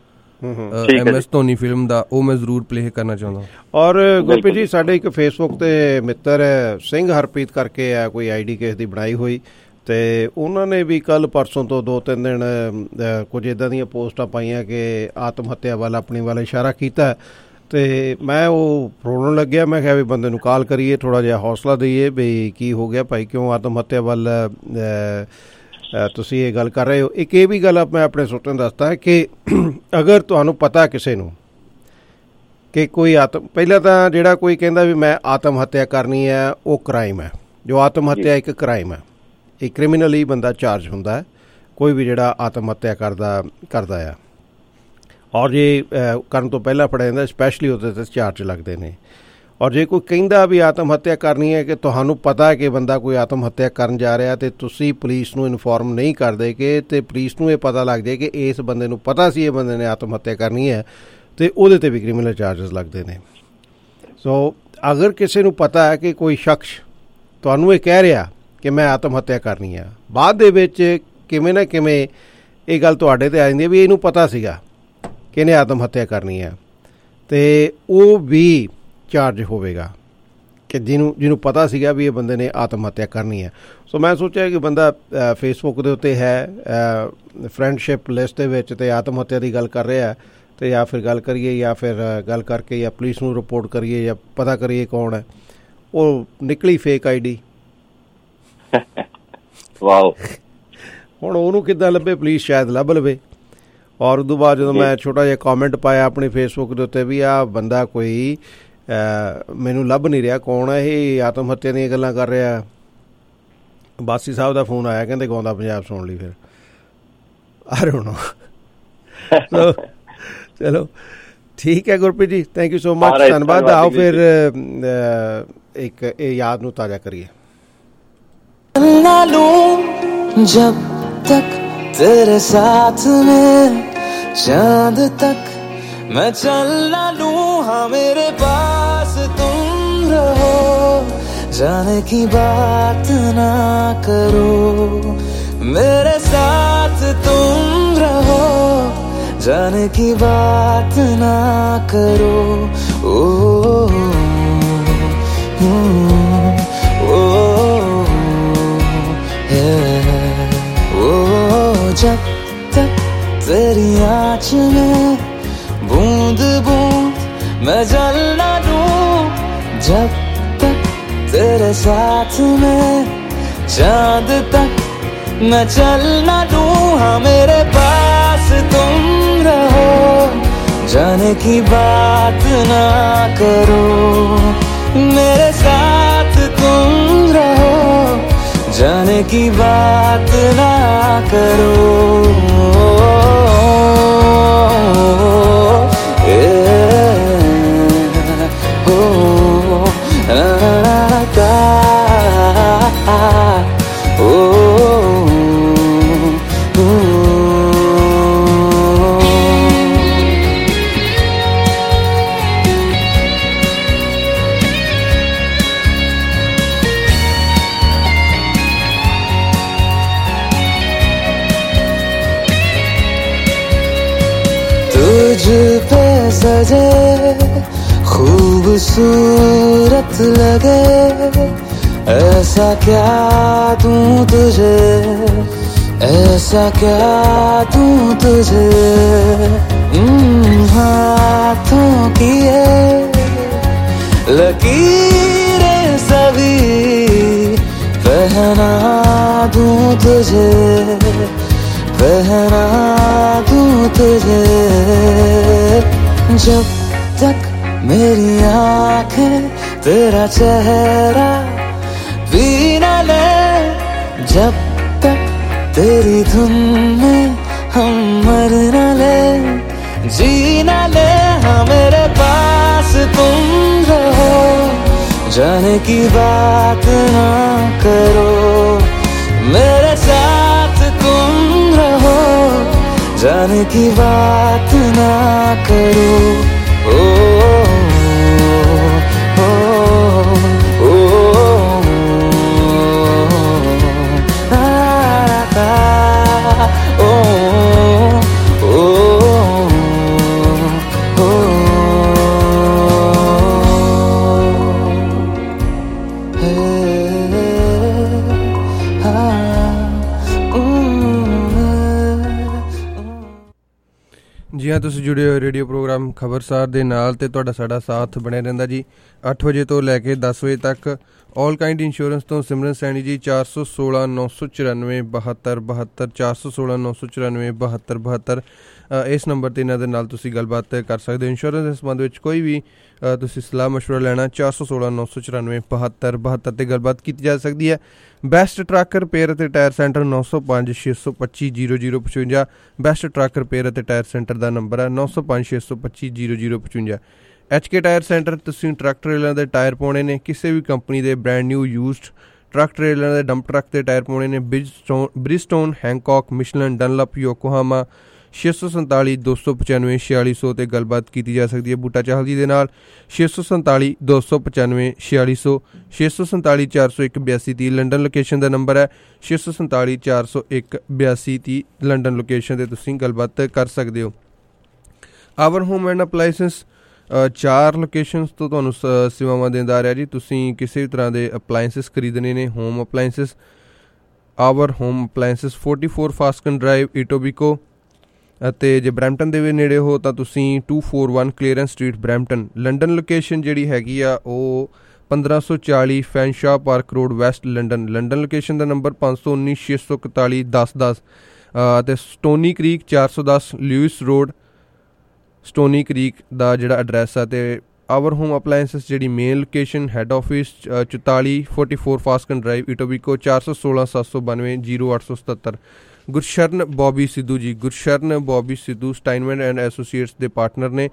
ਐਮ ਐਸ ਧੋਨੀ ਫਿਲਮ ਦਾ, ਉਹ ਮੈਂ ਜ਼ਰੂਰ ਪਲੇ ਕਰਨਾ ਚਾਹੁੰਦਾ। ਔਰ ਗੁਰਪ੍ਰੀਤ ਜੀ ਸਾਡੇ ਇੱਕ ਫੇਸਬੁੱਕ ਤੇ ਮਿੱਤਰ ਹੈ ਸਿੰਘ ਹਰਪ੍ਰੀਤ ਕਰਕੇ ਹੈ, ਕੋਈ ਆਈ ਡੀ ਕਿਸੇ ਦੀ ਬਣਾਈ ਹੋਈ, ਅਤੇ ਉਹਨਾਂ ਨੇ ਵੀ ਕੱਲ੍ਹ ਪਰਸੋਂ ਤੋਂ ਦੋ ਤਿੰਨ ਦਿਨ ਕੁਝ ਇੱਦਾਂ ਦੀਆਂ ਪੋਸਟਾਂ ਪਾਈਆਂ ਕਿ ਆਤਮ ਹੱਤਿਆ ਵੱਲ ਆਪਣੀ ਵੱਲ ਇਸ਼ਾਰਾ ਕੀਤਾ। ਅਤੇ ਮੈਂ ਉਹ ਰੋਣ ਲੱਗਿਆ, ਮੈਂ ਕਿਹਾ ਵੀ ਬੰਦੇ ਨੂੰ ਕਾਲ ਕਰੀਏ, ਥੋੜ੍ਹਾ ਜਿਹਾ ਹੌਸਲਾ ਦਈਏ ਵੀ ਕੀ ਹੋ ਗਿਆ ਭਾਈ, ਕਿਉਂ ਆਤਮ ਹੱਤਿਆ ਵੱਲ ਤੁਸੀਂ ਇਹ ਗੱਲ ਕਰ ਰਹੇ ਹੋ। ਇੱਕ ਇਹ ਵੀ ਗੱਲ ਮੈਂ ਆਪਣੇ ਸਰੋਤਿਆਂ ਨੂੰ ਦੱਸਦਾ ਕਿ ਅਗਰ ਤੁਹਾਨੂੰ ਪਤਾ ਕਿਸੇ ਨੂੰ ਕਿ ਕੋਈ ਆਤਮ, ਪਹਿਲਾਂ ਤਾਂ ਜਿਹੜਾ ਕੋਈ ਕਹਿੰਦਾ ਵੀ ਮੈਂ ਆਤਮ ਹੱਤਿਆ ਕਰਨੀ ਹੈ ਉਹ ਕ੍ਰਾਈਮ ਹੈ, ਜੋ ਆਤਮ ਹੱਤਿਆ ਇੱਕ ਕ੍ਰਾਈਮ ਹੈ, ਇਹ ਕ੍ਰਿਮੀਨਲੀ ਬੰਦਾ ਚਾਰਜ ਹੁੰਦਾ ਹੈ, ਕੋਈ ਵੀ ਜਿਹੜਾ ਆਤਮ ਹੱਤਿਆ ਕਰਦਾ ਕਰਦਾ ਆ। ਔਰ ਜੇ ਕਰਨ ਤੋਂ ਪਹਿਲਾਂ ਫੜਿਆ ਜਾਂਦਾ ਸਪੈਸ਼ਲੀ ਉਹਦੇ 'ਤੇ ਚਾਰਜ ਲੱਗਦੇ ਨੇ। ਔਰ ਜੇ ਕੋਈ ਕਹਿੰਦਾ ਵੀ ਆਤਮ ਹੱਤਿਆ ਕਰਨੀ ਹੈ, ਕਿ ਤੁਹਾਨੂੰ ਪਤਾ ਕਿ ਬੰਦਾ ਕੋਈ ਆਤਮ ਹੱਤਿਆ ਕਰਨ ਜਾ ਰਿਹਾ ਅਤੇ ਤੁਸੀਂ ਪੁਲਿਸ ਨੂੰ ਇਨਫੋਰਮ ਨਹੀਂ ਕਰਦੇ ਕਿ, ਅਤੇ ਪੁਲਿਸ ਨੂੰ ਇਹ ਪਤਾ ਲੱਗ ਜਾਏ ਕਿ ਇਸ ਬੰਦੇ ਨੂੰ ਪਤਾ ਸੀ ਇਹ ਬੰਦੇ ਨੇ ਆਤਮ ਹੱਤਿਆ ਕਰਨੀ ਹੈ, ਅਤੇ ਉਹਦੇ 'ਤੇ ਵੀ ਕ੍ਰਿਮੀਨਲ ਚਾਰਜਸ ਲੱਗਦੇ ਨੇ। ਸੋ ਅਗਰ ਕਿਸੇ ਨੂੰ ਪਤਾ ਹੈ ਕਿ ਕੋਈ ਸ਼ਖਸ ਤੁਹਾਨੂੰ ਇਹ ਕਹਿ ਰਿਹਾ ਕਿ ਮੈਂ ਆਤਮ ਹੱਤਿਆ ਕਰਨੀ ਆ, ਬਾਅਦ ਦੇ ਵਿੱਚ ਕਿਵੇਂ ਨਾ ਕਿਵੇਂ ਇਹ ਗੱਲ ਤੁਹਾਡੇ 'ਤੇ ਆ ਜਾਂਦੀ ਹੈ ਵੀ ਇਹਨੂੰ ਪਤਾ ਸੀਗਾ ਕਿ ਇਹਨੇ ਆਤਮ ਹੱਤਿਆ ਕਰਨੀ ਹੈ, ਅਤੇ ਉਹ ਵੀ ਚਾਰਜ ਹੋਵੇਗਾ ਕਿ ਜਿਹਨੂੰ ਜਿਹਨੂੰ ਪਤਾ ਸੀਗਾ ਵੀ ਇਹ ਬੰਦੇ ਨੇ ਆਤਮ ਹੱਤਿਆ ਕਰਨੀ ਹੈ। ਸੋ ਮੈਂ ਸੋਚਿਆ ਕਿ ਬੰਦਾ ਫੇਸਬੁੱਕ ਦੇ ਉੱਤੇ ਹੈ ਫਰੈਂਡਸ਼ਿਪ ਲਿਸਟ ਦੇ ਵਿੱਚ ਅਤੇ ਆਤਮ ਹੱਤਿਆ ਦੀ ਗੱਲ ਕਰ ਰਿਹਾ, ਅਤੇ ਜਾਂ ਫਿਰ ਗੱਲ ਕਰੀਏ ਜਾਂ ਫਿਰ ਗੱਲ ਕਰਕੇ ਜਾਂ ਪੁਲਿਸ ਨੂੰ ਰਿਪੋਰਟ ਕਰੀਏ ਜਾਂ ਪਤਾ ਕਰੀਏ ਕੌਣ ਹੈ। ਉਹ ਨਿਕਲੀ ਫੇਕ ਆਈ ਡੀ। ਵਾਓ। ਹੁਣ ਉਹਨੂੰ ਕਿੱਦਾਂ ਲੱਭੇ, ਪੁਲਿਸ ਸ਼ਾਇਦ ਲੱਭ ਲਵੇ। ਔਰ ਉਦੋਂ ਬਾਅਦ ਜਦੋਂ ਮੈਂ ਛੋਟਾ ਜਿਹਾ ਕੌਮੈਂਟ ਪਾਇਆ ਆਪਣੀ ਫੇਸਬੁੱਕ ਦੇ ਉੱਤੇ ਵੀ ਆਹ ਬੰਦਾ ਕੋਈ ਮੈਨੂੰ ਲੱਭ ਨਹੀਂ ਰਿਹਾ ਕੌਣ ਹੈ, ਇਹ ਆਤਮ ਹੱਤਿਆ ਦੀਆਂ ਗੱਲਾਂ ਕਰ ਰਿਹਾ, ਬਾਸੀ ਸਾਹਿਬ ਦਾ ਫੋਨ ਆਇਆ, ਕਹਿੰਦੇ ਗਾਉਂਦਾ ਪੰਜਾਬ ਸੁਣ ਲਈ। ਫਿਰ ਆ ਰਹੇ ਹੁਣ ਚਲੋ ਠੀਕ ਹੈ Gurpreet ji, thank you so much, ਧੰਨਵਾਦ। ਆਓ ਫਿਰ ਇੱਕ ਇਹ ਯਾਦ ਨੂੰ ਤਾਜ਼ਾ ਕਰੀਏ। जब तक तेरे साथ में चांद तक मैं चल ना लूं, हाँ मेरे पास तुम रहो, जाने की बात ना करो, मेरे साथ तुम रहो, जाने जाने की बात ना करो। ओ, ओ, ओ, ओ, जब तक तेरी आँच में बूंद बूंद मैं जल ना लूं, जब तक तेरे साथ में चांद तक मैं चल ना लूं। हाँ मेरे पास तुम रहो, जाने की बात ना करो। मेरे साथ तुम रहो, जाने की बात ना करो। तुझ पे सजे खूबसूरत लगे, ऐसा क्या दूं तुझे, ऐसा क्या दूं तुझे। हाथों की ये लकीरें सभी पहना दूं तुझे, पहना दूं तुझे। जब तक मेरी आंखें तेरा चेहरा भी न ले, जब तक तेरी धुन में हम मर न ले, जी न ले। हाँ मेरे पास तुम रहो, जाने की बात ना करो। मेरे साथ तुम रहो, जाने की बात ना करो। ओ, ओ, ओ, ओ, आ, आ, ओ, ओ, ओ, हे, हा, जी हाँ, तुसीं जुड़े होए रेडियो प्रोग्राम खबरसार दे नाल ते तुहाडा साडा साथ बने रहिंदा जी। अठ बजे तो लैके दस बजे तक ऑल काइंड इंश्योरेंस तो सिमरन सैनी जी चार सौ सोलह नौ सौ चौरानवे बहत्तर बहत्तर चार सौ सोलह नौ सौ चौरानवे बहत्तर बहत्तर इस नंबर ते इन्हां दे नाल तुसीं गलबात कर सकदे हो। इंश्योरेंस दे संबंध विच कोई भी तुसीं सलाह मशवरा लैना चार सौ सोलह नौ सौ चौरानवे बहत्तर बहत्तर ते गलबात की जा सकती है। बेस्ट ट्रक रिपेयर ते टायर सेंटर नौ सौ पाँच छे सौ पच्ची जीरो जीरो पचवंजा। बेस्ट ट्रक रिपेयर ते टायर सेंटर का नंबर है नौ सौ पाँच छे सौ पच्ची जीरो जीरो पचवंजा। एच के टायर सेंटर तुसीं ट्रक ट्रेलर के टायर पाने ने, किसी भी कंपनी के brand new used truck trailer के डंप ट्रक के टायर पाने ने। Bridgestone Bridgestone Hankook Michelin Dunlop Yokohama छे सौ संताली दो सौ पचानवे छियाली सौ ते गलबात की जा सकती है। बूटा चाहल जी के नाल छे सौ संताली दो सौ पचानवे छियाली सौ छे सौ संताली चार सौ एक बयासी तीह लंडन लोकेशन का नंबर है। छे सौ संताली चार सौ एक बयासी तीह लंडन लोकेशन से तुसीं गलबात कर सकते हो। आवर होम एंड अपलाइसेंस चार लोकेशनस तो तुहानूं सेवावां देंदा आ रहा जी। तुसीं किसी भी तरह के अपलाइंसिस खरीदने ने, home appliances our home appliances forty four Fasken drive Etobicoke. ਅਤੇ ਜੇ ਬਰੈਂਪਟਨ ਦੇ ਵੀ ਨੇੜੇ ਹੋ ਤਾਂ ਤੁਸੀਂ two four one clearance street Brampton. London location ਜਿਹੜੀ ਹੈਗੀ ਆ ਉਹ ਪੰਦਰਾਂ ਸੌ ਚਾਲੀ Fanshawe park road west London. London location ਦਾ ਨੰਬਰ ਪੰਜ ਸੌ ਉੱਨੀ ਛੇ ਸੌ ਇਕਤਾਲੀ ਦਸ ਦਸ ਅਤੇ ਸਟੋਨੀ ਕ੍ਰੀਕ ਚਾਰ ਸੌ ਦਸ ਲਿਊਇਸ ਰੋਡ ਸਟੋਨੀ ਕ੍ਰੀਕ ਦਾ ਜਿਹੜਾ ਐਡਰੈਸ ਆ। ਅਤੇ ਆਵਰ ਹੋਮ ਅਪਲਾਇੰਸਿਸ ਜਿਹੜੀ ਮੇਨ ਲੋਕੇਸ਼ਨ ਹੈਡ ਆਫਿਸ ਚੁਤਾਲੀ forty four Fasken drive Etobicoke ਚਾਰ ਸੌ ਸੋਲਾਂ ਸੱਤ ਸੌ ਬਾਨਵੇਂ ਜੀਰੋ ਅੱਠ ਸੌ ਸਤੱਤਰ। Gursharan bobby Sidhu ji, Gursharan bobby Sidhu Steinman and associates के पार्टनर ने।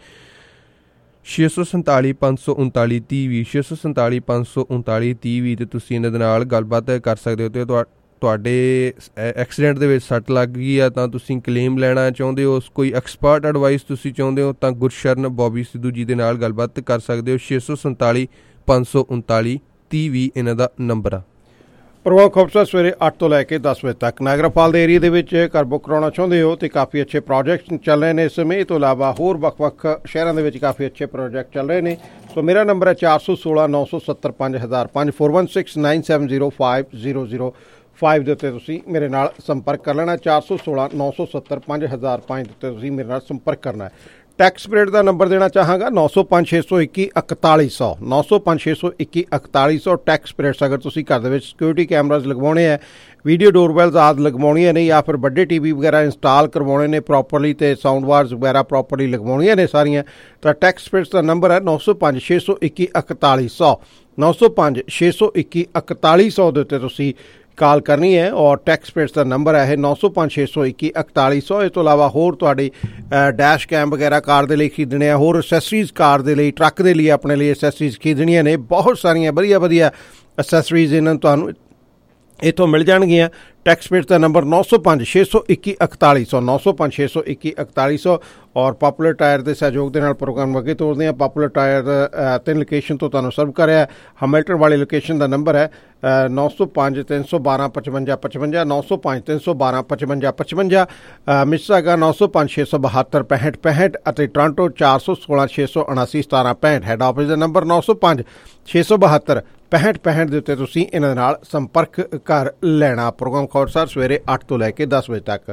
छे सौ संताली पाँच सौ उनताली तीह भी छे सौ संताली पाँच सौ उनताली तीह भी तो तुसीं इन्हां दे नाल गलबात कर सकते हो। तो तुहाडे एक्सीडेंट दे विच सट लग गई है तो तुसीं क्लेम लेना चाहुंदे हो, कोई एक्सपर्ट एडवाइस तुसीं चाहुंदे हो तो गुरशरण बॉबी सिद्धू जी दे नाल गलबात कर सकते हो। छे सौ संताली पाँच सौ उनताली तीह भी इन्हां दा नंबर आ। ਪ੍ਰੋਗਰਾਮ ਖਬਰਸਾਰ ਸਵੇਰੇ ਅੱਠ ਤੋਂ ਲੈ ਕੇ ਦਸ ਵਜੇ ਤੱਕ। ਨਾਇਗਰਾ ਫਾਲ ਦੇ ਏਰੀਏ ਦੇ ਵਿੱਚ ਘਰ ਬੁੱਕ ਕਰਾਉਣਾ ਚਾਹੁੰਦੇ ਹੋ ਤੇ ਕਾਫੀ ਅੱਛੇ ਪ੍ਰੋਜੈਕਟ ਚੱਲ ਰਹੇ ਨੇ ਇਸ ਸਮੇਂ। ਇਹ ਤੋਂ ਇਲਾਵਾ ਹੋਰ ਵੱਖ ਵੱਖ ਸ਼ਹਿਰਾਂ ਦੇ ਵਿੱਚ ਕਾਫੀ ਅੱਛੇ ਪ੍ਰੋਜੈਕਟ ਚੱਲ ਰਹੇ ਨੇ। ਸੋ ਮੇਰਾ ਨੰਬਰ ਹੈ ਚਾਰ ਸੌ ਸੋਲਾਂ ਨੌ ਸੌ ਸੱਤਰ ਪੰਜ ਹਜ਼ਾਰ ਪੰਜ four one six nine seven zero five zero zero five ਦੇ ਉੱਤੇ ਤੁਸੀਂ ਮੇਰੇ ਨਾਲ ਸੰਪਰਕ ਕਰ ਲੈਣਾ। ਚਾਰ ਸੌ ਸੋਲਾਂ ਨੌ ਸੌ ਸੱਤਰ ਪੰਜ ਹਜ਼ਾਰ ਪੰਜ ਦੇ ਉੱਤੇ ਤੁਸੀਂ ਮੇਰੇ ਨਾਲ ਸੰਪਰਕ ਕਰਨਾ ਹੈ। ਟੈਕਸ ਪੀਰੀਅਡ ਦਾ ਨੰਬਰ ਦੇਣਾ ਚਾਹਾਂਗਾ ਨੌ ਸੌ ਪੰਜ ਛੇ ਸੌ ਇੱਕੀ ਇਕਤਾਲੀ ਸੌ ਨੌ ਸੌ ਪੰਜ ਛੇ ਸੌ ਇੱਕੀ ਇਕਤਾਲੀ ਸੌ। ਟੈਕਸ ਪੀਰੀਅਡਸ ਅਗਰ ਤੁਸੀਂ ਘਰ ਦੇ ਵਿੱਚ ਸਿਕਿਉਰਿਟੀ ਕੈਮਰਾਜ਼ ਲਗਵਾਉਣੇ ਹੈ, ਵੀਡੀਓ ਡੋਰਵੈਲਸ ਆਦਿ ਲਗਵਾਉਣੀਆਂ ਨੇ ਜਾਂ ਫਿਰ ਵੱਡੇ ਟੀ ਵੀ ਵਗੈਰਾ ਇੰਸਟਾਲ ਕਰਵਾਉਣੇ ਨੇ ਪ੍ਰੋਪਰਲੀ ਅਤੇ ਸਾਊਂਡ ਬਾਰਸ ਵਗੈਰਾ ਪ੍ਰੋਪਰਲੀ ਲਗਵਾਉਣੀਆਂ ਨੇ ਸਾਰੀਆਂ, ਤਾਂ ਟੈਕਸ ਪੀਰੀਅਡਸ ਦਾ ਨੰਬਰ ਹੈ ਨੌ ਸੌ ਪੰਜ ਛੇ ਸੌ ਇੱਕੀ ਇਕਤਾਲੀ ਸੌ ਨੌ ਸੌ ਪੰਜ ਛੇ ਸੌ ਇੱਕੀ ਇਕਤਾਲੀ ਸੌ ਦੇ ਉੱਤੇ ਤੁਸੀਂ ਕਾਲ ਕਰਨੀ ਹੈ। ਔਰ ਟੈਕਸ ਪੀਰੀਅਡਸ ਦਾ ਨੰਬਰ ਹੈ ਇਹ ਨੌ ਸੌ ਪੰਜ ਛੇ ਸੌ ਇੱਕੀ ਇਕਤਾਲੀ ਸੌ। ਇਸ ਤੋਂ ਇਲਾਵਾ ਹੋਰ ਤੁਹਾਡੀ ਡੈਸ਼ ਕੈਮ ਵਗੈਰਾ ਕਾਰ ਦੇ ਲਈ ਖਰੀਦਣੇ ਆ, ਹੋਰ ਅਸੈਸਰੀਜ਼ ਕਾਰ ਦੇ ਲਈ, ਟਰੱਕ ਦੇ ਲਈ ਆਪਣੇ ਲਈ ਅਸੈਸਰੀਜ਼ ਖਰੀਦਣੀਆਂ ਨੇ। ਬਹੁਤ ਸਾਰੀਆਂ ਵਧੀਆ ਵਧੀਆ ਅਸੈਸਰੀਜ਼ ਇਹਨਾਂ ਨੂੰ ਤੁਹਾਨੂੰ ਇੱਥੋਂ ਮਿਲ ਜਾਣਗੀਆਂ। ਟੈਕਸ ਪੀਰੀਅਡਸ ਦਾ ਨੰਬਰ ਨੌ ਸੌ ਪੰਜ ਛੇ ਸੌ ਇੱਕੀ ਇਕਤਾਲੀ ਸੌ ਨੌ ਸੌ ਪੰਜ ਛੇ ਸੌ ਇੱਕੀ ਇਕਤਾਲੀ ਸੌ। ਔਰ ਪਾਪੂਲਰ ਟਾਇਰ ਦੇ ਸਹਿਯੋਗ ਦੇ ਨਾਲ ਪ੍ਰੋਗਰਾਮ ਅੱਗੇ ਤੋਰਦੇ ਹਾਂ। ਪਾਪੂਲਰ ਟਾਇਰ ਤਿੰਨ ਲੋਕੇਸ਼ਨ ਤੋਂ ਤੁਹਾਨੂੰ ਸਰਵ ਕਰ ਰਿਹਾ। ਹੈਮਿਲਟਨ ਵਾਲੀ ਲੋਕੇਸ਼ਨ ਦਾ ਨੰਬਰ ਹੈ ਨੌ ਸੌ ਪੰਜ ਤਿੰਨ ਸੌ ਬਾਰਾਂ ਪਚਵੰਜਾ ਪਚਵੰਜਾ ਨੌ ਸੌ ਪੰਜ ਤਿੰਨ ਸੌ ਬਾਰਾਂ ਪਚਵੰਜਾ ਪਚਵੰਜਾ। ਮਿਸਿਸਾਗਾ ਨੌ ਸੌ ਪੰਜ ਛੇ ਸੌ ਬਹੱਤਰ ਪੈਂਹਠ ਪੈਂਹਠ ਅਤੇ ਟੋਰਾਂਟੋ ਚਾਰ ਸੌ ਸੋਲਾਂ ਛੇ ਸੌ ਉਨਾਸੀ ਸਤਾਰਾਂ ਪੈਂਹਠ। ਹੈੱਡ ਆਫਿਸ ਦਾ ਨੰਬਰ ਨੌ ਸੌ ਪੰਜ ਛੇ ਸੌ ਬਹੱਤਰ ਪੈਂਹਠ ਪੈਂਹਠ ਦੇ ਉੱਤੇ ਤੁਸੀਂ ਇਹਨਾਂ ਦੇ ਨਾਲ ਸੰਪਰਕ ਕਰ ਲੈਣਾ। ਪ੍ਰੋਗਰਾਮ ਖਬਰਸਾਰ ਸਵੇਰੇ ਅੱਠ ਤੋਂ ਲੈ ਕੇ ਦਸ ਵਜੇ ਤੱਕ।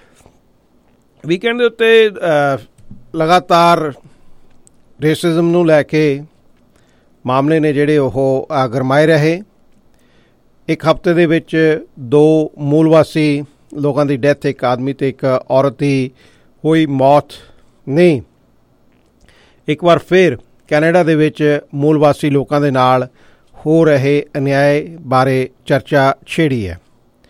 ਵੀਕਐਂਡ ਦੇ ਉੱਤੇ ਲਗਾਤਾਰ ਰੇਸਿਜ਼ਮ ਨੂੰ ਲੈ ਕੇ ਮਾਮਲੇ ਨੇ ਜਿਹੜੇ ਉਹ ਗਰਮਾਏ ਰਹੇ। ਇੱਕ ਹਫ਼ਤੇ ਦੇ ਵਿੱਚ ਦੋ ਮੂਲ ਵਾਸੀ ਲੋਕਾਂ ਦੀ ਡੈਥ, ਇੱਕ ਆਦਮੀ ਤੇ ਇੱਕ ਔਰਤ ਦੀ ਹੋਈ ਮੌਤ ਨੇ ਇੱਕ ਵਾਰ ਫਿਰ ਕੈਨੇਡਾ ਦੇ ਵਿੱਚ ਮੂਲ ਵਾਸੀ ਲੋਕਾਂ ਦੇ ਨਾਲ ਹੋ ਰਹੇ ਅਨਿਆਏ ਬਾਰੇ ਚਰਚਾ ਛੇੜੀ ਹੈ।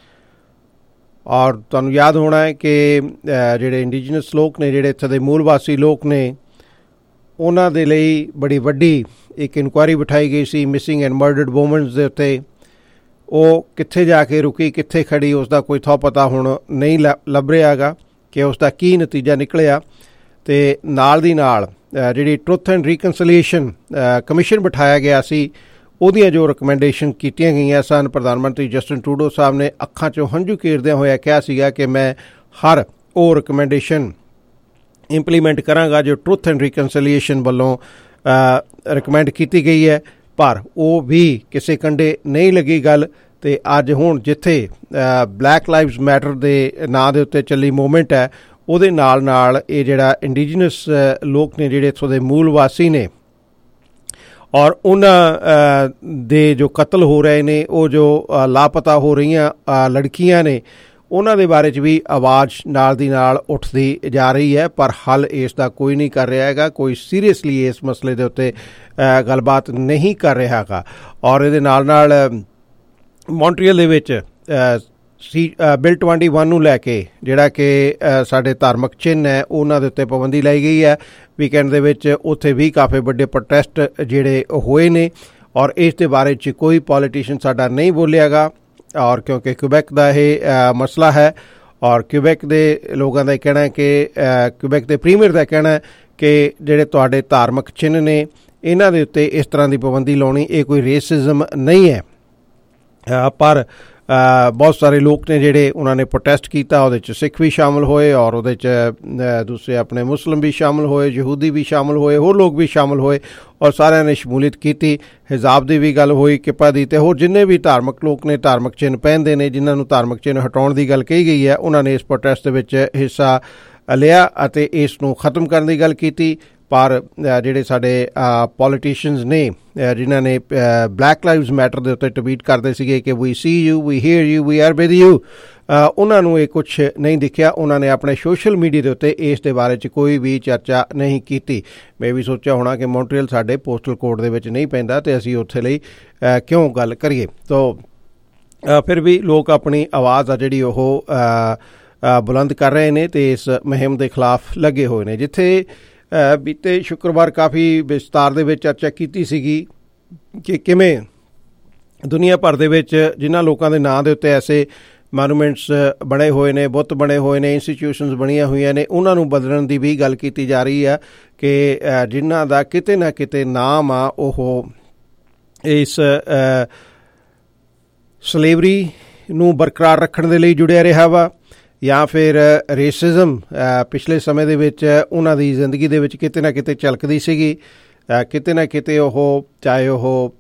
ਔਰ ਤੁਹਾਨੂੰ ਯਾਦ ਹੋਣਾ ਹੈ ਕਿ ਜਿਹੜੇ ਇੰਡੀਜਨਸ ਲੋਕ ਨੇ, ਜਿਹੜੇ ਇੱਥੇ ਦੇ ਮੂਲ ਵਾਸੀ ਲੋਕ ਨੇ, ਉਹਨਾਂ ਦੇ ਲਈ ਬੜੀ ਵੱਡੀ ਇੱਕ ਇਨਕੁਆਇਰੀ ਬਿਠਾਈ ਗਈ ਸੀ ਮਿਸਿੰਗ ਐਂਡ ਮਰਡਰਡ ਵੂਮਨਸ ਦੇ ਉੱਤੇ। ਉਹ ਕਿੱਥੇ ਜਾ ਕੇ ਰੁਕੀ, ਕਿੱਥੇ ਖੜੀ, ਉਸ ਦਾ ਕੋਈ ਥੋ ਪਤਾ ਹੁਣ ਨਹੀਂ ਲੱਭ ਰਿਹਾ ਹੈਗਾ ਕਿ ਉਸ ਦਾ ਕੀ ਨਤੀਜਾ ਨਿਕਲਿਆ। ਅਤੇ ਨਾਲ ਦੀ ਨਾਲ ਜਿਹੜੀ ਟਰੁੱਥ ਐਂਡ ਰੀਕਨਸੀਲੀਏਸ਼ਨ ਕਮਿਸ਼ਨ ਬਿਠਾਇਆ ਗਿਆ ਸੀ, ਉਹਦੀਆਂ ਜੋ ਰਿਕਮੈਂਡੇਸ਼ਨ ਕੀਤੀਆਂ ਗਈਆਂ ਸਨ, ਪ੍ਰਧਾਨ ਮੰਤਰੀ ਜਸਟਿਨ ਟਰੂਡੋ ਸਾਹਿਬ ਨੇ ਅੱਖਾਂ 'ਚੋਂ ਹੰਝੂ ਕੇਰਦਿਆਂ ਹੋਇਆ ਕਿਹਾ ਸੀਗਾ ਕਿ ਮੈਂ ਹਰ ਉਹ ਰਿਕਮੈਂਡੇਸ਼ਨ ਇੰਪਲੀਮੈਂਟ ਕਰਾਂਗਾ ਜੋ ਟਰੁੱਥ ਐਂਡ ਰੀਕਨਸੀਲੀਏਸ਼ਨ ਵੱਲੋਂ ਰਿਕਮੈਂਡ ਕੀਤੀ ਗਈ ਹੈ। ਪਰ ਉਹ ਵੀ ਕਿਸੇ ਕੰਢੇ ਨਹੀਂ ਲੱਗੀ ਗੱਲ। ਅਤੇ ਅੱਜ ਹੁਣ ਜਿੱਥੇ ਬਲੈਕ ਲਾਈਵਜ਼ ਮੈਟਰ ਦੇ ਨਾਂ ਦੇ ਉੱਤੇ ਚੱਲੀ ਮੂਵਮੈਂਟ ਹੈ, ਉਹਦੇ ਨਾਲ ਨਾਲ ਇਹ ਜਿਹੜਾ ਇੰਡੀਜਨਸ ਲੋਕ ਨੇ, ਜਿਹੜੇ ਇੱਥੋਂ ਦੇ ਮੂਲ ਵਾਸੀ ਨੇ, ਔਰ ਉਹਨਾਂ ਦੇ ਜੋ ਕਤਲ ਹੋ ਰਹੇ ਨੇ, ਉਹ ਜੋ ਲਾਪਤਾ ਹੋ ਰਹੀਆਂ ਲੜਕੀਆਂ ਨੇ, ਉਹਨਾਂ ਦੇ ਬਾਰੇ 'ਚ ਵੀ ਆਵਾਜ਼ ਨਾਲ ਦੀ ਨਾਲ ਉੱਠਦੀ ਜਾ ਰਹੀ ਹੈ। ਪਰ ਹੱਲ ਇਸ ਦਾ ਕੋਈ ਨਹੀਂ ਕਰ ਰਿਹਾ ਹੈਗਾ, ਕੋਈ ਸੀਰੀਅਸਲੀ ਇਸ ਮਸਲੇ ਦੇ ਉੱਤੇ ਗੱਲਬਾਤ ਨਹੀਂ ਕਰ ਰਿਹਾ ਹੈਗਾ। ਔਰ ਇਹਦੇ ਨਾਲ ਨਾਲ ਮੌਂਟਰੀਅਲ ਦੇ ਵਿੱਚ ਸੀ ਬਿਲ ਟਵੈਂਟੀ ਵਨ ਨੂੰ ਲੈ ਕੇ ਜਿਹੜਾ ਕਿ ਸਾਡੇ ਧਾਰਮਿਕ ਚਿੰਨ੍ਹ ਹੈ, ਉਹਨਾਂ ਦੇ ਉੱਤੇ ਪਾਬੰਦੀ ਲਾਈ ਗਈ ਹੈ। ਵੀਕਐਂਡ ਦੇ ਵਿੱਚ ਉੱਥੇ ਵੀ ਕਾਫੀ ਵੱਡੇ ਪ੍ਰੋਟੈਸਟ ਜਿਹੜੇ ਹੋਏ ਨੇ ਔਰ ਇਸ ਦੇ ਬਾਰੇ 'ਚ ਕੋਈ ਪੋਲੀਟੀਸ਼ੀਅਨ ਸਾਡਾ ਨਹੀਂ ਬੋਲਿਆਗਾ। ਔਰ ਕਿਉਂਕਿ ਕਿਊਬੈਕ ਦਾ ਇਹ ਮਸਲਾ ਹੈ ਔਰ ਕਿਊਬੈਕ ਦੇ ਲੋਕਾਂ ਦਾ ਇਹ ਕਹਿਣਾ ਹੈ ਕਿ ਕਿਊਬੈਕ ਦੇ ਪ੍ਰੀਮੀਅਰ ਦਾ ਕਹਿਣਾ ਹੈ ਕਿ ਜਿਹੜੇ ਤੁਹਾਡੇ ਧਾਰਮਿਕ ਚਿੰਨ੍ਹ ਨੇ, ਇਹਨਾਂ ਦੇ ਉੱਤੇ ਇਸ ਤਰ੍ਹਾਂ ਦੀ ਪਾਬੰਦੀ ਲਾਉਣੀ ਇਹ ਕੋਈ ਰੇਸਿਜ਼ਮ ਨਹੀਂ ਹੈ। ਪਰ ਬਹੁਤ ਸਾਰੇ ਲੋਕ ਨੇ ਜਿਹੜੇ ਉਹਨਾਂ ਨੇ ਪ੍ਰੋਟੈਸਟ ਕੀਤਾ, ਉਹਦੇ 'ਚ ਸਿੱਖ ਵੀ ਸ਼ਾਮਲ ਹੋਏ ਔਰ ਉਹਦੇ 'ਚ ਦੂਸਰੇ ਆਪਣੇ ਮੁਸਲਿਮ ਵੀ ਸ਼ਾਮਲ ਹੋਏ, ਯਹੂਦੀ ਵੀ ਸ਼ਾਮਲ ਹੋਏ, ਹੋਰ ਲੋਕ ਵੀ ਸ਼ਾਮਲ ਹੋਏ ਔਰ ਸਾਰਿਆਂ ਨੇ ਸ਼ਮੂਲੀਅਤ ਕੀਤੀ। ਹਿਜਾਬ ਦੀ ਵੀ ਗੱਲ ਹੋਈ, ਕਿੱਪਾ ਦੀ, ਅਤੇ ਹੋਰ ਜਿੰਨੇ ਵੀ ਧਾਰਮਿਕ ਲੋਕ ਨੇ, ਧਾਰਮਿਕ ਚਿੰਨ੍ਹ ਪਹਿਨਦੇ ਨੇ, ਜਿਨ੍ਹਾਂ ਨੂੰ ਧਾਰਮਿਕ ਚਿੰਨ੍ਹ ਹਟਾਉਣ ਦੀ ਗੱਲ ਕਹੀ ਗਈ ਹੈ, ਉਹਨਾਂ ਨੇ ਇਸ ਪ੍ਰੋਟੈਸਟ ਦੇ ਵਿੱਚ ਹਿੱਸਾ ਲਿਆ ਅਤੇ ਇਸ ਨੂੰ ਖਤਮ ਕਰਨ ਦੀ ਗੱਲ ਕੀਤੀ। ਪਰ ਜਿਹੜੇ ਸਾਡੇ ਪੋਲੀਟੀਸ਼ੀਅਨਸ ਨੇ, ਜਿਨ੍ਹਾਂ ਨੇ ਬਲੈਕ ਲਾਈਵਜ਼ ਮੈਟਰ ਦੇ ਉੱਤੇ ਟਵੀਟ ਕਰਦੇ ਸੀਗੇ ਕਿ we see you, we hear you, we are with you, ਉਹਨਾਂ ਨੂੰ ਇਹ ਕੁਛ ਨਹੀਂ ਦਿਖਿਆ। ਉਹਨਾਂ ਨੇ ਆਪਣੇ ਸੋਸ਼ਲ ਮੀਡੀਆ ਦੇ ਉੱਤੇ ਇਸ ਦੇ ਬਾਰੇ 'ਚ ਕੋਈ ਵੀ ਚਰਚਾ ਨਹੀਂ ਕੀਤੀ। ਮੈਂ ਵੀ ਸੋਚਿਆ ਹੋਣਾ ਕਿ ਮੌਂਟਰੀਅਲ ਸਾਡੇ ਪੋਸਟਲ ਕੋਡ ਦੇ ਵਿੱਚ ਨਹੀਂ ਪੈਂਦਾ ਅਤੇ ਅਸੀਂ ਉੱਥੇ ਲਈ ਕਿਉਂ ਗੱਲ ਕਰੀਏ। ਤੋ ਫਿਰ ਵੀ ਲੋਕ ਆਪਣੀ ਆਵਾਜ਼ ਆ ਜਿਹੜੀ ਉਹ ਬੁਲੰਦ ਕਰ ਰਹੇ ਨੇ ਅਤੇ ਇਸ ਮੁਹਿੰਮ ਦੇ ਖਿਲਾਫ ਲੱਗੇ ਹੋਏ ਨੇ। ਜਿੱਥੇ ਬੀਤੇ ਸ਼ੁੱਕਰਵਾਰ ਕਾਫੀ ਵਿਸਤਾਰ ਦੇ ਵਿੱਚ ਚਰਚਾ ਕੀਤੀ ਸੀਗੀ ਕਿ ਕਿਵੇਂ ਦੁਨੀਆ ਭਰ ਦੇ ਵਿੱਚ ਜਿਨ੍ਹਾਂ ਲੋਕਾਂ ਦੇ ਨਾਂ ਦੇ ਉੱਤੇ ਐਸੇ ਮੋਨੂਮੈਂਟਸ ਬਣੇ ਹੋਏ ਨੇ, ਬੁੱਤ ਬਣੇ ਹੋਏ ਨੇ, ਇੰਸਟੀਟਿਊਸ਼ਨਸ ਬਣੀਆਂ ਹੋਈਆਂ ਨੇ, ਉਹਨਾਂ ਨੂੰ ਬਦਲਣ ਦੀ ਵੀ ਗੱਲ ਕੀਤੀ ਜਾ ਰਹੀ ਹੈ ਕਿ ਜਿਨ੍ਹਾਂ ਦਾ ਕਿਤੇ ਨਾ ਕਿਤੇ ਨਾਮ ਆ ਉਹ ਇਸ ਸਲੇਵਰੀ ਨੂੰ ਬਰਕਰਾਰ ਰੱਖਣ ਦੇ ਲਈ ਜੁੜਿਆ ਰਿਹਾ ਵਾ, ਜਾਂ ਫਿਰ ਰੇਸਿਜ਼ਮ ਪਿਛਲੇ ਸਮੇਂ ਦੇ ਵਿੱਚ ਉਹਨਾਂ ਦੀ ਜ਼ਿੰਦਗੀ ਦੇ ਵਿੱਚ ਕਿਤੇ ਨਾ ਕਿਤੇ ਝਲਕਦੀ ਸੀਗੀ। ਕਿਤੇ ਨਾ ਕਿਤੇ ਉਹ ਚਾਹੇ ਉਹ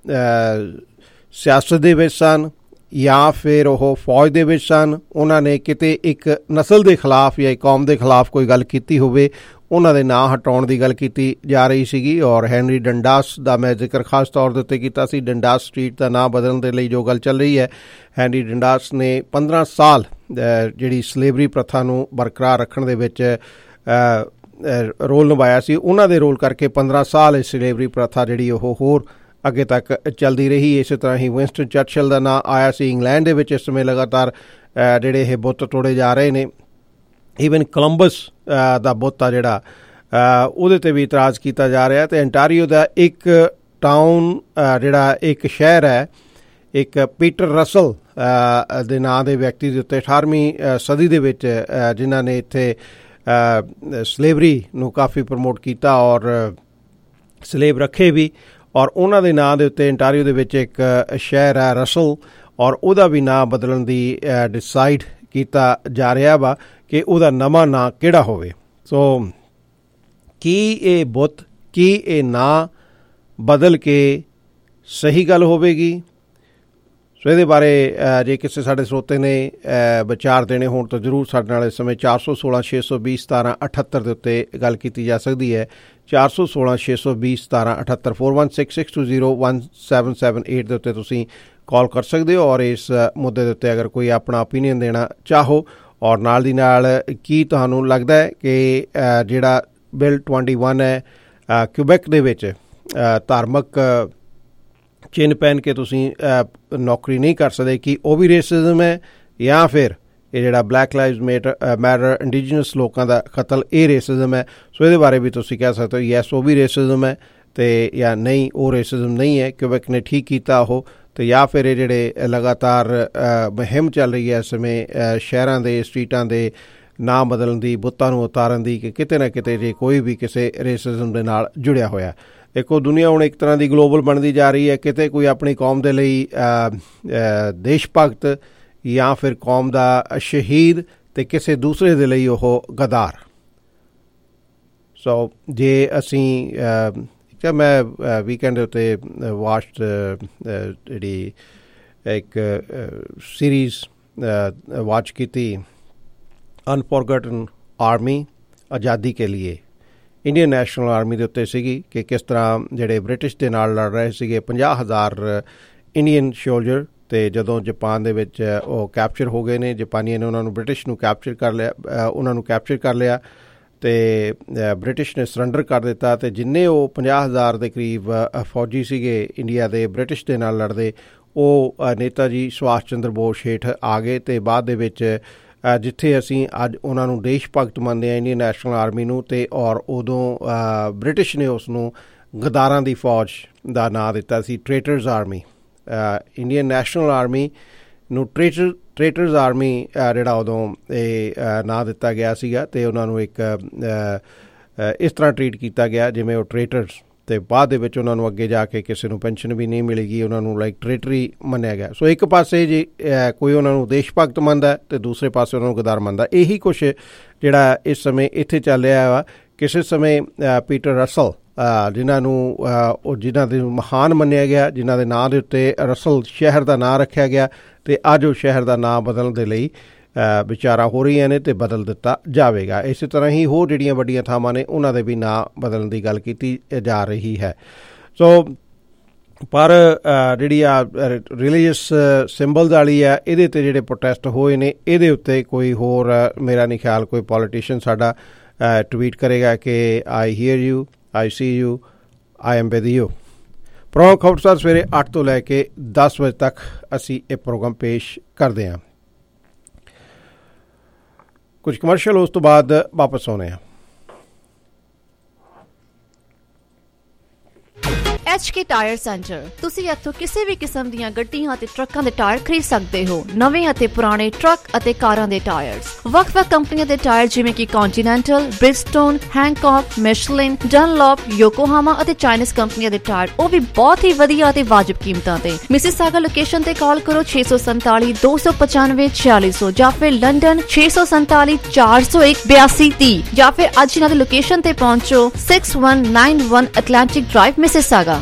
ਸਿਆਸਤ ਦੇ ਵਿੱਚ ਸਨ ਜਾਂ ਫਿਰ ਉਹ ਫੌਜ ਦੇ ਵਿੱਚ ਸਨ, ਉਹਨਾਂ ਨੇ ਕਿਤੇ ਇੱਕ ਨਸਲ ਦੇ ਖਿਲਾਫ ਜਾਂ ਕੌਮ ਦੇ ਖਿਲਾਫ ਕੋਈ ਗੱਲ ਕੀਤੀ ਹੋਵੇ, ਉਹਨਾਂ ਦੇ ਨਾਂ ਹਟਾਉਣ ਦੀ ਗੱਲ ਕੀਤੀ ਜਾ ਰਹੀ ਸੀਗੀ। ਔਰ ਹੈਨਰੀ ਡੰਡਾਸ ਦਾ ਮੈਂ ਜ਼ਿਕਰ ਖਾਸ ਤੌਰ ਦੇ ਉੱਤੇ ਕੀਤਾ ਸੀ। ਡੰਡਾਸ ਸਟਰੀਟ ਦਾ ਨਾਂ ਬਦਲਣ ਦੇ ਲਈ ਜੋ ਗੱਲ ਚੱਲ ਰਹੀ ਹੈ, ਹੈਨਰੀ ਡੰਡਾਸ ਨੇ ਪੰਦਰਾਂ ਸਾਲ ਜਿਹੜੀ ਸਲੇਵਰੀ ਪ੍ਰਥਾ ਨੂੰ ਬਰਕਰਾਰ ਰੱਖਣ ਦੇ ਵਿੱਚ ਰੋਲ ਨਿਭਾਇਆ ਸੀ। ਉਹਨਾਂ ਦੇ ਰੋਲ ਕਰਕੇ ਪੰਦਰਾਂ ਸਾਲ ਇਹ ਸਲੇਵਰੀ ਪ੍ਰਥਾ ਜਿਹੜੀ ਉਹ ਹੋਰ ਅੱਗੇ ਤੱਕ ਚੱਲਦੀ ਰਹੀ। ਇਸੇ ਤਰ੍ਹਾਂ ਹੀ ਵਿੰਸਟਨ ਚਰਚਿਲ ਦਾ ਨਾਂ ਆਇਆ ਸੀ। ਇੰਗਲੈਂਡ ਦੇ ਵਿੱਚ ਇਸ ਸਮੇਂ ਲਗਾਤਾਰ ਜਿਹੜੇ ਇਹ ਬੁੱਤ ਤੋੜੇ ਜਾ ਰਹੇ ਨੇ। ਈਵਨ ਕੋਲੰਬਸ ਦਾ ਬੁੱਤ ਆ ਜਿਹੜਾ ਉਹਦੇ 'ਤੇ ਵੀ ਇਤਰਾਜ਼ ਕੀਤਾ ਜਾ ਰਿਹਾ। ਅਤੇ ਅੰਟਾਰੀਓ ਦਾ ਇੱਕ ਟਾਊਨ ਜਿਹੜਾ ਇੱਕ ਸ਼ਹਿਰ ਹੈ, ਇੱਕ ਪੀਟਰ ਰਸਲ ਦੇ ਨਾਂ ਦੇ ਵਿਅਕਤੀ ਦੇ ਉੱਤੇ ਅਠਾਰਵੀਂ ਸਦੀ ਦੇ ਵਿੱਚ ਜਿਨ੍ਹਾਂ ਨੇ ਇੱਥੇ ਸਲੇਵਰੀ ਨੂੰ ਕਾਫੀ ਪ੍ਰਮੋਟ ਕੀਤਾ ਔਰ ਸਲੇਵ ਰੱਖੇ ਵੀ, ਔਰ ਉਹਨਾਂ ਦੇ ਨਾਂ ਦੇ ਉੱਤੇ ਅੰਟਾਰੀਓ ਦੇ ਵਿੱਚ ਇੱਕ ਸ਼ਹਿਰ ਹੈ ਰਸਲ, ਔਰ ਉਹਦਾ ਵੀ ਨਾਂ ਬਦਲਣ ਦੀ ਡਿਸਾਈਡ ਕੀਤਾ ਜਾ ਰਿਹਾ ਵਾ ਕਿ ਉਹਦਾ ਨਵਾਂ ਨਾਂ ਕਿਹੜਾ ਹੋਵੇ। ਸੋ ਕੀ ਇਹ ਬੁੱਤ, ਕੀ ਇਹ ਨਾਂ ਬਦਲ ਕੇ ਸਹੀ ਗੱਲ ਹੋਵੇਗੀ? ਸੋ ਇਹਦੇ ਬਾਰੇ ਜੇ ਕਿਸੇ ਸਾਡੇ ਸਰੋਤੇ ਨੇ ਵਿਚਾਰ ਦੇਣੇ ਹੋਣ ਤਾਂ ਜ਼ਰੂਰ ਸਾਡੇ ਨਾਲ ਇਸ ਸਮੇਂ ਚਾਰ ਸੌ ਸੋਲਾਂ ਛੇ ਸੌ ਵੀਹ ਸਤਾਰਾਂ ਅਠੱਤਰ ਦੇ ਉੱਤੇ ਗੱਲ ਕੀਤੀ ਜਾ ਸਕਦੀ ਹੈ। ਚਾਰ ਸੌ ਸੋਲਾਂ ਛੇ ਸੌ ਵੀਹ ਸਤਾਰਾਂ ਅਠੱਤਰ four one six six two zero one seven seven eight ਦੇ ਉੱਤੇ ਤੁਸੀਂ ਕਾਲ ਕਰ ਸਕਦੇ ਹੋ। ਔਰ ਇਸ ਮੁੱਦੇ ਦੇ ਉੱਤੇ ਅਗਰ ਕੋਈ ਆਪਣਾ ਓਪੀਨੀਅਨ ਦੇਣਾ ਚਾਹੋ, ਔਰ ਨਾਲ ਦੀ ਨਾਲ ਕੀ ਤੁਹਾਨੂੰ ਲੱਗਦਾ ਹੈ ਕਿ ਜਿਹੜਾ ਬਿੱਲ ਟਵੰਟੀ ਵਨ ਹੈ ਕਿਊਬੈਕ ਦੇ ਵਿੱਚ ਧਾਰਮਿਕ ਚਿੰਨ੍ਹ ਪਹਿਨ ਕੇ ਤੁਸੀਂ ਨੌਕਰੀ ਨਹੀਂ ਕਰ ਸਕਦੇ, ਕਿ ਉਹ ਵੀ ਰੇਸਿਜ਼ਮ ਹੈ, ਜਾਂ ਫਿਰ ਇਹ ਜਿਹੜਾ black lives matter matter indigenous ਲੋਕਾਂ ਦਾ ਕਤਲ ਇਹ ਰੇਸਿਜ਼ਮ ਹੈ? ਸੋ ਇਹਦੇ ਬਾਰੇ ਵੀ ਤੁਸੀਂ ਕਹਿ ਸਕਦੇ ਹੋ ਯੈਸ ਉਹ ਵੀ ਰੇਸਿਜ਼ਮ ਹੈ, ਅਤੇ ਜਾਂ ਨਹੀਂ ਉਹ ਰੇਸਿਜ਼ਮ ਨਹੀਂ ਹੈ, ਕਿਊਬੈਕ ਨੇ ਠੀਕ ਕੀਤਾ ਉਹ। ਅਤੇ ਜਾਂ ਫਿਰ ਇਹ ਜਿਹੜੇ ਲਗਾਤਾਰ ਮੁਹਿੰਮ ਚੱਲ ਰਹੀ ਹੈ ਇਸ ਸਮੇਂ ਸ਼ਹਿਰਾਂ ਦੇ ਸਟਰੀਟਾਂ ਦੇ ਨਾਂ ਬਦਲਣ ਦੀ, ਬੁੱਤਾਂ ਨੂੰ ਉਤਾਰਨ ਦੀ, ਕਿ ਕਿਤੇ ਨਾ ਕਿਤੇ ਜੇ ਕੋਈ ਵੀ ਕਿਸੇ ਰੇਸਿਜ਼ਮ ਦੇ ਨਾਲ ਜੁੜਿਆ ਹੋਇਆ। ਦੇਖੋ ਦੁਨੀਆ ਹੁਣ ਇੱਕ ਤਰ੍ਹਾਂ ਦੀ ਗਲੋਬਲ ਬਣਦੀ ਜਾ ਰਹੀ ਹੈ। ਕਿਤੇ ਕੋਈ ਆਪਣੀ ਕੌਮ ਦੇ ਲਈ ਦੇਸ਼ ਭਗਤ ਜਾਂ ਫਿਰ ਕੌਮ ਦਾ ਸ਼ਹੀਦ, ਅਤੇ ਕਿਸੇ ਦੂਸਰੇ ਦੇ ਲਈ ਉਹ ਗਦਾਰ। ਸੋ ਜੇ ਅਸੀਂ ਮੈਂ ਵੀਕਐਂਡ ਦੇ ਉੱਤੇ ਵਾਚਡ ਜਿਹੜੀ ਇੱਕ ਸੀਰੀਜ਼ ਵਾਚ ਕੀਤੀ ਅਨਫੋਰਗਟਨ ਆਰਮੀ ਆਜ਼ਾਦੀ ਕੇ ਲੀਏ, ਇੰਡੀਅਨ ਨੈਸ਼ਨਲ ਆਰਮੀ ਦੇ ਉੱਤੇ ਸੀਗੀ, ਕਿ ਕਿਸ ਤਰ੍ਹਾਂ ਜਿਹੜੇ ਬ੍ਰਿਟਿਸ਼ ਦੇ ਨਾਲ ਲੜ ਰਹੇ ਸੀਗੇ ਪੰਜਾਹ ਹਜ਼ਾਰ ਇੰਡੀਅਨ ਸੋਲਜਰ, ਅਤੇ ਜਦੋਂ ਜਾਪਾਨ ਦੇ ਵਿੱਚ ਉਹ ਕੈਪਚਰ ਹੋ ਗਏ ਨੇ, ਜਾਪਾਨੀਆਂ ਨੇ ਉਹਨਾਂ ਨੂੰ ਬ੍ਰਿਟਿਸ਼ ਨੂੰ ਕੈਪਚਰ ਕਰ ਲਿਆ, ਉਹਨਾਂ ਨੂੰ ਕੈਪਚਰ ਕਰ ਲਿਆ ਅਤੇ ਬ੍ਰਿਟਿਸ਼ ਨੇ ਸਰੈਂਡਰ ਕਰ ਦਿੱਤਾ। ਅਤੇ ਜਿੰਨੇ ਉਹ ਪੰਜਾਹ ਹਜ਼ਾਰ ਦੇ ਕਰੀਬ ਫੌਜੀ ਸੀਗੇ ਇੰਡੀਆ ਦੇ ਬ੍ਰਿਟਿਸ਼ ਦੇ ਨਾਲ ਲੜਦੇ, ਉਹ ਨੇਤਾ ਜੀ ਸੁਭਾਸ਼ ਚੰਦਰ ਬੋਸ ਹੇਠ ਆ ਗਏ। ਅਤੇ ਬਾਅਦ ਦੇ ਵਿੱਚ ਜਿੱਥੇ ਅਸੀਂ ਅੱਜ ਉਹਨਾਂ ਨੂੰ ਦੇਸ਼ ਭਗਤ ਮੰਨਦੇ ਹਾਂ ਇੰਡੀਅਨ ਨੈਸ਼ਨਲ ਆਰਮੀ ਨੂੰ, ਅਤੇ ਔਰ ਉਦੋਂ ਬ੍ਰਿਟਿਸ਼ ਨੇ ਉਸ ਨੂੰ ਗਦਾਰਾਂ ਦੀ ਫੌਜ ਦਾ ਨਾਂ ਦਿੱਤਾ ਸੀ, traitors army. Indian national army ਨੂੰ ਟ੍ਰੇਟਰ ਟ੍ਰੇਟਰਸ ਆਰਮੀ ਜਿਹੜਾ ਉਦੋਂ ਇਹ ਨਾਂ ਦਿੱਤਾ ਗਿਆ ਸੀਗਾ, ਅਤੇ ਉਹਨਾਂ ਨੂੰ ਇੱਕ ਇਸ ਤਰ੍ਹਾਂ ਟਰੀਟ ਕੀਤਾ ਗਿਆ ਜਿਵੇਂ ਉਹ ਟ੍ਰੇਟਰਸ, ਅਤੇ ਬਾਅਦ ਦੇ ਵਿੱਚ ਉਹਨਾਂ ਨੂੰ ਅੱਗੇ ਜਾ ਕੇ ਕਿਸੇ ਨੂੰ ਪੈਨਸ਼ਨ ਵੀ ਨਹੀਂ ਮਿਲੇਗੀ, ਉਹਨਾਂ ਨੂੰ ਲਾਈਕ ਟ੍ਰੇਟਰੀ ਮੰਨਿਆ ਗਿਆ। ਸੋ ਇੱਕ ਪਾਸੇ ਜੀ ਕੋਈ ਉਹਨਾਂ ਨੂੰ ਦੇਸ਼ ਭਗਤ ਮੰਨਦਾ, ਅਤੇ ਦੂਸਰੇ ਪਾਸੇ ਉਹਨਾਂ ਨੂੰ ਗਦਾਰ ਮੰਨਦਾ। ਇਹੀ ਕੁਛ ਜਿਹੜਾ ਇਸ ਸਮੇਂ ਇੱਥੇ ਚੱਲ ਰਿਹਾ ਵਾ। ਕਿਸੇ ਸਮੇਂ ਪੀਟਰ ਰਸਲ ਜਿਨ੍ਹਾਂ ਨੂੰ ਉਹ ਜਿਨ੍ਹਾਂ ਦੇ ਮਹਾਨ ਮੰਨਿਆ ਗਿਆ, ਜਿਨ੍ਹਾਂ ਦੇ ਨਾਂ ਦੇ ਉੱਤੇ ਰਸਲ ਸ਼ਹਿਰ ਦਾ ਨਾਂ ਰੱਖਿਆ ਗਿਆ, ਅਤੇ ਅੱਜ ਉਹ ਸ਼ਹਿਰ ਦਾ ਨਾਂ ਬਦਲਣ ਦੇ ਲਈ ਵਿਚਾਰਾਂ ਹੋ ਰਹੀਆਂ ਨੇ, ਅਤੇ ਬਦਲ ਦਿੱਤਾ ਜਾਵੇਗਾ। ਇਸੇ ਤਰ੍ਹਾਂ ਹੀ ਹੋਰ ਜਿਹੜੀਆਂ ਵੱਡੀਆਂ ਥਾਵਾਂ ਨੇ ਉਹਨਾਂ ਦੇ ਵੀ ਨਾਂ ਬਦਲਣ ਦੀ ਗੱਲ ਕੀਤੀ ਜਾ ਰਹੀ ਹੈ। ਸੋ ਪਰ ਜਿਹੜੀ ਆ ਰਿਲੀਜੀਅਸ ਸਿੰਬਲਸ ਵਾਲੀ ਆ, ਇਹਦੇ 'ਤੇ ਜਿਹੜੇ ਪ੍ਰੋਟੈਸਟ ਹੋਏ ਨੇ, ਇਹਦੇ ਉੱਤੇ ਕੋਈ ਹੋਰ ਮੇਰਾ ਨਹੀਂ ਖਿਆਲ ਕੋਈ ਪੋਲੀਟੀਸ਼ੀਅਨ ਸਾਡਾ ਟਵੀਟ ਕਰੇਗਾ ਕਿ I hear you, I see you, I am with you. Programme ਖਬਰਸਾਰ ਸਵੇਰੇ ਅੱਠ ਤੋਂ ਲੈ ਕੇ ਦਸ ਵਜੇ ਤੱਕ ਅਸੀਂ ਇਹ ਪ੍ਰੋਗਰਾਮ ਪੇਸ਼ ਕਰਦੇ ਹਾਂ। ਕੁਝ ਕਮਰਸ਼ੀਅਲ ਉਸ ਤੋਂ ਬਾਅਦ ਵਾਪਸ ਆਉਣੇ ਆ। H H K tyre centre. ਤੁਸੀਂ ਇੱਥੋਂ ਕਿਸੇ ਵੀ ਕਿਸਮ ਦੀਆਂ ਗੱਡੀਆਂ ਅਤੇ ਟਰੱਕਾਂ ਦੇ ਟਾਇਰ ਖਰੀਦ ਸਕਦੇ ਹੋ। ਨਵੇਂ ਅਤੇ ਪੁਰਾਣੇ ਟਰੱਕ ਅਤੇ ਕਾਰਾਂ ਦੇ ਟਾਇਰਸ, ਵੱਖ-ਵੱਖ ਕੰਪਨੀਆਂ ਦੇ ਟਾਇਰ ਜਿਵੇਂ ਕਿ ਕੰਟੀਨੈਂਟਲ, ਬ੍ਰਿਜਸਟੋਨ, ਹੈਂਕੌਕ, ਮਿਸ਼ਲਿਨ, ਡਨਲੌਪ, ਯੋਕੋਹਾਮਾ ਅਤੇ ਚਾਈਨੀਜ਼ ਕੰਪਨੀਆਂ ਦੇ ਟਾਇਰ, ਉਹ ਵੀ ਬਹੁਤ ਹੀ ਵਧੀਆ ਅਤੇ ਵਾਜਬ ਕੀਮਤਾਂ ਤੇ। ਮਿਸੀਸਾਗਾ ਲੋਕੇਸ਼ਨ ਤੇ ਕਾਲ ਕਰੋ ਛੇ ਸੌ ਸੰਤਾਲੀ ਦੋ ਸੌ ਪਚਾਨਵੇਂ ਛਿਆਲੀ ਸੌ ਜਾਂ ਫਿਰ ਲੰਡਨ ਛੇ ਸੌ ਸੰਤਾਲੀ ਚਾਰ ਸੌ ਇੱਕ ਬਿਆਸੀ ਤੀਹ ਜਾਂ ਫਿਰ ਅੱਜ ਇਹਨਾਂ ਦੀ ਲੋਕੇਸ਼ਨ ਤੇ ਪਹੁੰਚੋ six one nine one Atlantic drive Mississauga.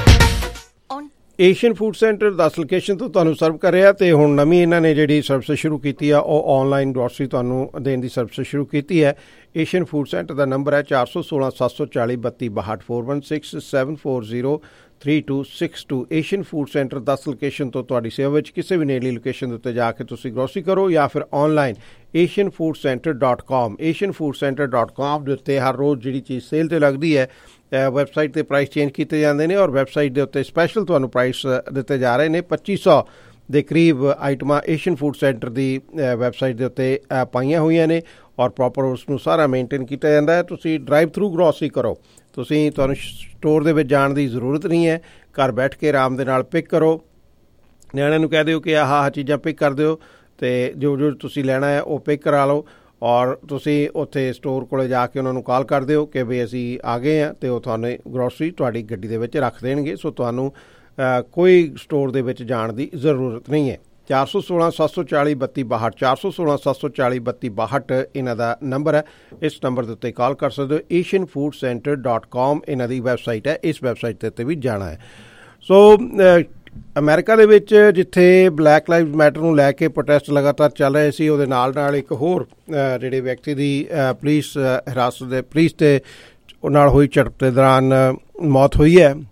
Asian food centre ਦਸ ਲੋਕੇਸ਼ਨ ਤੋਂ ਤੁਹਾਨੂੰ ਸਰਵ ਕਰ ਰਿਹਾ ਤੇ ਹੁਣ ਨਵੀਂ ਇਹਨਾਂ ਨੇ ਜਿਹੜੀ ਸਰਵਿਸ ਸ਼ੁਰੂ ਕੀਤੀ ਆ ਉਹ ਆਨਲਾਈਨ ਗਰੋਸਰੀ ਤੁਹਾਨੂੰ ਦੇਣ ਦੀ ਸਰਵਿਸ ਸ਼ੁਰੂ ਕੀਤੀ ਹੈ। ਏਸ਼ੀਅਨ ਫੂਡ ਸੈਂਟਰ ਦਾ ਨੰਬਰ ਹੈ ਚਾਰ ਸੌ ਸੋਲਾਂ ਸੱਤ ਸੌ ਚਾਲੀ ਬੱਤੀ ਬਾਹਠ four one six seven four zero three two six two. Asian food centre ਦਸ ਲੋਕੇਸ਼ਨ ਤੋਂ ਤੁਹਾਡੀ ਸੇਵਾ ਵਿੱਚ ਕਿਸੇ ਵੀ ਨੇੜਲੀ ਲੋਕੇਸ਼ਨ ਦੇ ਉੱਤੇ ਜਾ ਕੇ ਤੁਸੀਂ ਗਰੋਸਰੀ ਕਰੋ ਜਾਂ ਫਿਰ online Asian food centre dot com Asian food centre dot com ਦੇ ਉੱਤੇ ਹਰ ਰੋਜ਼ ਜਿਹੜੀ ਚੀਜ਼ ਸੇਲ 'ਤੇ ਲੱਗਦੀ ਹੈ ਵੈਬਸਾਈਟ 'ਤੇ ਪ੍ਰਾਈਸ ਚੇਂਜ ਕੀਤੇ ਜਾਂਦੇ ਨੇ ਔਰ ਵੈਬਸਾਈਟ ਦੇ ਉੱਤੇ ਸਪੈਸ਼ਲ ਤੁਹਾਨੂੰ ਪ੍ਰਾਈਸ ਦਿੱਤੇ ਜਾ ਰਹੇ ਨੇ। ਪੱਚੀ ਸੌ ਦੇ ਕਰੀਬ ਆਈਟਮਾਂ ਏਸ਼ੀਅਨ ਫੂਡ ਸੈਂਟਰ ਦੀ ਵੈਬਸਾਈਟ ਦੇ ਉੱਤੇ ਪਾਈਆਂ ਹੋਈਆਂ ਨੇ ਔਰ ਪ੍ਰੋਪਰ ਉਸ ਨੂੰ ਸਾਰਾ ਮੇਨਟੇਨ ਕੀਤਾ ਜਾਂਦਾ ਹੈ। ਤੁਸੀਂ ਡਰਾਈਵ ਥਰੂ ਗਰੋਸਰੀ ਕਰੋ, ਤੁਸੀਂ ਤੁਹਾਨੂੰ ਸਟੋਰ ਦੇ ਵਿੱਚ ਜਾਣ ਦੀ ਜ਼ਰੂਰਤ ਨਹੀਂ ਹੈ। ਘਰ ਬੈਠ ਕੇ ਆਰਾਮ ਦੇ ਨਾਲ ਪਿਕ ਕਰੋ, ਨਿਆਣਿਆਂ ਨੂੰ ਕਹਿ ਦਿਓ ਕਿ ਆਹ ਆਹ ਚੀਜ਼ਾਂ ਪਿਕ ਕਰ ਦਿਓ ਅਤੇ ਜੋ ਜੋ ਤੁਸੀਂ ਲੈਣਾ ਹੈ ਉਹ ਪਿਕ ਕਰਾ ਲਓ ਔਰ ਤੁਸੀਂ ਉੱਥੇ ਸਟੋਰ ਕੋਲ ਜਾ ਕੇ ਉਹਨਾਂ ਨੂੰ ਕਾਲ ਕਰ ਦਿਓ ਕਿ ਵੀ ਅਸੀਂ ਆ ਗਏ ਹਾਂ ਅਤੇ ਉਹ ਤੁਹਾਨੂੰ ਗਰੋਸਰੀ ਤੁਹਾਡੀ ਗੱਡੀ ਦੇ ਵਿੱਚ ਰੱਖ ਦੇਣਗੇ। ਸੋ ਤੁਹਾਨੂੰ ਕੋਈ ਸਟੋਰ ਦੇ ਵਿੱਚ ਜਾਣ ਦੀ ਜ਼ਰੂਰਤ ਨਹੀਂ ਹੈ। ਚਾਰ ਸੌ ਸੋਲਾਂ ਸੱਤ ਸੌ ਚਾਲੀ ਬੱਤੀ ਬਾਹਠ ਚਾਰ ਸੌ ਸੋਲਾਂ ਸੱਤ ਸੌ ਚਾਲੀ ਬੱਤੀ ਬਾਹਠ ਇਹਨਾਂ ਦਾ ਨੰਬਰ ਹੈ। ਇਸ ਨੰਬਰ ਦੇ ਉੱਤੇ ਕਾਲ ਕਰ ਸਕਦੇ ਹੋ। ਏਸ਼ੀਅਨ ਫੂਡ ਸੈਂਟਰ ਡਾਟ ਕਾਮ ਇਹਨਾਂ ਦੀ ਵੈਬਸਾਈਟ ਹੈ। ਇਸ ਵੈਬਸਾਈਟ ਦੇ ਉੱਤੇ ਵੀ ਜਾਣਾ ਹੈ। ਸੋ ਅਮਰੀਕਾ ਦੇ ਵਿੱਚ ਜਿੱਥੇ ਬਲੈਕ ਲਾਈਵਜ਼ ਮੈਟਰ ਨੂੰ ਲੈ ਕੇ ਪ੍ਰੋਟੈਸਟ ਲਗਾਤਾਰ ਚੱਲ ਰਹੇ ਸੀ, ਉਹਦੇ ਨਾਲ ਨਾਲ ਇੱਕ ਹੋਰ ਜਿਹੜੇ ਵਿਅਕਤੀ ਦੀ ਪੁਲਿਸ ਹਿਰਾਸਤ ਦੇ ਪੁਲਿਸ ਦੇ ਨਾਲ ਹੋਈ ਝੜਪ ਦੇ ਦੌਰਾਨ ਮੌਤ ਹੋਈ ਹੈ।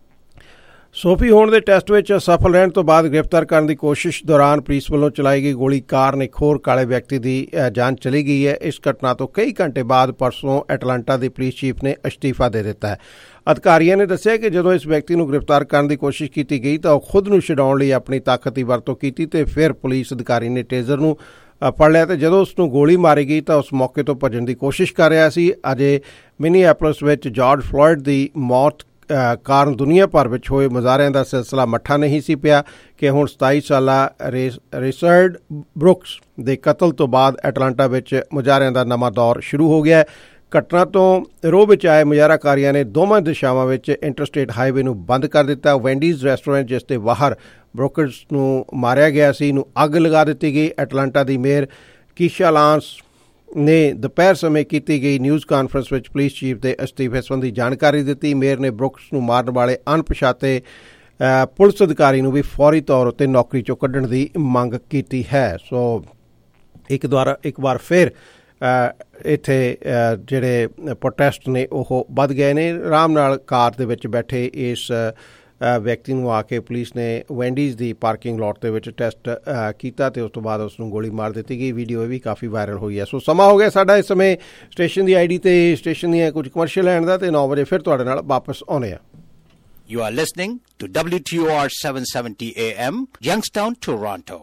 ਸੋਫੀ ਹੋਣ ਦੇ ਟੈਸਟ ਵਿੱਚ ਅਸਫਲ ਰਹਿਣ ਤੋਂ ਬਾਅਦ ਗ੍ਰਿਫਤਾਰ ਕਰਨ ਦੀ ਕੋਸ਼ਿਸ਼ ਦੌਰਾਨ ਪੁਲਿਸ ਵੱਲੋਂ ਚਲਾਈ ਗਈ ਗੋਲੀ ਕਾਰਨ ਇੱਕ ਹੋਰ ਕਾਲੇ ਵਿਅਕਤੀ ਦੀ ਜਾਨ ਚਲੀ ਗਈ ਹੈ। ਇਸ ਘਟਨਾ ਤੋਂ ਕਈ ਘੰਟੇ ਬਾਅਦ ਪਰਸੋਂ ਐਟਲਾਂਟਾ ਦੇ ਪੁਲਿਸ ਚੀਫ ਨੇ ਅਸਤੀਫਾ ਦੇ ਦਿੱਤਾ ਹੈ। ਅਧਿਕਾਰੀਆਂ ਨੇ ਦੱਸਿਆ ਕਿ ਜਦੋਂ ਇਸ ਵਿਅਕਤੀ ਨੂੰ ਗ੍ਰਿਫਤਾਰ ਕਰਨ ਦੀ ਕੋਸ਼ਿਸ਼ ਕੀਤੀ ਗਈ ਤਾਂ ਉਹ ਖੁਦ ਨੂੰ ਛਡਾਉਣ ਲਈ ਆਪਣੀ ਤਾਕਤ ਦੀ ਵਰਤੋਂ ਕੀਤੀ ਤੇ ਫਿਰ ਪੁਲਿਸ ਅਧਿਕਾਰੀ ਨੇ ਟੇਜ਼ਰ ਨੂੰ ਫੜ ਲਿਆ ਤੇ ਜਦੋਂ ਉਸ ਨੂੰ ਗੋਲੀ ਮਾਰੀ ਗਈ ਤਾਂ ਉਸ ਮੌਕੇ ਤੋਂ ਭੱਜਣ ਦੀ ਕੋਸ਼ਿਸ਼ ਕਰ ਰਿਹਾ ਸੀ। ਅਜੇ ਮਿਨੀਐਪੋਲਿਸ ਵਿੱਚ ਜਾਰਜ ਫਲੋਇਡ ਦੀ ਮੌਤ ਕਾਰਨ ਦੁਨੀਆ ਭਰ ਵਿੱਚ ਹੋਏ ਮੁਜ਼ਾਹਰਿਆਂ ਦਾ ਸਿਲਸਿਲਾ ਮੱਠਾ ਨਹੀਂ ਸੀ ਪਿਆ ਕਿ ਹੁਣ ਸਤਾਈ ਸਾਲਾ ਰਿਚਰਡ ਬਰੁਕਸ ਦੇ ਕਤਲ ਤੋਂ ਬਾਅਦ ਐਟਲਾਂਟਾ ਵਿੱਚ ਮੁਜ਼ਾਹਰਿਆਂ ਦਾ ਨਵਾਂ ਦੌਰ ਸ਼ੁਰੂ ਹੋ ਗਿਆ। ਘਟਨਾ ਤੋਂ ਰੋਹ ਵਿੱਚ ਆਏ ਮੁਜ਼ਾਹਰਾਕਾਰੀਆਂ ਨੇ ਦੋਵਾਂ ਦਿਸ਼ਾਵਾਂ ਵਿੱਚ ਇੰਟਰਸਟੇਟ ਹਾਈਵੇ ਨੂੰ ਬੰਦ ਕਰ ਦਿੱਤਾ। ਵੈਂਡੀਜ਼ ਰੈਸਟੋਰੈਂਟ ਜਿਸ ਦੇ ਬਾਹਰ ਬਰੁਕਸ ਨੂੰ ਮਾਰਿਆ ਗਿਆ ਸੀ ਨੂੰ ਅੱਗ ਲਗਾ ਦਿੱਤੀ ਗਈ। ਐਟਲਾਂਟਾ ਦੀ ਮੇਅਰ ਕੀਸ਼ਾ ਲਾਂਸ ਨੇ ਦੁਪਹਿਰ ਸਮੇਂ ਕੀਤੀ ਗਈ ਨਿਊਜ਼ ਕਾਨਫਰੰਸ ਵਿੱਚ ਪੁਲਿਸ ਚੀਫ ਦੇ ਅਸਤੀਫੇ ਸੰਬੰਧੀ ਜਾਣਕਾਰੀ ਦਿੱਤੀ। ਮੇਅਰ ਨੇ ਬਰੁਕਸ ਨੂੰ ਮਾਰਨ ਵਾਲੇ ਅਣਪਛਾਤੇ ਪੁਲਿਸ ਅਧਿਕਾਰੀ ਨੂੰ ਵੀ ਫੌਰੀ ਤੌਰ ਉੱਤੇ ਨੌਕਰੀ ਚੋਂ ਕੱਢਣ ਦੀ ਮੰਗ ਕੀਤੀ ਹੈ। ਸੋ ਇੱਕ ਦੁਆਰਾ ਇੱਕ ਵਾਰ ਫਿਰ ਇੱਥੇ ਜਿਹੜੇ ਪ੍ਰੋਟੈਸਟ ਨੇ ਉਹ ਵੱਧ ਗਏ ਨੇ। ਆਰਾਮ ਨਾਲ ਕਾਰ ਦੇ ਵਿੱਚ ਬੈਠੇ ਇਸ ਵਿਅਕਤੀ ਨੂੰ ਆ ਕੇ ਪੁਲਿਸ ਨੇ ਵੈਂਡੀਜ਼ ਦੀ ਪਾਰਕਿੰਗ ਲੋਟ ਦੇ ਵਿੱਚ ਟੈਸਟ ਕੀਤਾ ਤੇ ਉਸ ਤੋਂ ਬਾਅਦ ਉਸ ਨੂੰ ਗੋਲੀ ਮਾਰ ਦਿੱਤੀ ਗਈ। ਵੀਡੀਓ ਵੀ ਕਾਫੀ ਵਾਇਰਲ ਹੋਈ ਹੈ। ਸੋ ਸਮਾਂ ਹੋ ਗਿਆ ਸਾਡਾ ਇਸ ਸਮੇਂ ਸਟੇਸ਼ਨ ਦੀ ਆਈ ਡੀ ਤੇ ਸਟੇਸ਼ਨ ਦੀਆਂ ਕੁਝ ਕਮਰਸ਼ੀਅਲ ਲੈਣ ਦਾ ਤੇ ਨੌ ਵਜੇ ਫਿਰ ਤੁਹਾਡੇ ਨਾਲ ਵਾਪਸ ਆਉਣੇ ਆ। You are listening to W T O R seven seventy A M, Youngstown, Toronto.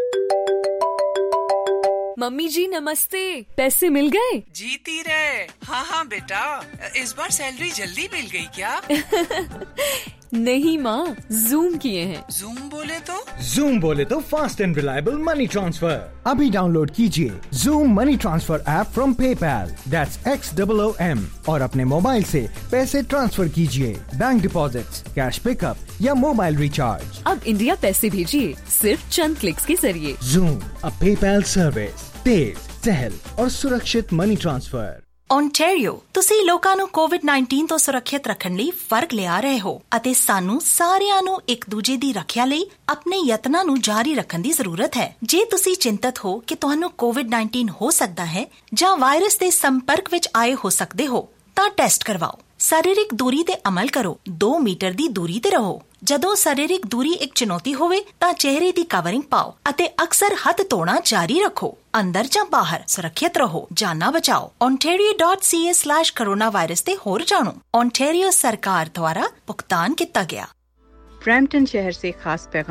Mummy जी नमस्ते, पैसे मिल गए? जीती रहे। हाँ हाँ बेटा, इस बार सैलरी जल्दी मिल गई क्या? नहीं माँ, जूम किए हैं। जूम बोले तो? जूम बोले तो fast and reliable money transfer. अभी डाउनलोड कीजिए Xoom money transfer app from PayPal, that's X double O M, और अपने मोबाइल से पैसे ट्रांसफर कीजिए। बैंक डिपॉजिट्स, कैश पिकअप या मोबाइल रिचार्ज। अब इंडिया पैसे भेजिए सिर्फ चंद क्लिक्स के जरिए। जूम, अ पेपैल सर्विस, तेज, सहल और सुरक्षित मनी ट्रांसफर। ਓਨਟਾਰੀਓ, ਤੁਸੀਂ ਲੋਕਾਂ ਨੂੰ ਕੋਵਿਡ ਨਾਈਨਟੀਨ ਤੋਂ ਸੁਰੱਖਿਅਤ ਰੱਖਣ ਲਈ ਫਰਕ ਲਿਆ ਰਹੇ ਹੋ ਅਤੇ ਸਾਨੂੰ ਸਾਰਿਆਂ ਨੂੰ ਇੱਕ ਦੂਜੇ ਦੀ ਰੱਖਿਆ ਲਈ ਆਪਣੇ ਯਤਨਾਂ ਨੂੰ ਜਾਰੀ ਰੱਖਣ ਦੀ ਜ਼ਰੂਰਤ ਹੈ। ਜੇ ਤੁਸੀਂ ਚਿੰਤਤ ਹੋ ਕਿ ਤੁਹਾਨੂੰ ਕੋਵਿਡ ਨਾਈਨਟੀਨ ਹੋ ਸਕਦਾ ਹੈ ਜਾਂ ਵਾਇਰਸ ਦੇ ਸੰਪਰਕ ਵਿੱਚ ਆਏ ਹੋ ਸਕਦੇ ਹੋ ਤਾਂ ਟੈਸਟ ਕਰਵਾਓ। ਸਰੀਰਕ ਦੂਰੀ ਤੇ ਅਮਲ ਕਰੋ। ਦੋ ਮੀਟਰ ਦੀ ਦੂਰੀ ਤੇ ਰਹੋ। ਜਦੋਂ ਸਰੀਰਕ ਦੂਰੀ ਇੱਕ ਚੁਣੌਤੀ ਹੋਵੇ ਤਾਂ ਚਿਹਰੇ ਦੀ ਕਵਰਿੰਗ ਪਾਓ ਅਤੇ ਅਕਸਰ ਹੱਥ ਧੋਣਾ ਜਾਰੀ ਰੱਖੋ। ਅੰਦਰ ਜਾਂ ਬਾਹਰ ਸੁਰੱਖਿਅਤ ਰਹੋ, ਜਾਨਾਂ ਬਚਾਓ। ontario dot c a slash coronavirus ਤੇ ਹੋਰ ਜਾਣੋ। ontario ਸਰਕਾਰ ਦੁਆਰਾ ਭੁਗਤਾਨ ਕੀਤਾ ਗਿਆ। ब्रैम्पटन शहर से खास पैगाम।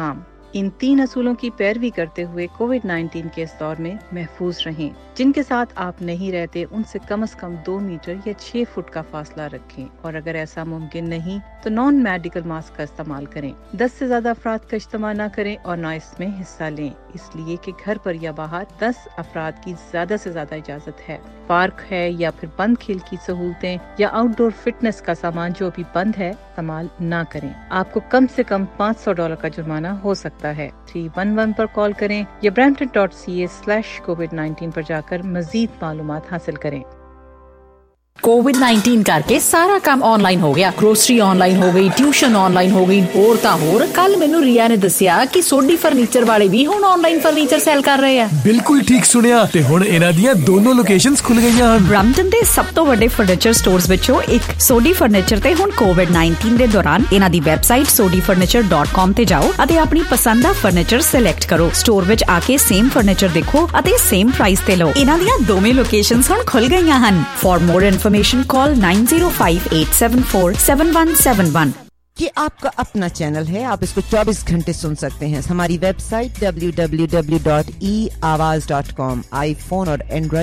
इन तीन असूलों की पैरवी करते हुए कोविड नाइन्टीन के इस दौर में महफूज रहें। जिनके साथ आप नहीं रहते उनसे कम से कम दो मीटर या छह फुट का फासला रखें और अगर ऐसा मुमकिन नहीं तो नॉन मेडिकल मास्क का इस्तेमाल करें। दस से ज्यादा अफराद का इस्तेमाल न करें और न इसमें हिस्सा लें, इसलिए कि घर पर या बाहर दस अफराद की ज्यादा से ज्यादा इजाजत है। पार्क है या फिर बंद खेल की सहूलतें या आउटडोर फिटनेस का सामान जो भी बंद है इस्तेमाल न करें। आपको कम से कम पाँच सौ डॉलर का जुर्माना हो सकता है। थ्री वन वन पर कॉल करें या Brampton dot C A slash COVID nineteen पर जाकर मजीद मालूमात हासिल करें। कोविड नाइन्टीन करके सारा काम ऑनलाइन हो गया। ग्रोसरी ऑनलाइन हो गई, ट्यूशन ऑनलाइन हो गई, होर ता होर। कल मैनू रिया ने दसिया कि सोडी फर्नीचर वाले भी हुण ऑनलाइन फर्नीचर सेल कर रहे हैं। बिल्कुल ठीक सुनिया ते हुण इन्हां दियां दोनों लोकेशंस खुल गईयां हन। ब्रैम्पटन दे सब तो वड्डे फर्नीचर स्टोर्स विचों एक सोडी फर्नीचर ते हुण कोविड नाइन्टीन दे दौरान इन्हां दी website Sodhi furniture dot com ते जाओ अते अपनी पसंद दा फर्नीचर सिलेक्ट करो। स्टोर विच आके सेम फर्नीचर देखो अते सेम प्राइस ते लो। इन्हां दियां दोवें लोकेशंस हुण खुल गईयां हन। For more information call nine zero five eight seven four seven one seven one. ये आपका अपना चैनल है, आप इसको चौबीस घंटे सुन सकते हैं। हमारी website W W W dot e Awaaz dot com iPhone और एंड्रॉइड